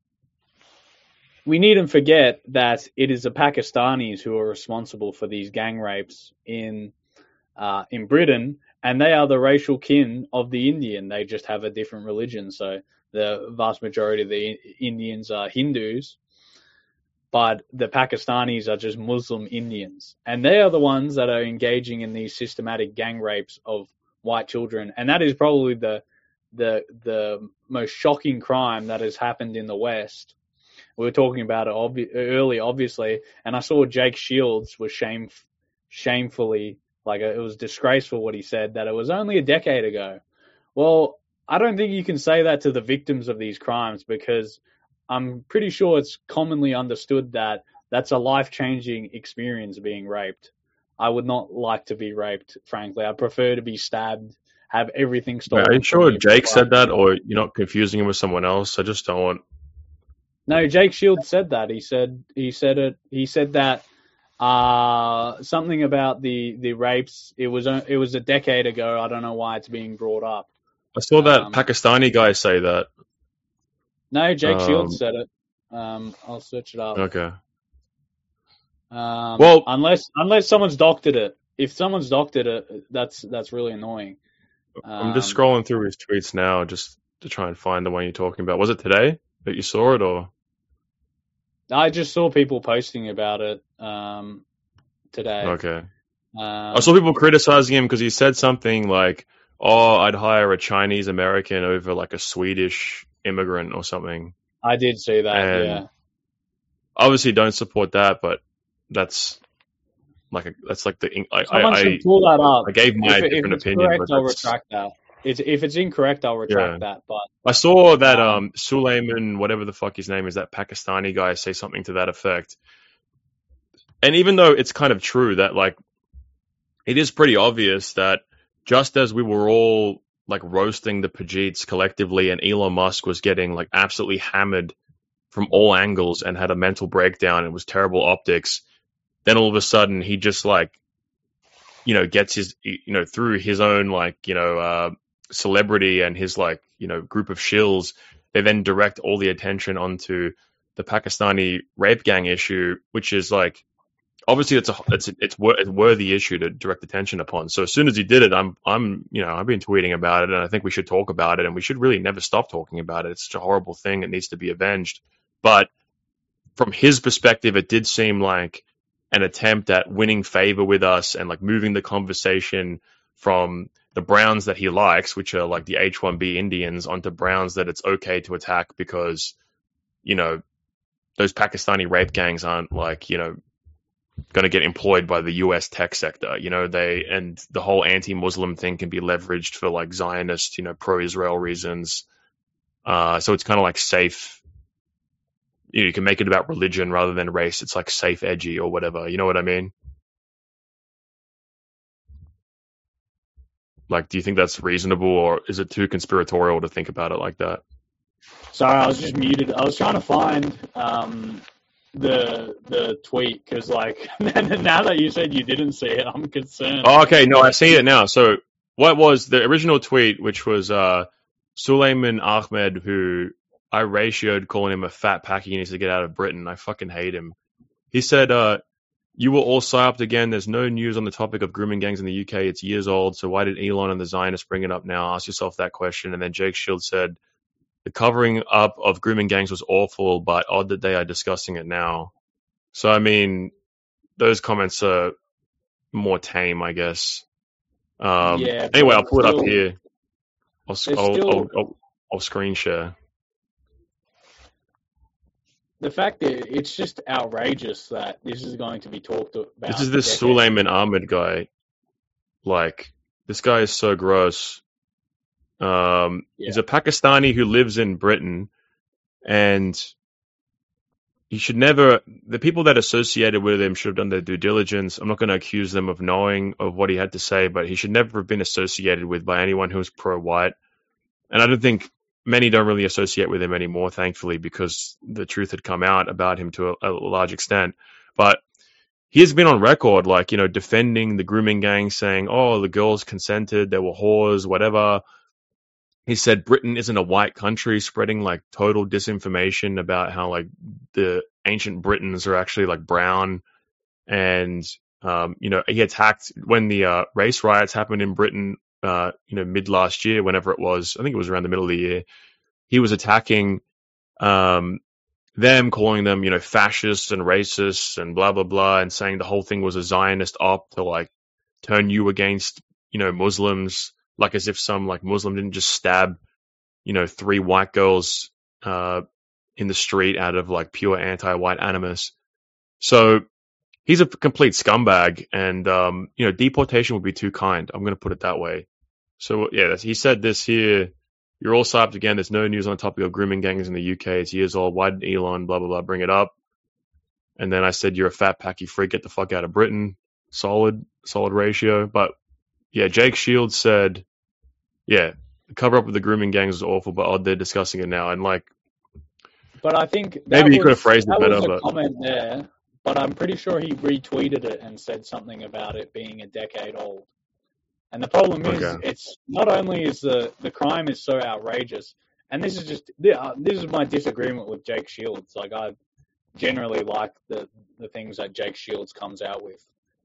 we needn't forget that it is the Pakistanis who are responsible for these gang rapes in Britain, and they are the racial kin of the Indian. They just have a different religion. So the vast majority of the Indians are Hindus, but the Pakistanis are just Muslim Indians. And they are the ones that are engaging in these systematic gang rapes of white children. And that is probably the most shocking crime that has happened in the West. We were talking about it earlier, obviously, and I saw Jake Shields was shamefully, it was disgraceful what he said, that it was only a decade ago. Well, I don't think you can say that to the victims of these crimes, because I'm pretty sure it's commonly understood that that's a life-changing experience, being raped. I would not like to be raped, frankly. I prefer to be stabbed, have everything stolen. Are you sure Jake said that, or you're not confusing him with someone else? I just don't want... No, Jake Shields said that. He said that something about the rapes. It was a decade ago. I don't know why it's being brought up. I saw that Pakistani guy say that. No, Jake Shields said it. I'll search it up. Okay. Well, unless someone's doctored it. If someone's doctored it, that's really annoying. I'm just scrolling through his tweets now just to try and find the one you're talking about. Was it today that you saw it, or? I just saw people posting about it today. Okay. I saw people criticizing him because he said something like, "Oh, I'd hire a Chinese American over like a Swedish immigrant or something." I did see that. And Yeah. obviously, don't support that, but that's like the Someone should pull that up. I gave my if different it's opinion. correct, But I'll retract that. If it's incorrect, I'll retract that. But I saw that Suleiman, whatever the fuck his name is, that Pakistani guy, say something to that effect. And even though it's kind of true that like it is pretty obvious that just as we were all like roasting the Pajeets collectively, and Elon Musk was getting like absolutely hammered from all angles and had a mental breakdown, it was terrible optics. Then all of a sudden he just like, gets his, through his own like, celebrity and his like, group of shills, they then direct all the attention onto the Pakistani rape gang issue, which is like, obviously it's a worthy issue to direct attention upon. So as soon as he did it, I've been tweeting about it, and I think we should talk about it, and we should really never stop talking about it. It's such a horrible thing. It needs to be avenged. But from his perspective, it did seem like an attempt at winning favor with us and like moving the conversation from the Browns that he likes, which are like the H-1B Indians, onto Browns that it's okay to attack because, those Pakistani rape gangs aren't like, going to get employed by the US tech sector. And the whole anti-Muslim thing can be leveraged for like Zionist, pro-Israel reasons. So it's kind of like safe. You can make it about religion rather than race. It's like safe, edgy or whatever. You know what I mean? Like, do you think that's reasonable, or is it too conspiratorial to think about it like that? Sorry, I was just muted. I was trying to find the tweet because, like, now that you said you didn't see it, I'm concerned. Oh, okay, no, I've seen it now. So, what was the original tweet, which was Suleiman Ahmed, who I ratioed calling him a fat packy, he needs to get out of Britain. I fucking hate him. He said, you were all psyoped again. There's no news on the topic of grooming gangs in the UK. It's years old. So why did Elon and the Zionists bring it up now? Ask yourself that question. And then Jake Shields said, the covering up of grooming gangs was awful, but odd that they are discussing it now. So, I mean, those comments are more tame, I guess. Anyway, I'll pull it up here. I'll screen share. The fact that it's just outrageous that this is going to be talked about. This is this Suleiman Ahmed guy. Like, this guy is so gross. He's a Pakistani who lives in Britain, and you should never. The people that associated with him should have done their due diligence. I'm not going to accuse them of knowing of what he had to say, but he should never have been associated with by anyone who was pro-white. And I don't think many don't really associate with him anymore, thankfully, because the truth had come out about him to a large extent. But he has been on record, like, defending the grooming gang, saying, oh, the girls consented, they were whores, whatever. He said Britain isn't a white country, spreading like total disinformation about how like the ancient Britons are actually like brown. And, he attacked when the race riots happened in Britain, mid last year, whenever it was. I think it was around the middle of the year. He was attacking them, calling them, fascists and racists and blah, blah, blah, and saying the whole thing was a Zionist op to like turn you against, Muslims, like as if some like Muslim didn't just stab, 3 white girls in the street out of like pure anti-white animus. So he's a complete scumbag, and deportation would be too kind. I'm going to put it that way. So yeah, he said this here. You're all psyped again. There's no news on the topic of grooming gangs in the UK. It's years old. Why did Elon, blah, blah, blah, bring it up? And then I said, you're a fat, packy freak. Get the fuck out of Britain. Solid ratio. But yeah, Jake Shields said, yeah, the cover up of the grooming gangs is awful, but odd they're discussing it now. And like, but I think maybe you could have phrased it better. But comment there, but I'm pretty sure he retweeted it and said something about it being a decade old. And the problem is, it's not only is the crime is so outrageous, and this is my disagreement with Jake Shields. Like, I generally like the things that Jake Shields comes out with,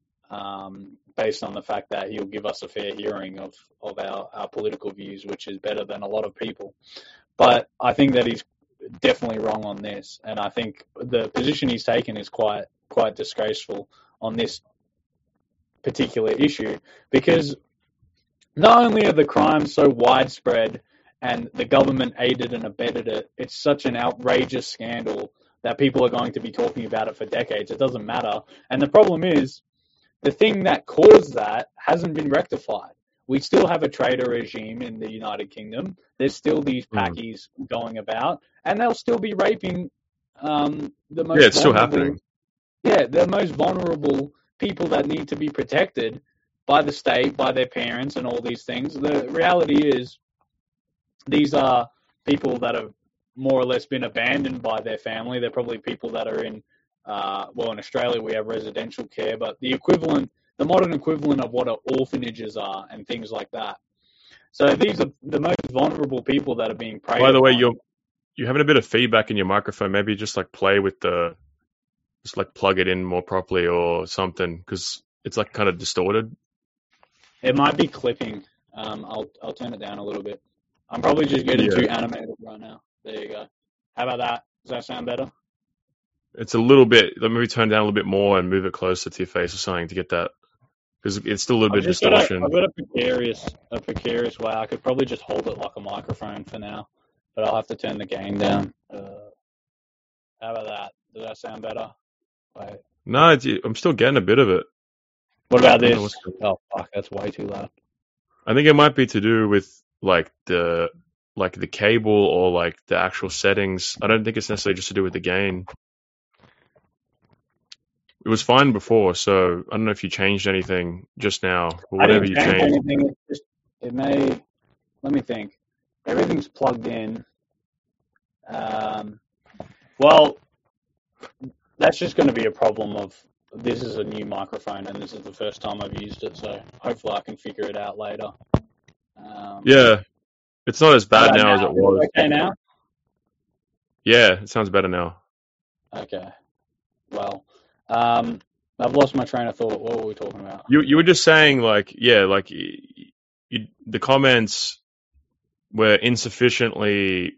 based on the fact that he'll give us a fair hearing of our political views, which is better than a lot of people. But I think that definitely wrong on this, and I think the position he's taken is quite disgraceful on this particular issue, because not only are the crimes so widespread and the government aided and abetted it, it's such an outrageous scandal that people are going to be talking about it for decades. It doesn't matter. And the problem is, the thing that caused that hasn't been rectified. We still have a trader regime in the United Kingdom. There's still these packies going about, and they'll still be raping the most Yeah, it's still happening. Yeah, the most vulnerable people that need to be protected by the state, by their parents, and all these things. The reality is, these are people that have more or less been abandoned by their family. They're probably people that are in, in Australia we have residential care, but the modern equivalent of what orphanages are and things like that. So these are the most vulnerable people that are being preyed upon. By the way, you're having a bit of feedback in your microphone. Maybe just like play with just like plug it in more properly or something, because it's like kind of distorted. It might be clipping. I'll turn it down a little bit. I'm probably just getting too animated right now. There you go. How about that? Does that sound better? It's a little bit. Let me turn it down a little bit more and move it closer to your face or something to get that, because it's still a little bit distortion. I've got a precarious way. I could probably just hold it like a microphone for now, but I'll have to turn the gain down. How about that? Does that sound better? Wait. No, I'm still getting a bit of it. What about this? Oh fuck, that's way too loud. I think it might be to do with like the cable or like the actual settings. I don't think it's necessarily just to do with the gain. It was fine before, so I don't know if you changed anything just now, or whatever you changed. It may. Let me think. Everything's plugged in. Well, that's just going to be a problem of this is a new microphone and this is the first time I've used it, so hopefully I can figure it out later. Yeah, it's not as bad now as it was. Okay now? Yeah, it sounds better now. Okay. Well, I've lost my train of thought. What were we talking about? You were just saying the comments were insufficiently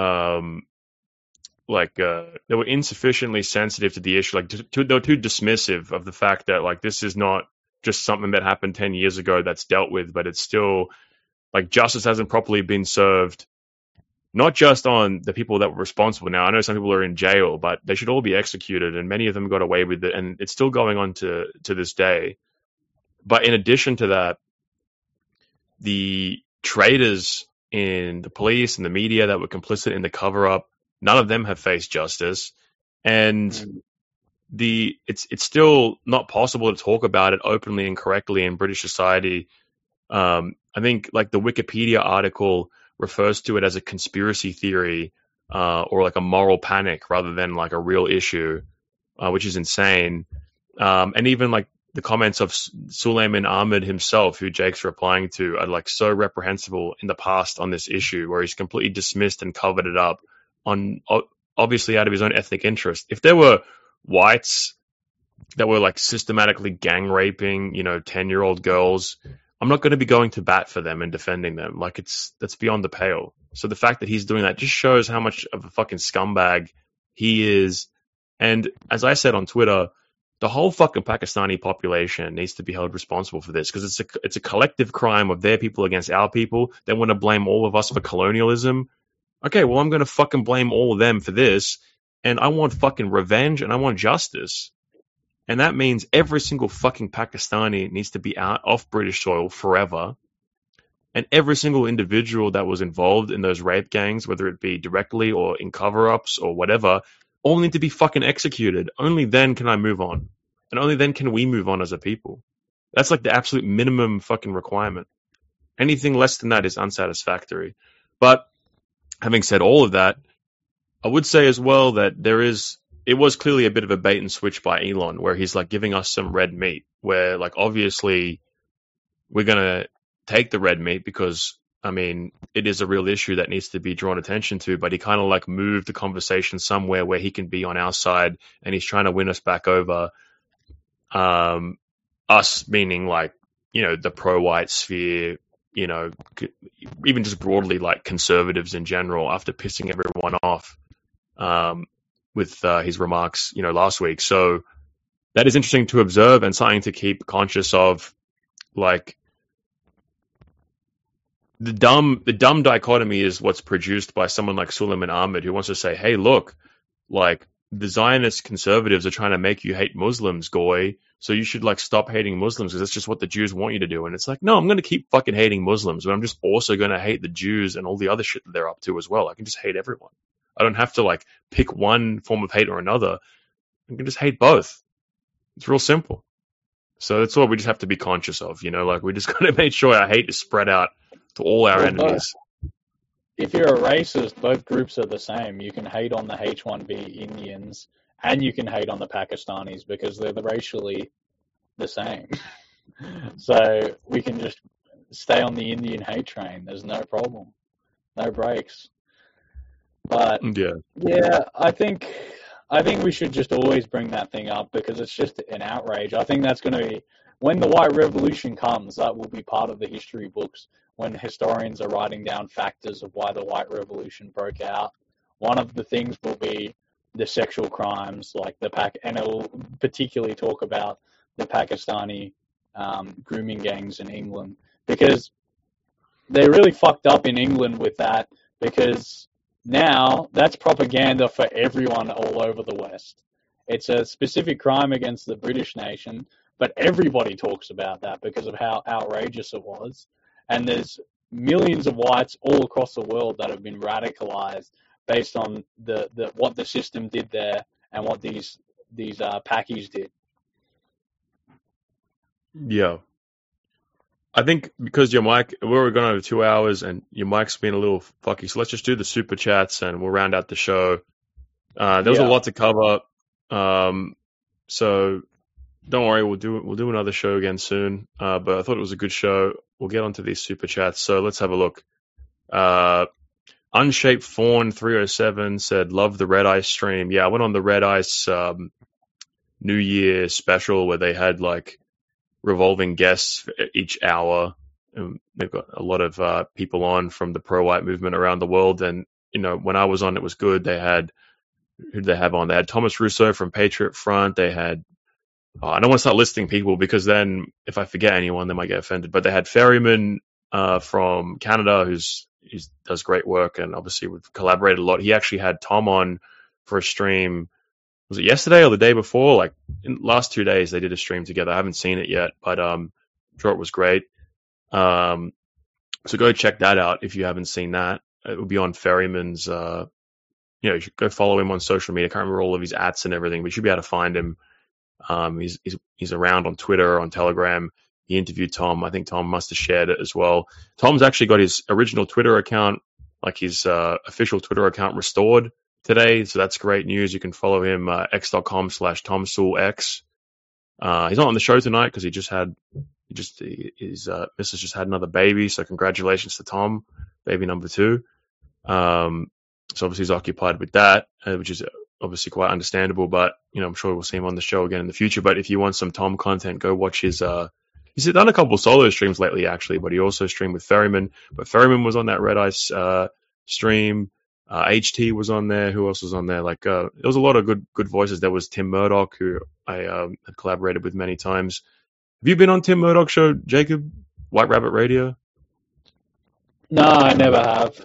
they were insufficiently sensitive to the issue. Like they were too dismissive of the fact that like this is not just something that happened 10 years ago that's dealt with, but it's still like justice hasn't properly been served. Not just on the people that were responsible. Now, I know some people are in jail, but they should all be executed, and many of them got away with it, and it's still going on to this day. But in addition to that, the traitors in the police and the media that were complicit in the cover-up, none of them have faced justice, and it's still not possible to talk about it openly and correctly in British society. I think like the Wikipedia article refers to it as a conspiracy theory or like a moral panic rather than like a real issue, which is insane. And even like the comments of Suleiman Ahmed himself, who Jake's replying to, are like so reprehensible in the past on this issue, where he's completely dismissed and covered it up on obviously out of his own ethnic interest. If there were whites that were like systematically gang raping, 10-year-old girls, I'm not going to be going to bat for them and defending them. Like that's beyond the pale. So the fact that he's doing that just shows how much of a fucking scumbag he is. And as I said on Twitter, the whole fucking Pakistani population needs to be held responsible for this, because it's a collective crime of their people against our people. They want to blame all of us for colonialism. Okay, well, I'm going to fucking blame all of them for this, and I want fucking revenge and I want justice. And that means every single fucking Pakistani needs to be out off British soil forever. And every single individual that was involved in those rape gangs, whether it be directly or in cover-ups or whatever, all need to be fucking executed. Only then can I move on. And only then can we move on as a people. That's like the absolute minimum fucking requirement. Anything less than that is unsatisfactory. But having said all of that, I would say as well that it was clearly a bit of a bait and switch by Elon, where he's like giving us some red meat, where like obviously we're going to take the red meat because, I mean, it is a real issue that needs to be drawn attention to, but he kind of like moved the conversation somewhere where he can be on our side, and he's trying to win us back over. Us meaning like, the pro-white sphere, even just broadly like conservatives in general, after pissing everyone off with his remarks, last week. So that is interesting to observe and something to keep conscious of. Like the dumb dichotomy is what's produced by someone like Suleiman Ahmed, who wants to say, hey, look, like the Zionist conservatives are trying to make you hate Muslims, Goy. So you should like stop hating Muslims because that's just what the Jews want you to do. And it's like, no, I'm going to keep fucking hating Muslims, but I'm just also going to hate the Jews and all the other shit that they're up to as well. I can just hate everyone. I don't have to like pick one form of hate or another. I can just hate both. It's real simple. So that's what we just have to be conscious of, like we just got to make sure our hate is spread out to all our enemies. If you're a racist, both groups are the same. You can hate on the H-1B Indians and you can hate on the Pakistanis because they're racially the same. So we can just stay on the Indian hate train. There's no problem. No breaks. But yeah, I think we should just always bring that thing up because it's just an outrage. I think that's going to be, when the White Revolution comes, that will be part of the history books when historians are writing down factors of why the White Revolution broke out. One of the things will be the sexual crimes, like and it will particularly talk about the Pakistani grooming gangs in England, because they really fucked up in England with that, because now that's propaganda for everyone all over the West. It's a specific crime against the British nation, but everybody talks about that because of how outrageous it was. And there's millions of whites all across the world that have been radicalized based on the what the system did there and what these Pakis did. Yeah. I think because your mic, we're going over 2 hours and your mic's been a little fucky, so let's just do the super chats and we'll round out the show. There was a lot to cover, so don't worry, we'll do another show again soon. But I thought it was a good show. We'll get onto these super chats. So let's have a look. Unshaped Fawn 307 said, "Love the Red Ice stream." Yeah, I went on the Red Ice New Year special where they had like revolving guests each hour. And they've got a lot of people on from the pro-white movement around the world. And, when I was on, it was good. They had, who did they have on? They had Thomas Russo from Patriot Front. They had, I don't want to start listing people because then if I forget anyone, they might get offended. But they had Ferryman from Canada, who does great work. And obviously we've collaborated a lot. He actually had Tom on for a stream. Was it yesterday or the day before? Like in the last 2 days, they did a stream together. I haven't seen it yet, but I'm sure it was great. So go check that out if you haven't seen that. It will be on Ferryman's. You should go follow him on social media. I can't remember all of his ats and everything, but you should be able to find him. He's around on Twitter, on Telegram. He interviewed Tom. I think Tom must have shared it as well. Tom's actually got his original Twitter account, like his official Twitter account, restored today, so that's great news. You can follow him x.com/TomSewellX. He's not on the show tonight because his missus just had another baby, so congratulations to Tom, baby number 2. So obviously he's occupied with that, which is obviously quite understandable, but I'm sure we'll see him on the show again in the future. But if you want some Tom content, go watch his he's done a couple solo streams lately actually, but he also streamed with Ferryman. But Ferryman was on that Red Ice stream. HT was on there. Who else was on there? Like, there was a lot of good voices. There was Tim Murdoch, who I had collaborated with many times. Have you been on Tim Murdoch's show, Jacob? White Rabbit Radio? No, I never have.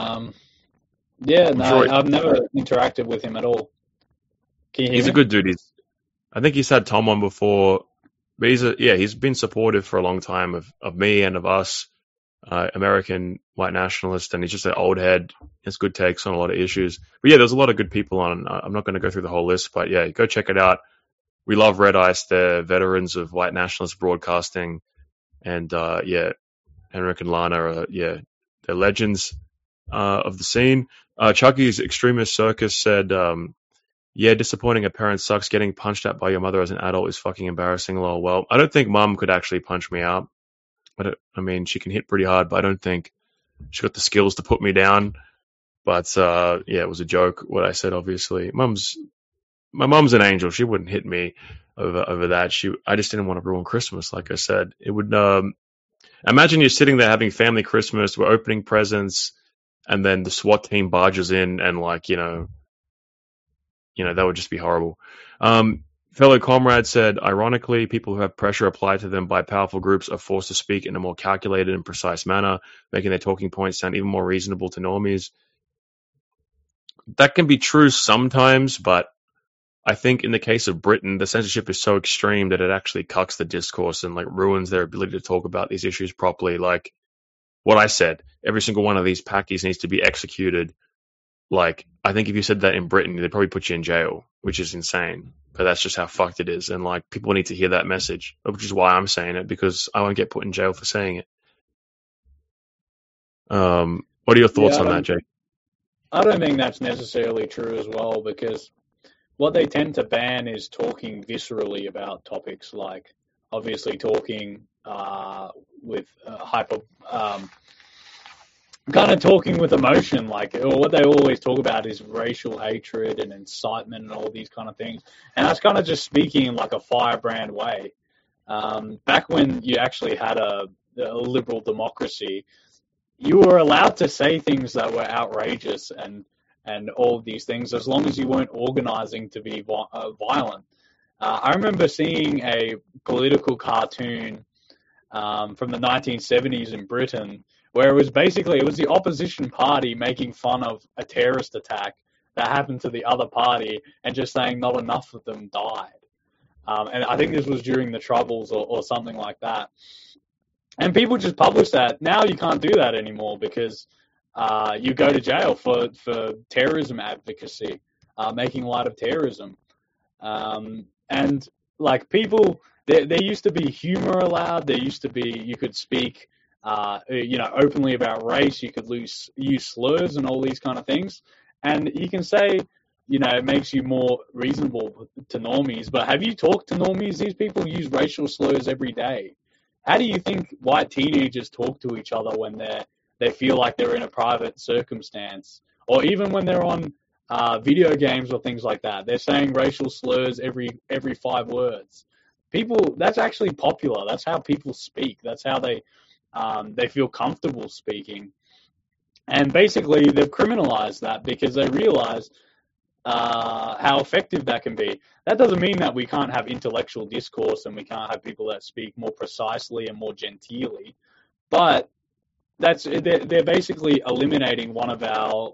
I've never interacted with him at all. He's a good dude. I think he's had Tom on before, but he's been supportive for a long time of me and of us. American white nationalist, and he's just an old head. Has good takes on a lot of issues. But yeah, there's a lot of good people on. I'm not going to go through the whole list, but yeah, go check it out. We love Red Ice. They're veterans of white nationalist broadcasting, and Henrik and Lana are they're legends of the scene. Chucky's Extremist Circus said, disappointing a parent sucks. Getting punched at by your mother as an adult is fucking embarrassing. Lol. Well, I don't think mum could actually punch me out. I mean, she can hit pretty hard, but I don't think she got the skills to put me down. But it was a joke what I said. Obviously, my mum's an angel. She wouldn't hit me over that. I just didn't want to ruin Christmas. Like I said, it would. Imagine you're sitting there having family Christmas. We're opening presents, and then the SWAT team barges in and that would just be horrible. Fellow comrade said, ironically, people who have pressure applied to them by powerful groups are forced to speak in a more calculated and precise manner, making their talking points sound even more reasonable to normies. That can be true sometimes, but I think in the case of Britain, the censorship is so extreme that it actually cucks the discourse and ruins their ability to talk about these issues properly. Like what I said, every single one of these packies needs to be executed. Like, I think if you said that in Britain, they'd probably put you in jail, which is insane. But that's just how fucked it is. And people need to hear that message, which is why I'm saying it, because I won't get put in jail for saying it. What are your thoughts on that, Jake? I don't think that's necessarily true as well, because what they tend to ban is talking viscerally about topics, like obviously talking with kind of talking with emotion, what they always talk about is racial hatred and incitement and all these kind of things. And that's kind of just speaking in a firebrand way. Back when you actually had a liberal democracy, you were allowed to say things that were outrageous and all of these things, as long as you weren't organizing to be violent. I remember seeing a political cartoon from the 1970s in Britain, where it was the opposition party making fun of a terrorist attack that happened to the other party and just saying not enough of them died. And I think this was during the Troubles or something like that. And people just published that. Now you can't do that anymore because you go to jail for terrorism advocacy, making light of terrorism. And people, there used to be humor allowed. There used to be, you could speak openly about race. You could use slurs and all these kind of things. And you can say, it makes you more reasonable to normies. But have you talked to normies? These people use racial slurs every day. How do you think white teenagers talk to each other when they feel like they're in a private circumstance? Or even when they're on video games or things like that, they're saying racial slurs every 5 words. People, that's actually popular. That's how people speak. That's how they feel comfortable speaking. And basically, they've criminalized that because they realize how effective that can be. That doesn't mean that we can't have intellectual discourse and we can't have people that speak more precisely and more genteelly. But they're basically eliminating one of our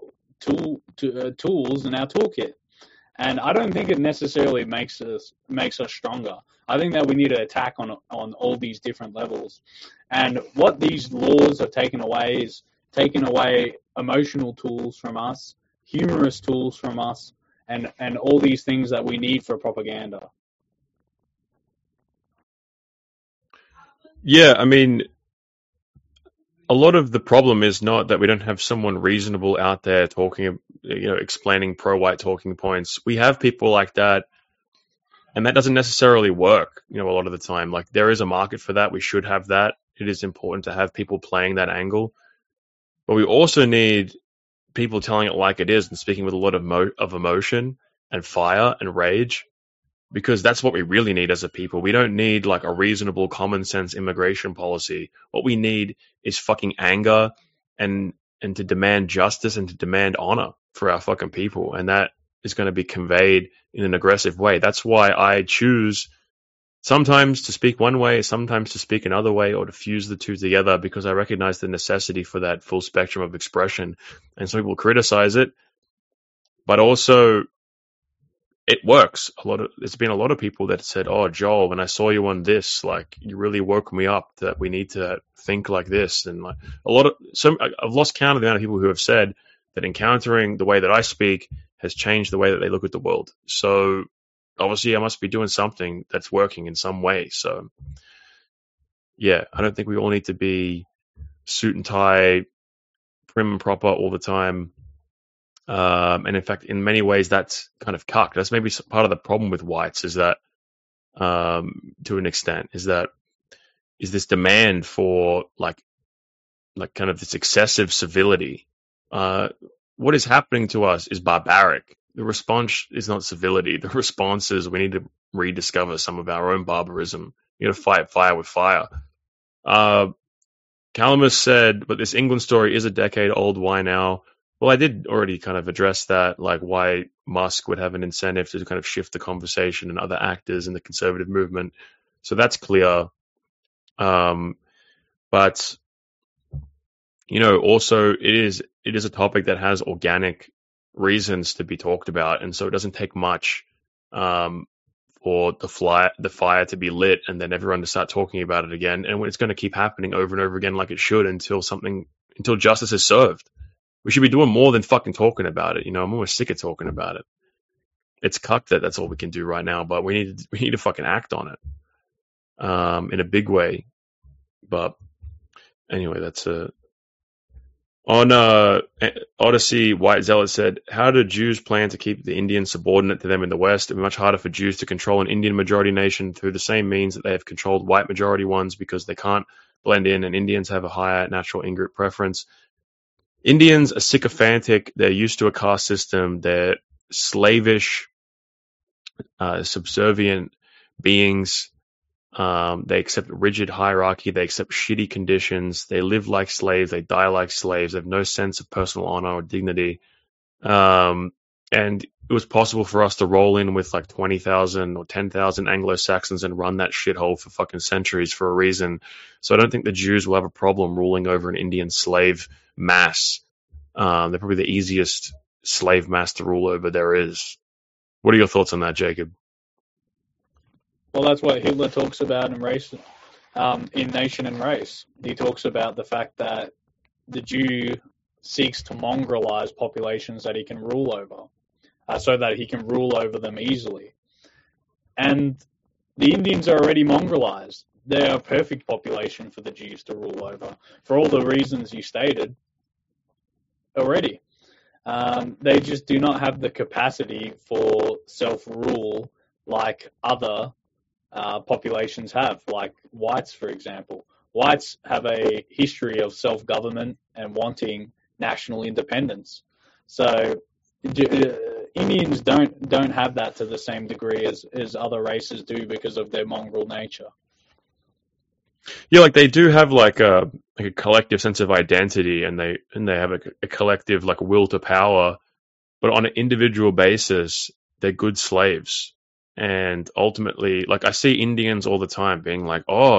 tools in our toolkit. And I don't think it necessarily makes us stronger. I think that we need to attack on all these different levels. And what these laws have taken away is taken away emotional tools from us, humorous tools from us, and all these things that we need for propaganda. Yeah, I mean, a lot of the problem is not that we don't have someone reasonable out there talking, explaining pro-white talking points. We have people like that, and that doesn't necessarily work, a lot of the time. There is a market for that. We should have that. It is important to have people playing that angle. But we also need people telling it like it is and speaking with a lot of emotion and fire and rage, because that's what we really need as a people. We don't need a reasonable common sense immigration policy. What we need is fucking anger and to demand justice and to demand honor for our fucking people. And that is going to be conveyed in an aggressive way. That's why I choose sometimes to speak one way, sometimes to speak another way, or to fuse the two together, because I recognize the necessity for that full spectrum of expression. And some people criticize it, but also it works. There's been a lot of people that said, "Oh, Joel, when I saw you on this, you really woke me up that we need to think like this." And I've lost count of the amount of people who have said that encountering the way that I speak has changed the way that they look at the world. So obviously I must be doing something that's working in some way. So yeah, I don't think we all need to be suit and tie, prim and proper all the time. And in fact, in many ways, that's kind of cucked. That's maybe part of the problem with whites, is that, to an extent, is this demand for kind of this excessive civility. What is happening to us is barbaric. The response is not civility. The response is we need to rediscover some of our own barbarism. You got to fight fire with fire. Calamus said, but this England story is a decade old. Why now? Well, I did already kind of address that, like why Musk would have an incentive to kind of shift the conversation and other actors in the conservative movement. So that's clear. But also it is a topic that has organic reasons to be talked about, and so it doesn't take much for the fire to be lit and then everyone to start talking about it again, and it's going to keep happening over and over again like it should until justice is served. We should be doing more than fucking talking about it. I'm almost sick of talking about it. It's cucked that that's all we can do right now, but we need to fucking act on it in a big way. But anyway, that's on Odyssey. White Zealot said, "How do Jews plan to keep the Indians subordinate to them in the West? It would be much harder for Jews to control an Indian majority nation through the same means that they have controlled white majority ones, because they can't blend in, and Indians have a higher natural in-group preference. Indians are sycophantic. They're used to a caste system. They're slavish, subservient beings. They accept rigid hierarchy. They accept shitty conditions. They live like slaves. They die like slaves. They have no sense of personal honor or dignity. And it was possible for us to roll in with like 20,000 or 10,000 Anglo-Saxons and run that shithole for fucking centuries for a reason. So I don't think the Jews will have a problem ruling over an Indian slave mass. They're probably the easiest slave mass to rule over there is. What are your thoughts on that, Jacob? Well, that's what Hitler talks about in Nation and Race. He talks about the fact that the Jew seeks to mongrelize populations that he can rule over, so that he can rule over them easily. And the Indians are already mongrelized. They're a perfect population for the Jews to rule over, for all the reasons you stated already. They just do not have the capacity for self-rule like other populations have, like whites, for example. Whites have a history of self-government and wanting national independence. So Indians don't have that to the same degree as other races do because of their mongrel nature. Yeah, like they do have like a collective sense of identity, and they have a collective like will to power, but on an individual basis, they're good slaves. And ultimately, like I see Indians all the time being like, oh,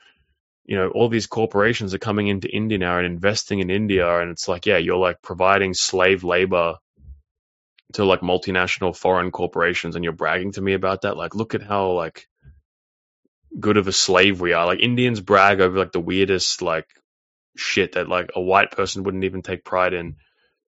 all these corporations are coming into India now and investing in India. And it's like, yeah, you're like providing slave labor to like multinational foreign corporations, and you're bragging to me about that. Like, look at how like good of a slave we are. Like Indians brag over like the weirdest like shit that like a white person wouldn't even take pride in.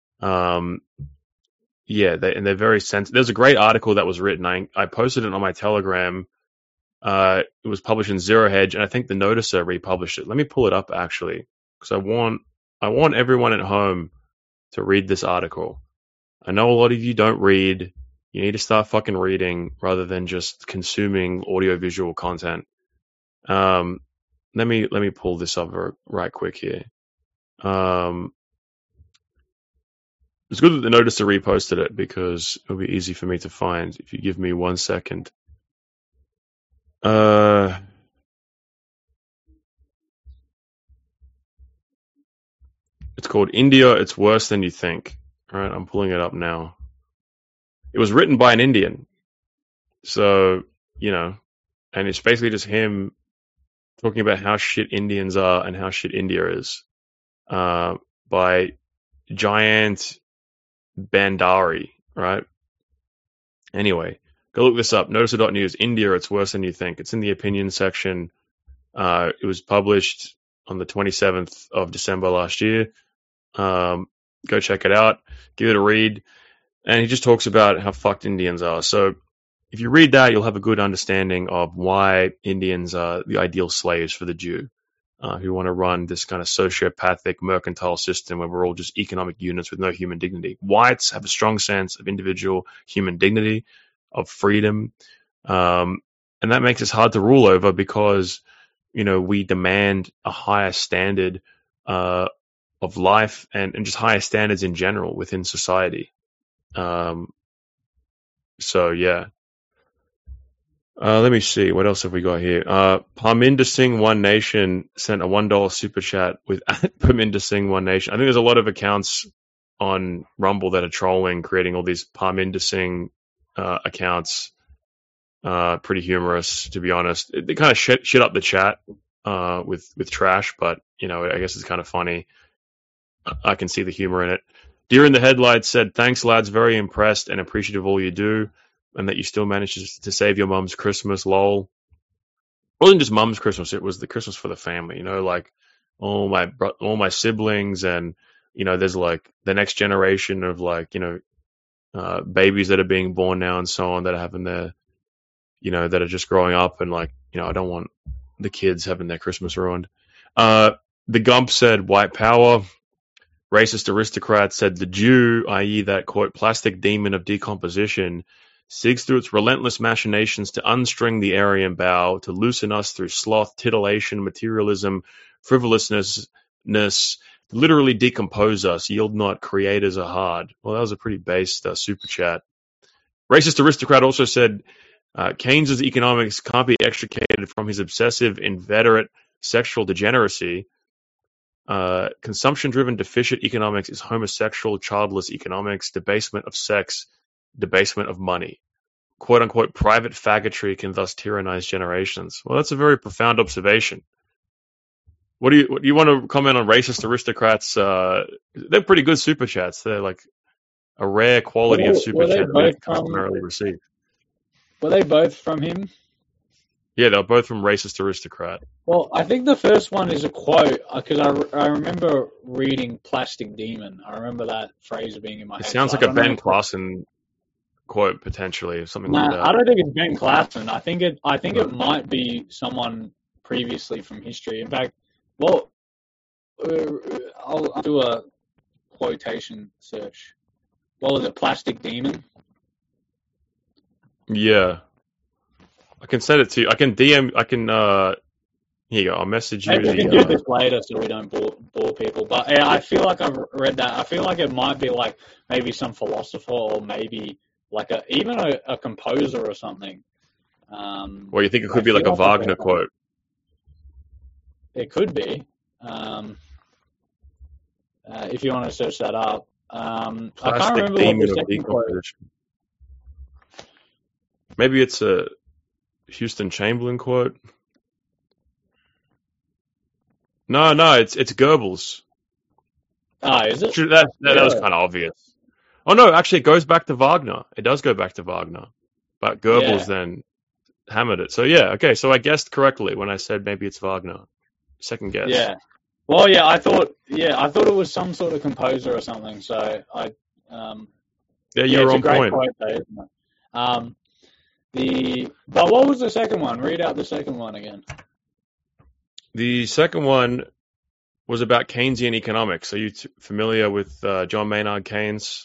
Yeah, they're very sensitive. There's a great article that was written. I posted it on my Telegram. It was published in Zero Hedge, and I think the Noticer republished it. Let me pull it up actually, because I want everyone at home to read this article. I know a lot of you don't read. You need to start fucking reading rather than just consuming audiovisual content. Let me pull this up right quick here. It's good that the Noticer reposted it because it'll be easy for me to find if you give me 1 second. It's called India, It's Worse Than You Think. All right, I'm pulling it up now. It was written by an Indian. So, and it's basically just him talking about how shit Indians are and how shit India is. By Jayant Bandari, right? Anyway, go look this up. Noticer.news, India, It's Worse Than You Think. It's in the opinion section. It was published on the 27th of December last year. Go check it out. Give it a read. And he just talks about how fucked Indians are. So if you read that, you'll have a good understanding of why Indians are the ideal slaves for the Jew. Who want to run this kind of sociopathic mercantile system where we're all just economic units with no human dignity. Whites have a strong sense of individual human dignity, of freedom, and that makes us hard to rule over because, we demand a higher standard of life and just higher standards in general within society. So, yeah. Let me see. What else have we got here? Parminder Singh One Nation sent a $1 super chat with Parminder Singh One Nation. I think there's a lot of accounts on Rumble that are trolling, creating all these Parminder Singh accounts. Pretty humorous, to be honest. They kind of shit up the chat with trash, but I guess it's kind of funny. I can see the humor in it. Deer in the Headlights said, "Thanks, lads. Very impressed and appreciative of all you do, and that you still managed to save your mum's Christmas. Lol." It wasn't just mum's Christmas; it was the Christmas for the family. Like all my siblings, and there's like the next generation of babies that are being born now and so on that are having their, that are just growing up, and I don't want the kids having their Christmas ruined. The Gump said, "White power." Racist Aristocrat said, "The Jew, i.e. that, quote, plastic demon of decomposition, seeks through its relentless machinations to unstring the Aryan bow, to loosen us through sloth, titillation, materialism, frivolousness, literally decompose us, yield not, creators are hard." Well, that was a pretty based super chat. Racist Aristocrat also said, Keynes's economics can't be extricated from his obsessive, inveterate sexual degeneracy. Consumption-driven deficient economics is homosexual, childless economics, debasement of sex, debasement of money. "Quote-unquote private faggotry can thus tyrannize generations." Well, that's a very profound observation. What do you want to comment on Racist Aristocrats? They're pretty good super chats. They're like a rare quality of super chat that we customarily receive. Were they both from him? Yeah, they're both from Racist Aristocrat. Well, I think the first one is a quote, because I remember reading Plastic Demon. I remember that phrase being in my head. It sounds like a Ben Klassen quote, potentially, or something like that. I don't think it's Ben Klassen. I think it might be someone previously from history. In fact, well, I'll do a quotation search. What was it, Plastic Demon? Yeah. I can send it to you. I can DM. Here you go. I'll message you. Maybe we can do this later so we don't bore people. But yeah, I feel like I've read that. I feel like it might be like maybe some philosopher, or maybe like even a composer or something. Well, you think it could be like a Wagner quote? It could be. If you want to search that up. I can't remember what the second quote. Maybe it's a Houston Chamberlain quote. No, it's Goebbels. Ah, is it? That was kind of obvious. Oh no, actually, it goes back to Wagner. It does go back to Wagner, but Goebbels then hammered it. So yeah, okay. So I guessed correctly when I said maybe it's Wagner. Second guess. Yeah. Well, yeah, I thought it was some sort of composer or something. So you're on point. Quote, though, isn't it? But what was the second one? Read out the second one again. The second one was about Keynesian economics. Are you familiar with John Maynard Keynes?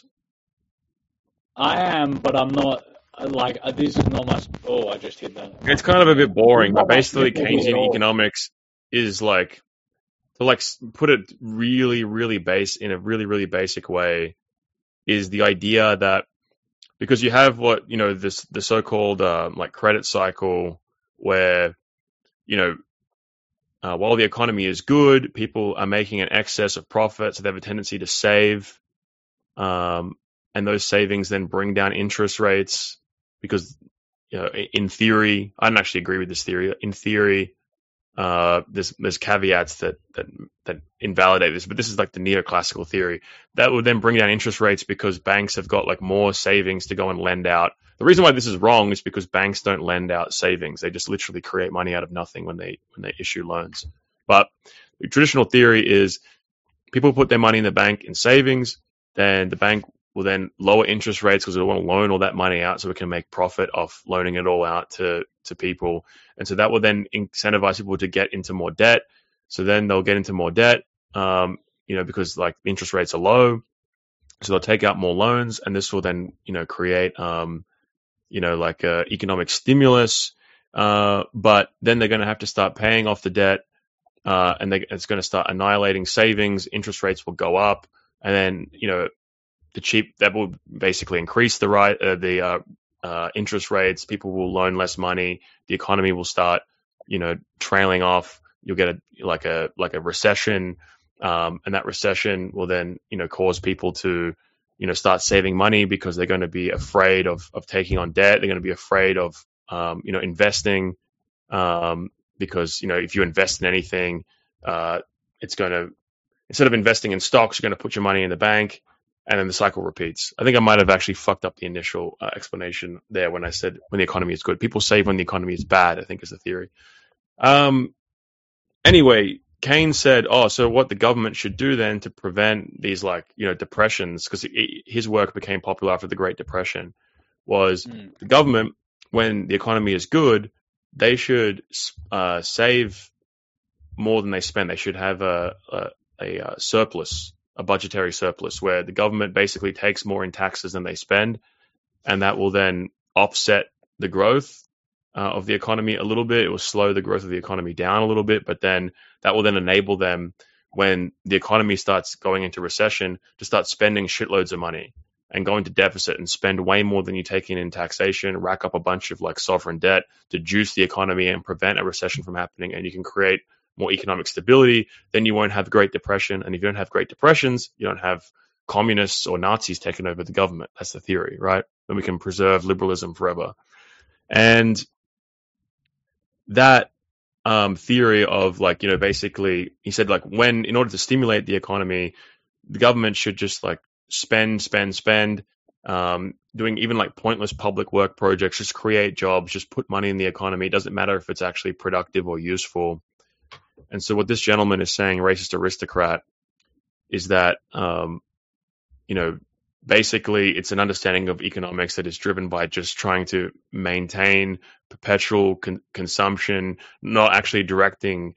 I am, but I'm not. Like, this is not much. Oh, I just hit that. It's kind of a bit boring, but basically Keynesian economics is like, to put it really, really in a really, really basic way, is the idea that because you have the so-called credit cycle where while the economy is good, people are making an excess of profit, so they have a tendency to save, and those savings then bring down interest rates because in theory, I don't actually agree with this theory. In theory, there's caveats that invalidate this, but this is like the neoclassical theory that would then bring down interest rates because banks have got more savings to go and lend out. The reason why this is wrong is because banks don't lend out savings; they just literally create money out of nothing when they issue loans. But the traditional theory is people put their money in the bank in savings, then the bank will then lower interest rates because they want to loan all that money out so it can make profit off loaning it all out to people. And so that will then incentivize people to get into more debt. So then they'll get into more debt, because interest rates are low. So they'll take out more loans, and this will then, create, economic stimulus. But then they're going to have to start paying off the debt, and it's going to start annihilating savings. Interest rates will go up, and then, that will basically increase the interest rates. People will loan less money. The economy will start, trailing off. You'll get a recession, And that recession will then, cause people to, start saving money because they're going to be afraid of taking on debt. They're going to be afraid of, investing, because, if you invest in anything, it's going to, instead of investing in stocks, you're going to put your money in the bank, and then the cycle repeats. I think I might have actually fucked up the initial explanation there when I said when the economy is good. People save when the economy is bad, I think is the theory. Anyway, Keynes said, so what the government should do then to prevent these depressions, because his work became popular after the Great Depression, was the government, when the economy is good, they should save more than they spend. They should have a surplus, a budgetary surplus, where the government basically takes more in taxes than they spend, and that will then offset the growth of the economy a little bit. It will slow the growth of the economy down a little bit, but then that will then enable them, when the economy starts going into recession, to start spending shitloads of money and go into deficit and spend way more than you take in taxation, rack up a bunch of sovereign debt to juice the economy and prevent a recession from happening. And you can create more economic stability. Then you won't have Great Depression. And if you don't have Great Depressions, you don't have communists or Nazis taking over the government. That's the theory, right? Then we can preserve liberalism forever. And that theory of basically, he said when, in order to stimulate the economy, the government should just spend, doing even pointless public work projects, just create jobs, just put money in the economy. It doesn't matter if it's actually productive or useful. And so what this gentleman is saying, racist aristocrat, is that, basically it's an understanding of economics that is driven by just trying to maintain perpetual consumption, not actually directing,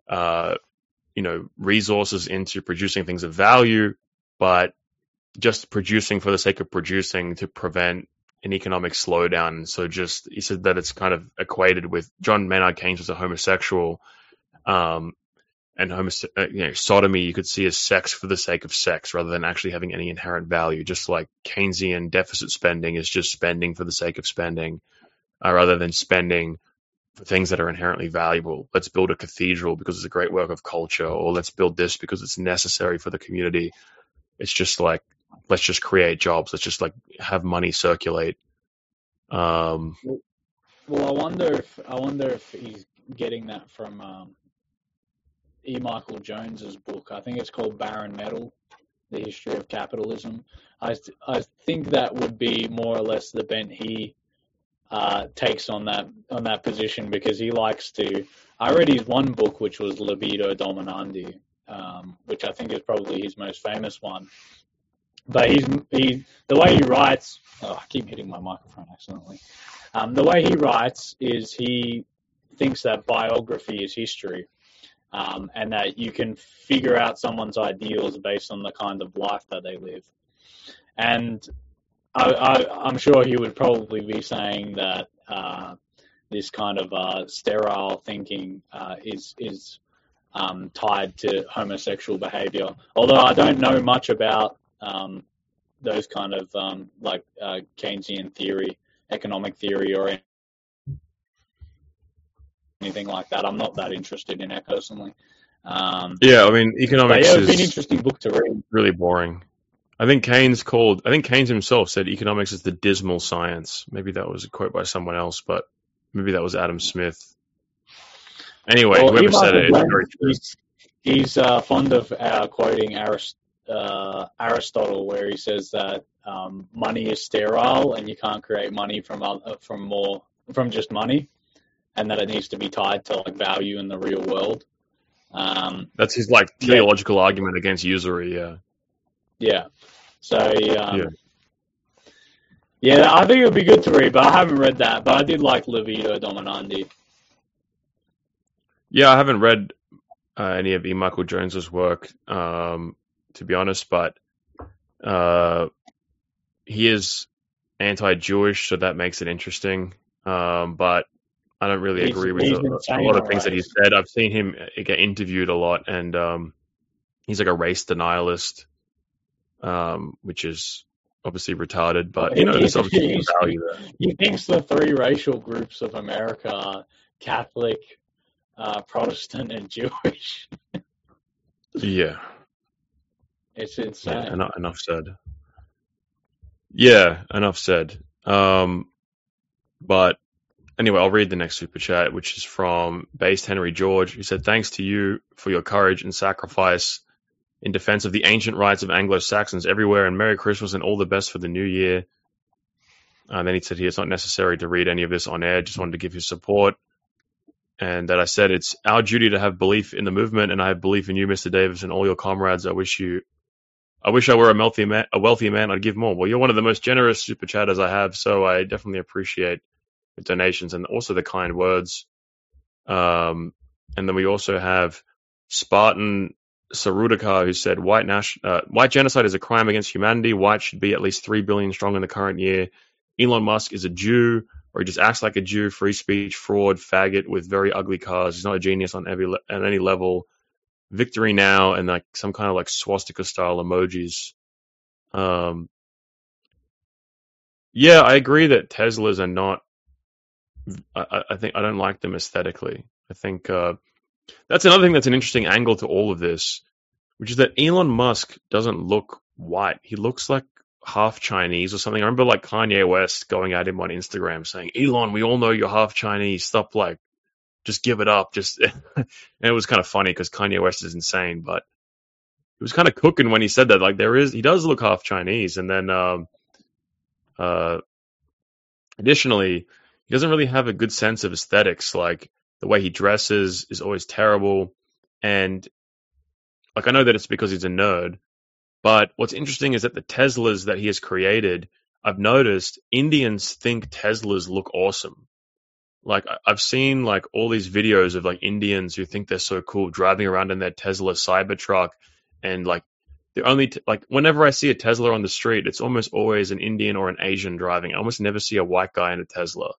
resources into producing things of value, but just producing for the sake of producing to prevent an economic slowdown. So he said that it's kind of equated with, John Maynard Keynes was a homosexual, and sodomy you could see as sex for the sake of sex rather than actually having any inherent value. Just like Keynesian deficit spending is just spending for the sake of spending, rather than spending for things that are inherently valuable. Let's build a cathedral because it's a great work of culture, or let's build this because it's necessary for the community. It's just let's just create jobs. Let's just have money circulate. Well, I wonder if he's getting that from E. Michael Jones's book. I think it's called Barren Metal: The History of Capitalism. I think that would be more or less the bent he takes on that position, because he likes to. I read his one book, which was Libido Dominandi, which I think is probably his most famous one. But the way he writes. Oh, I keep hitting my microphone accidentally. The way he writes is he thinks that biography is history. And that you can figure out someone's ideals based on the kind of life that they live. And I'm sure he would probably be saying that this kind of sterile thinking is tied to homosexual behavior. Although I don't know much about those kind of Keynesian theory, economic theory, or anything like that. I'm not that interested in it personally. Economics is an interesting book to read. Really boring. I think Keynes himself said economics is the dismal science. Maybe that was a quote by someone else, but maybe that was Adam Smith. Anyway, whoever said it, it's very true. He's fond of quoting Aristotle, where he says that money is sterile and you can't create money from just money, and that it needs to be tied to value in the real world. That's his theological argument against usury. Yeah. So I think it would be good to read, but I haven't read that. But I did like Libido Dominandi. Yeah, I haven't read any of E. Michael Jones's work, to be honest, but he is anti-Jewish, so that makes it interesting. But I don't really agree with a lot of things that he said. I've seen him get interviewed a lot, and he's a race denialist, which is obviously retarded, but there's obviously value there. He thinks the three racial groups of America are Catholic, Protestant, and Jewish. Yeah. It's Yeah. insane. Enough said. Yeah. Enough said. But anyway, I'll read the next super chat, which is from Based Henry George, who said, "Thanks to you for your courage and sacrifice in defense of the ancient rights of Anglo-Saxons everywhere, and Merry Christmas and all the best for the new year." And then he said, "It's not necessary to read any of this on air. Just wanted to give his support." And that I said, "It's our duty to have belief in the movement, and I have belief in you, Mr. Davis, and all your comrades. I wish I were a wealthy man. I'd give more." Well, you're one of the most generous super chatters I have, so I definitely appreciate the donations and also the kind words. And then we also have Spartan Sarudakar, who said, white genocide is a crime against humanity. White should be at least 3 billion strong in the current year. Elon Musk is a Jew, or he just acts like a Jew. Free speech, fraud, faggot with very ugly cars. He's not a genius on any level. Victory now, and like some kind of like swastika style emojis. Yeah, I agree that Teslas are not. I think I don't like them aesthetically. I think that's another thing that's an interesting angle to all of this, which is that Elon Musk doesn't look white. He looks like half Chinese or something. I remember like Kanye West going at him on Instagram saying, "Elon, we all know you're half Chinese. Stop, like, just give it up." Just and it was kind of funny because Kanye West is insane, but he was kind of cooking when he said that. Like he does look half Chinese, and then additionally, he doesn't really have a good sense of aesthetics. Like the way he dresses is always terrible, and like I know that it's because he's a nerd. But what's interesting is that the Teslas that he has created, I've noticed Indians think Teslas look awesome. Like I've seen like all these videos of like Indians who think they're so cool driving around in their Tesla Cybertruck, and like the only like whenever I see a Tesla on the street, it's almost always an Indian or an Asian driving. I almost never see a white guy in a Tesla.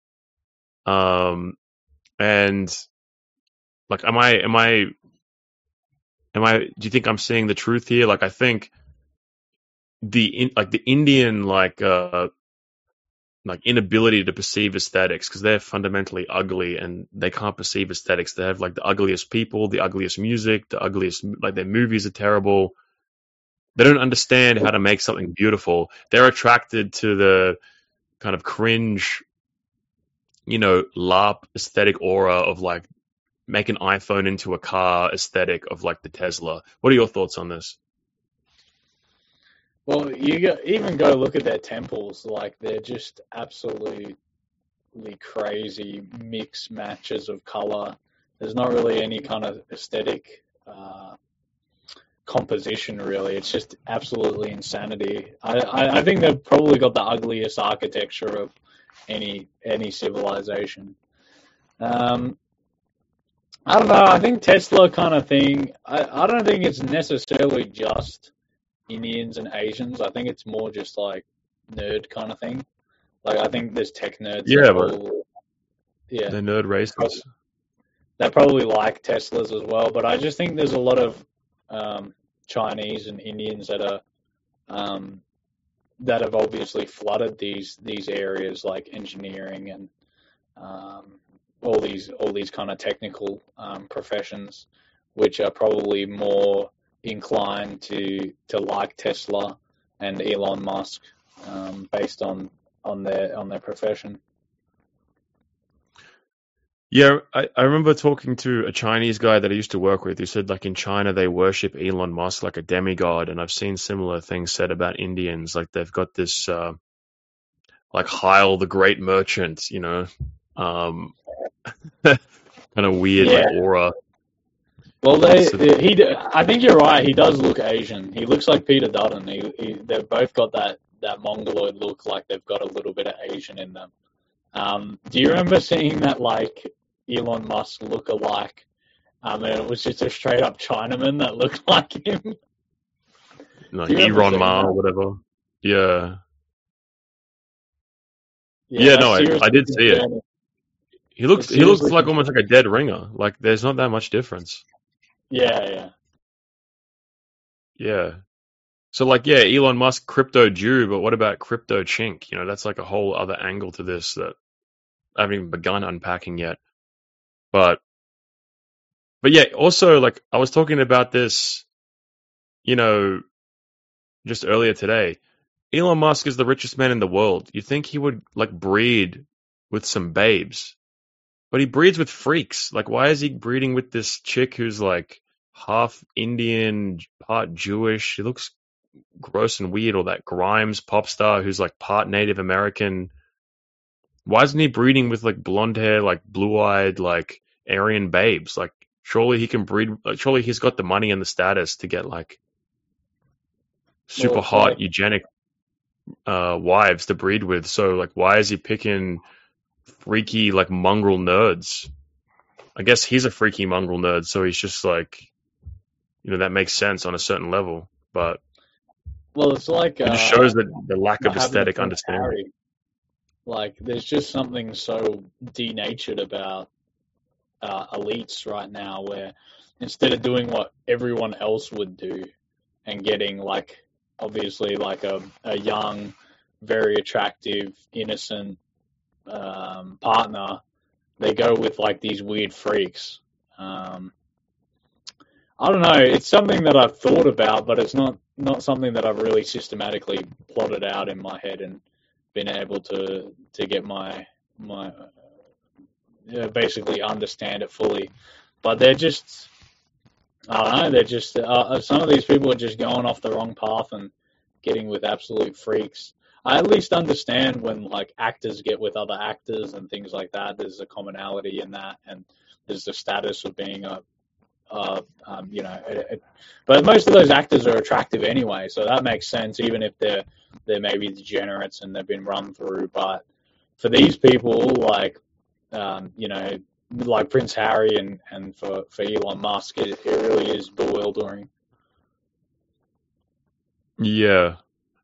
And like, do you think I'm seeing the truth here? Like, I think the Indian like inability to perceive aesthetics, because they're fundamentally ugly and they can't perceive aesthetics. They have like the ugliest people, the ugliest music, the ugliest, like their movies are terrible. They don't understand how to make something beautiful. They're attracted to the kind of cringe, LARP aesthetic aura of like make an iPhone into a car aesthetic of like the Tesla. What are your thoughts on this? Well, even go look at their temples. Like they're just absolutely crazy mix matches of color. There's not really any kind of aesthetic composition, really. It's just absolutely insanity. I think they've probably got the ugliest architecture of any civilization. I don't know. I think Tesla kind of thing. I don't think it's necessarily just Indians and Asians. I think it's more just like nerd kind of thing. Like I think there's tech nerds. Yeah, but yeah, they're nerd racists. They probably like Teslas as well. But I just think there's a lot of Chinese and Indians that are that have obviously flooded these areas like engineering and all these kind of technical professions, which are probably more inclined to like Tesla and Elon Musk based on their profession. Yeah, I remember talking to a Chinese guy that I used to work with who said like in China they worship Elon Musk like a demigod, and I've seen similar things said about Indians. Like they've got this like Heil the Great Merchant, kind of weird like aura. Well, I think you're right. He does look Asian. He looks like Peter Dutton. They've both got that mongoloid look, like they've got a little bit of Asian in them. Do you remember seeing that like Elon Musk look-alike? And it was just a straight-up Chinaman that looked like him. Like Elon Ma or whatever. Yeah. Yeah, no, I did see it. He looks like almost like a dead ringer. Like there's not that much difference. Yeah. So like, yeah, Elon Musk, crypto Jew, but what about crypto chink? That's like a whole other angle to this that I haven't even begun unpacking yet. But yeah, also like I was talking about this just earlier today, Elon Musk is the richest man in the world. You'd think he would breed with some babes, but he breeds with freaks. Why is he breeding with this chick who's half Indian, part Jewish? She looks gross and weird. Or that Grimes pop star who's part Native American. Why isn't he breeding with blonde hair, blue-eyed, Aryan babes? Surely he can breed. Surely he's got the money and the status to get super hot eugenic wives to breed with. So why is he picking freaky mongrel nerds? I guess he's a freaky mongrel nerd, so he's just that makes sense on a certain level. But it's it just shows that the lack of aesthetic understanding. There's just something so denatured about elites right now, where instead of doing what everyone else would do and getting obviously a young, very attractive, innocent partner, they go with these weird freaks. I don't know. It's something that I've thought about, but it's not something that I've really systematically plotted out in my head and been able to get my basically understand it fully. But they're just, I don't know, they're just, some of these people are just going off the wrong path and getting with absolute freaks. I at least understand when actors get with other actors and things like that. There's a commonality in that, and there's the status of being but most of those actors are attractive anyway, so that makes sense, even if they're maybe degenerates and they've been run through. But for these people, Prince Harry and for Elon Musk, it really is bewildering. Yeah.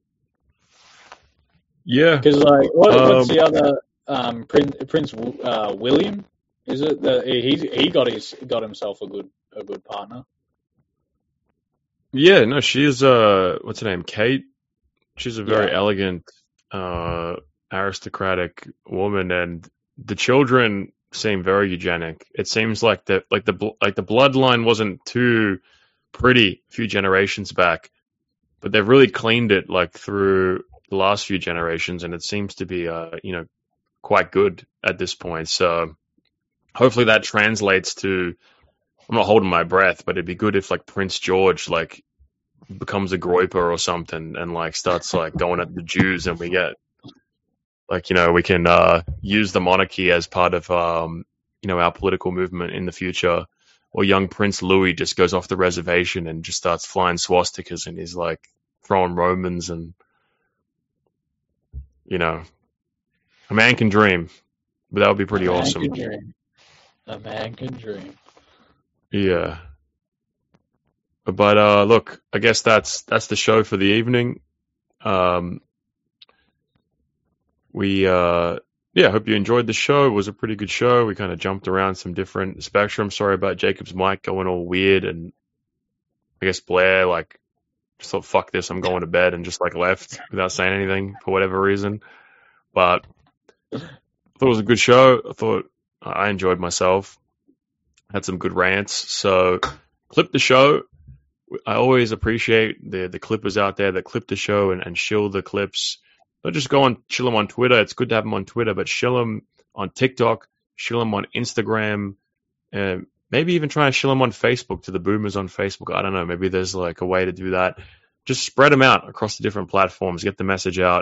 Yeah. Because what's the other Prince William? Is it that he got himself a good partner? Yeah, no, she's what's her name? Kate. She's a very elegant, aristocratic woman, and the children seem very eugenic. It seems like the bloodline wasn't too pretty a few generations back, but they've really cleaned it through the last few generations, and it seems to be quite good at this point. So hopefully that translates to. I'm not holding my breath, but it'd be good if Prince George becomes a groiper or something and starts going at the Jews, and we get we can use the monarchy as part of our political movement in the future. Or young Prince Louis just goes off the reservation and just starts flying swastikas and he's throwing Romans, and a man can dream, but that would be pretty awesome. A man can dream. Yeah. But look, I guess that's the show for the evening. We hope you enjoyed the show. It was a pretty good show. We kind of jumped around some different spectrum. Sorry about Jacob's mic going all weird, and I guess Blair just thought, fuck this, I'm going to bed, and just left without saying anything for whatever reason. But I thought it was a good show. I thought I enjoyed myself. Had some good rants. So clip the show. I always appreciate the clippers out there that clip the show and shill the clips. Don't just go and shill them on Twitter. It's good to have them on Twitter, but shill them on TikTok, shill them on Instagram, and maybe even try and shill them on Facebook to the boomers on Facebook. I don't know. Maybe there's a way to do that. Just spread them out across the different platforms. Get the message out.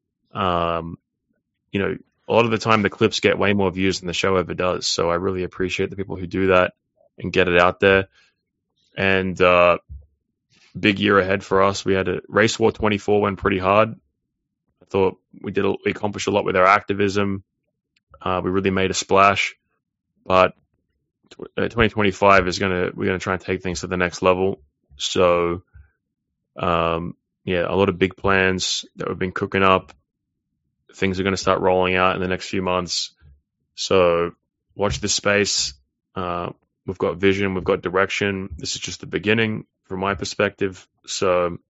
A lot of the time the clips get way more views than the show ever does. So I really appreciate the people who do that and get it out there. And big year ahead for us. We had Race War 24 went pretty hard. I thought we accomplished a lot with our activism. We really made a splash. But 2025 we're gonna try and take things to the next level. So a lot of big plans that we've been cooking up. Things are going to start rolling out in the next few months. So watch this space. We've got vision. We've got direction. This is just the beginning from my perspective. So,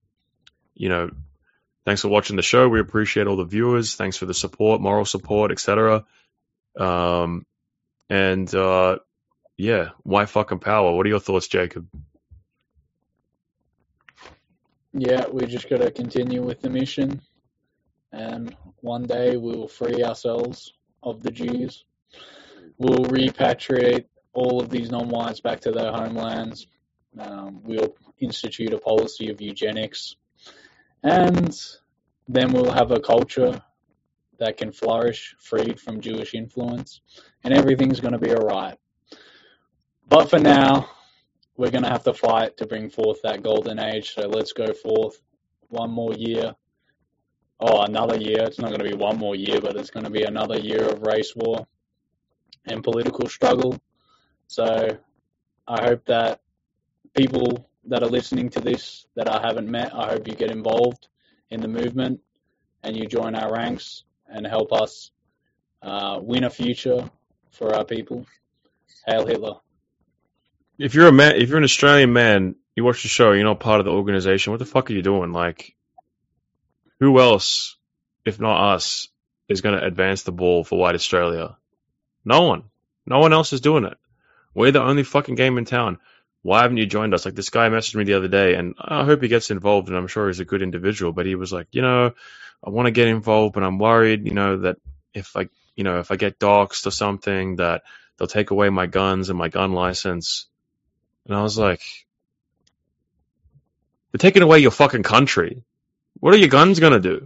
thanks for watching the show. We appreciate all the viewers. Thanks for the support, moral support, etc. Why fucking power? What are your thoughts, Jacob? Yeah, we just got to continue with the mission, and one day we will free ourselves of the Jews. We'll repatriate all of these non-whites back to their homelands. We'll institute a policy of eugenics, and then we'll have a culture that can flourish, freed from Jewish influence, and everything's going to be all right. But for now, we're going to have to fight to bring forth that golden age. So let's go forth one more year. Oh, another year. It's not going to be one more year, but it's going to be another year of race war and political struggle. So I hope that people that are listening to this that I haven't met, I hope you get involved in the movement and you join our ranks and help us win a future for our people. Hail Hitler. If you're an Australian man, you watch the show, you're not part of the organization, what the fuck are you doing? Like, who else, if not us, is going to advance the ball for white Australia? No one. No one else is doing it. We're the only fucking game in town. Why haven't you joined us? Like, this guy messaged me the other day, and I hope he gets involved, and I'm sure he's a good individual, but he was like, I want to get involved, but I'm worried, that if I get doxxed or something, that they'll take away my guns and my gun license. And I was like, they're taking away your fucking country. What are your guns going to do?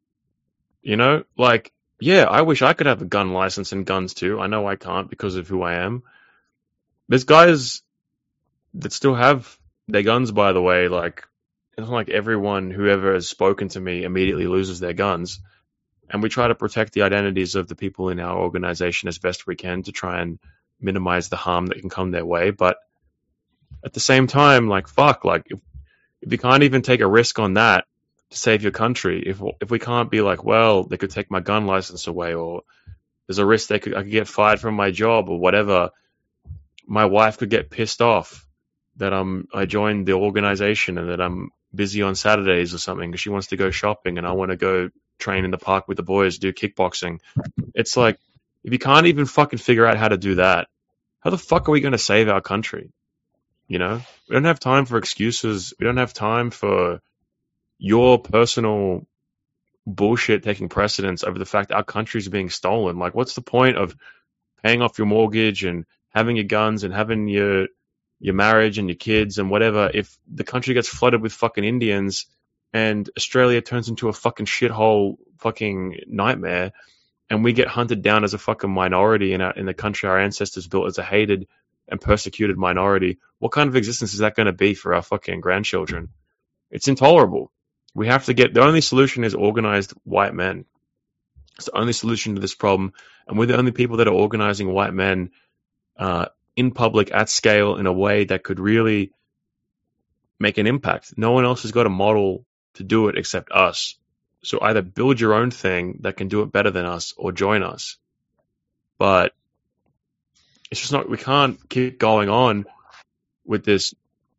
Like, yeah, I wish I could have a gun license and guns too. I know I can't because of who I am. There's guys that still have their guns, by the way. Like, it's not like whoever has spoken to me immediately loses their guns. And we try to protect the identities of the people in our organization as best we can to try and minimize the harm that can come their way. But at the same time, like, fuck, like, if you can't even take a risk on that to save your country, if we can't be like, well, they could take my gun license away, or there's a risk I could get fired from my job, or whatever, my wife could get pissed off that I joined the organization and that I'm busy on Saturdays or something because she wants to go shopping and I want to go train in the park with the boys, do kickboxing. It's like, if you can't even fucking figure out how to do that, how the fuck are we going to save our country? We don't have time for excuses. We don't have time for your personal bullshit taking precedence over the fact our country's being stolen. Like, what's the point of paying off your mortgage and having your guns and having your marriage and your kids and whatever if the country gets flooded with fucking Indians and Australia turns into a fucking shithole fucking nightmare and we get hunted down as a fucking minority in the country our ancestors built as a hated and persecuted minority? What kind of existence is that going to be for our fucking grandchildren? It's intolerable. We have to the only solution is organized white men. It's the only solution to this problem. And we're the only people that are organizing white men in public at scale in a way that could really make an impact. No one else has got a model to do it except us. So either build your own thing that can do it better than us or join us. But it's just not, we can't keep going on with this,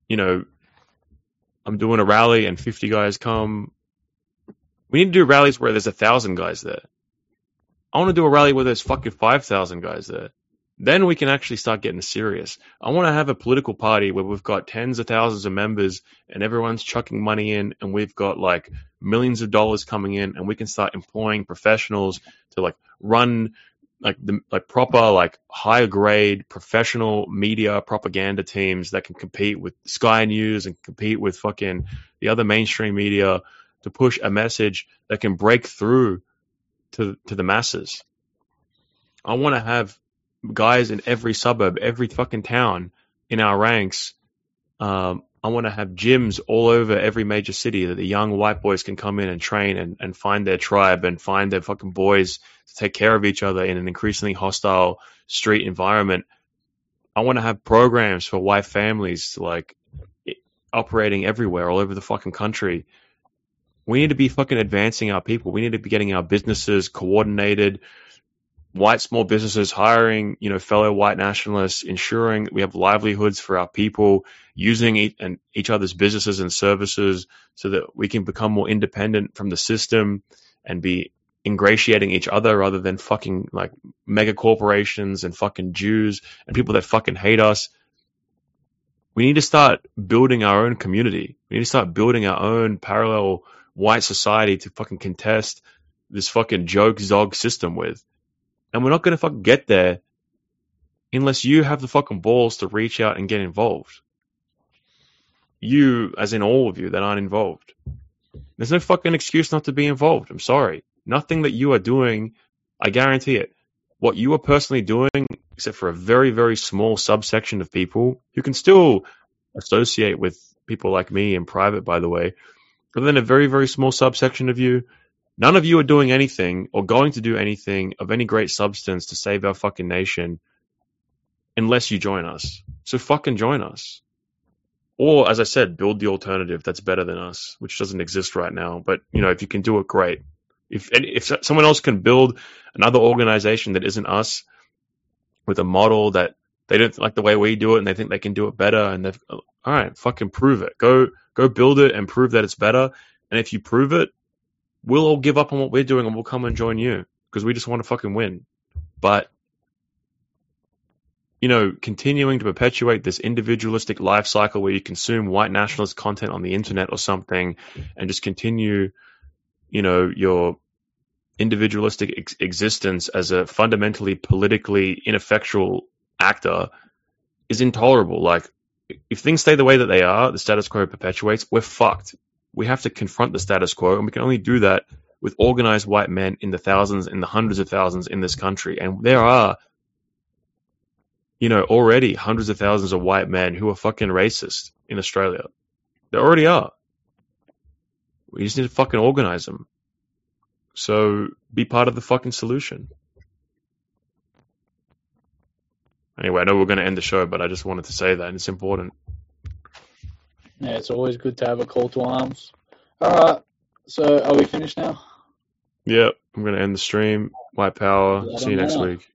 I'm doing a rally and 50 guys come. We need to do rallies where there's 1,000 guys there. I want to do a rally where there's fucking 5,000 guys there. Then we can actually start getting serious. I want to have a political party where we've got tens of thousands of members and everyone's chucking money in and we've got like millions of dollars coming in and we can start employing professionals to like run like proper, like high grade professional media propaganda teams that can compete with Sky News and compete with fucking the other mainstream media to push a message that can break through to the masses. I want to have guys in every suburb, every fucking town in our ranks. I want to have gyms all over every major city that the young white boys can come in and train and find their tribe and find their fucking boys to take care of each other in an increasingly hostile street environment. I want to have programs for white families like operating everywhere, all over the fucking country. We need to be fucking advancing our people. We need to be getting our businesses coordinated, white small businesses hiring, fellow white nationalists, ensuring we have livelihoods for our people, using each other's businesses and services so that we can become more independent from the system and be ingratiating each other rather than fucking like mega corporations and fucking Jews and people that fucking hate us. We need to start building our own community. We need to start building our own parallel white society to fucking contest this fucking joke zog system with. And we're not going to fucking get there unless you have the fucking balls to reach out and get involved. You, as in all of you that aren't involved. There's no fucking excuse not to be involved. I'm sorry. Nothing that you are doing, I guarantee it. What you are personally doing, except for a very, very small subsection of people who can still associate with people like me in private, by the way, but then a very, very small subsection of you, none of you are doing anything or going to do anything of any great substance to save our fucking nation unless you join us. So fucking join us. Or, as I said, build the alternative that's better than us, which doesn't exist right now. But, you know, if you can do it, great. If someone else can build another organization that isn't us with a model that they don't like the way we do it and they think they can do it better, and they've, all right, fucking prove it. Go build it and prove that it's better. And if you prove it, we'll all give up on what we're doing and we'll come and join you because we just want to fucking win. But, you know, continuing to perpetuate this individualistic life cycle where you consume white nationalist content on the internet or something and just continue, you know, your individualistic existence as a fundamentally politically ineffectual actor is intolerable. Like, if things stay the way that they are, the status quo perpetuates, we're fucked. We have to confront the status quo, and we can only do that with organized white men in the thousands, in the hundreds of thousands in this country. And there are, you know, already hundreds of thousands of white men who are fucking racist in Australia. There already are. We just need to fucking organize them. So be part of the fucking solution. Anyway, I know we're going to end the show, but I just wanted to say that, and it's important. Yeah, it's always good to have a call to arms. All right, so are we finished now? Yep, I'm going to end the stream. White power. See you next week.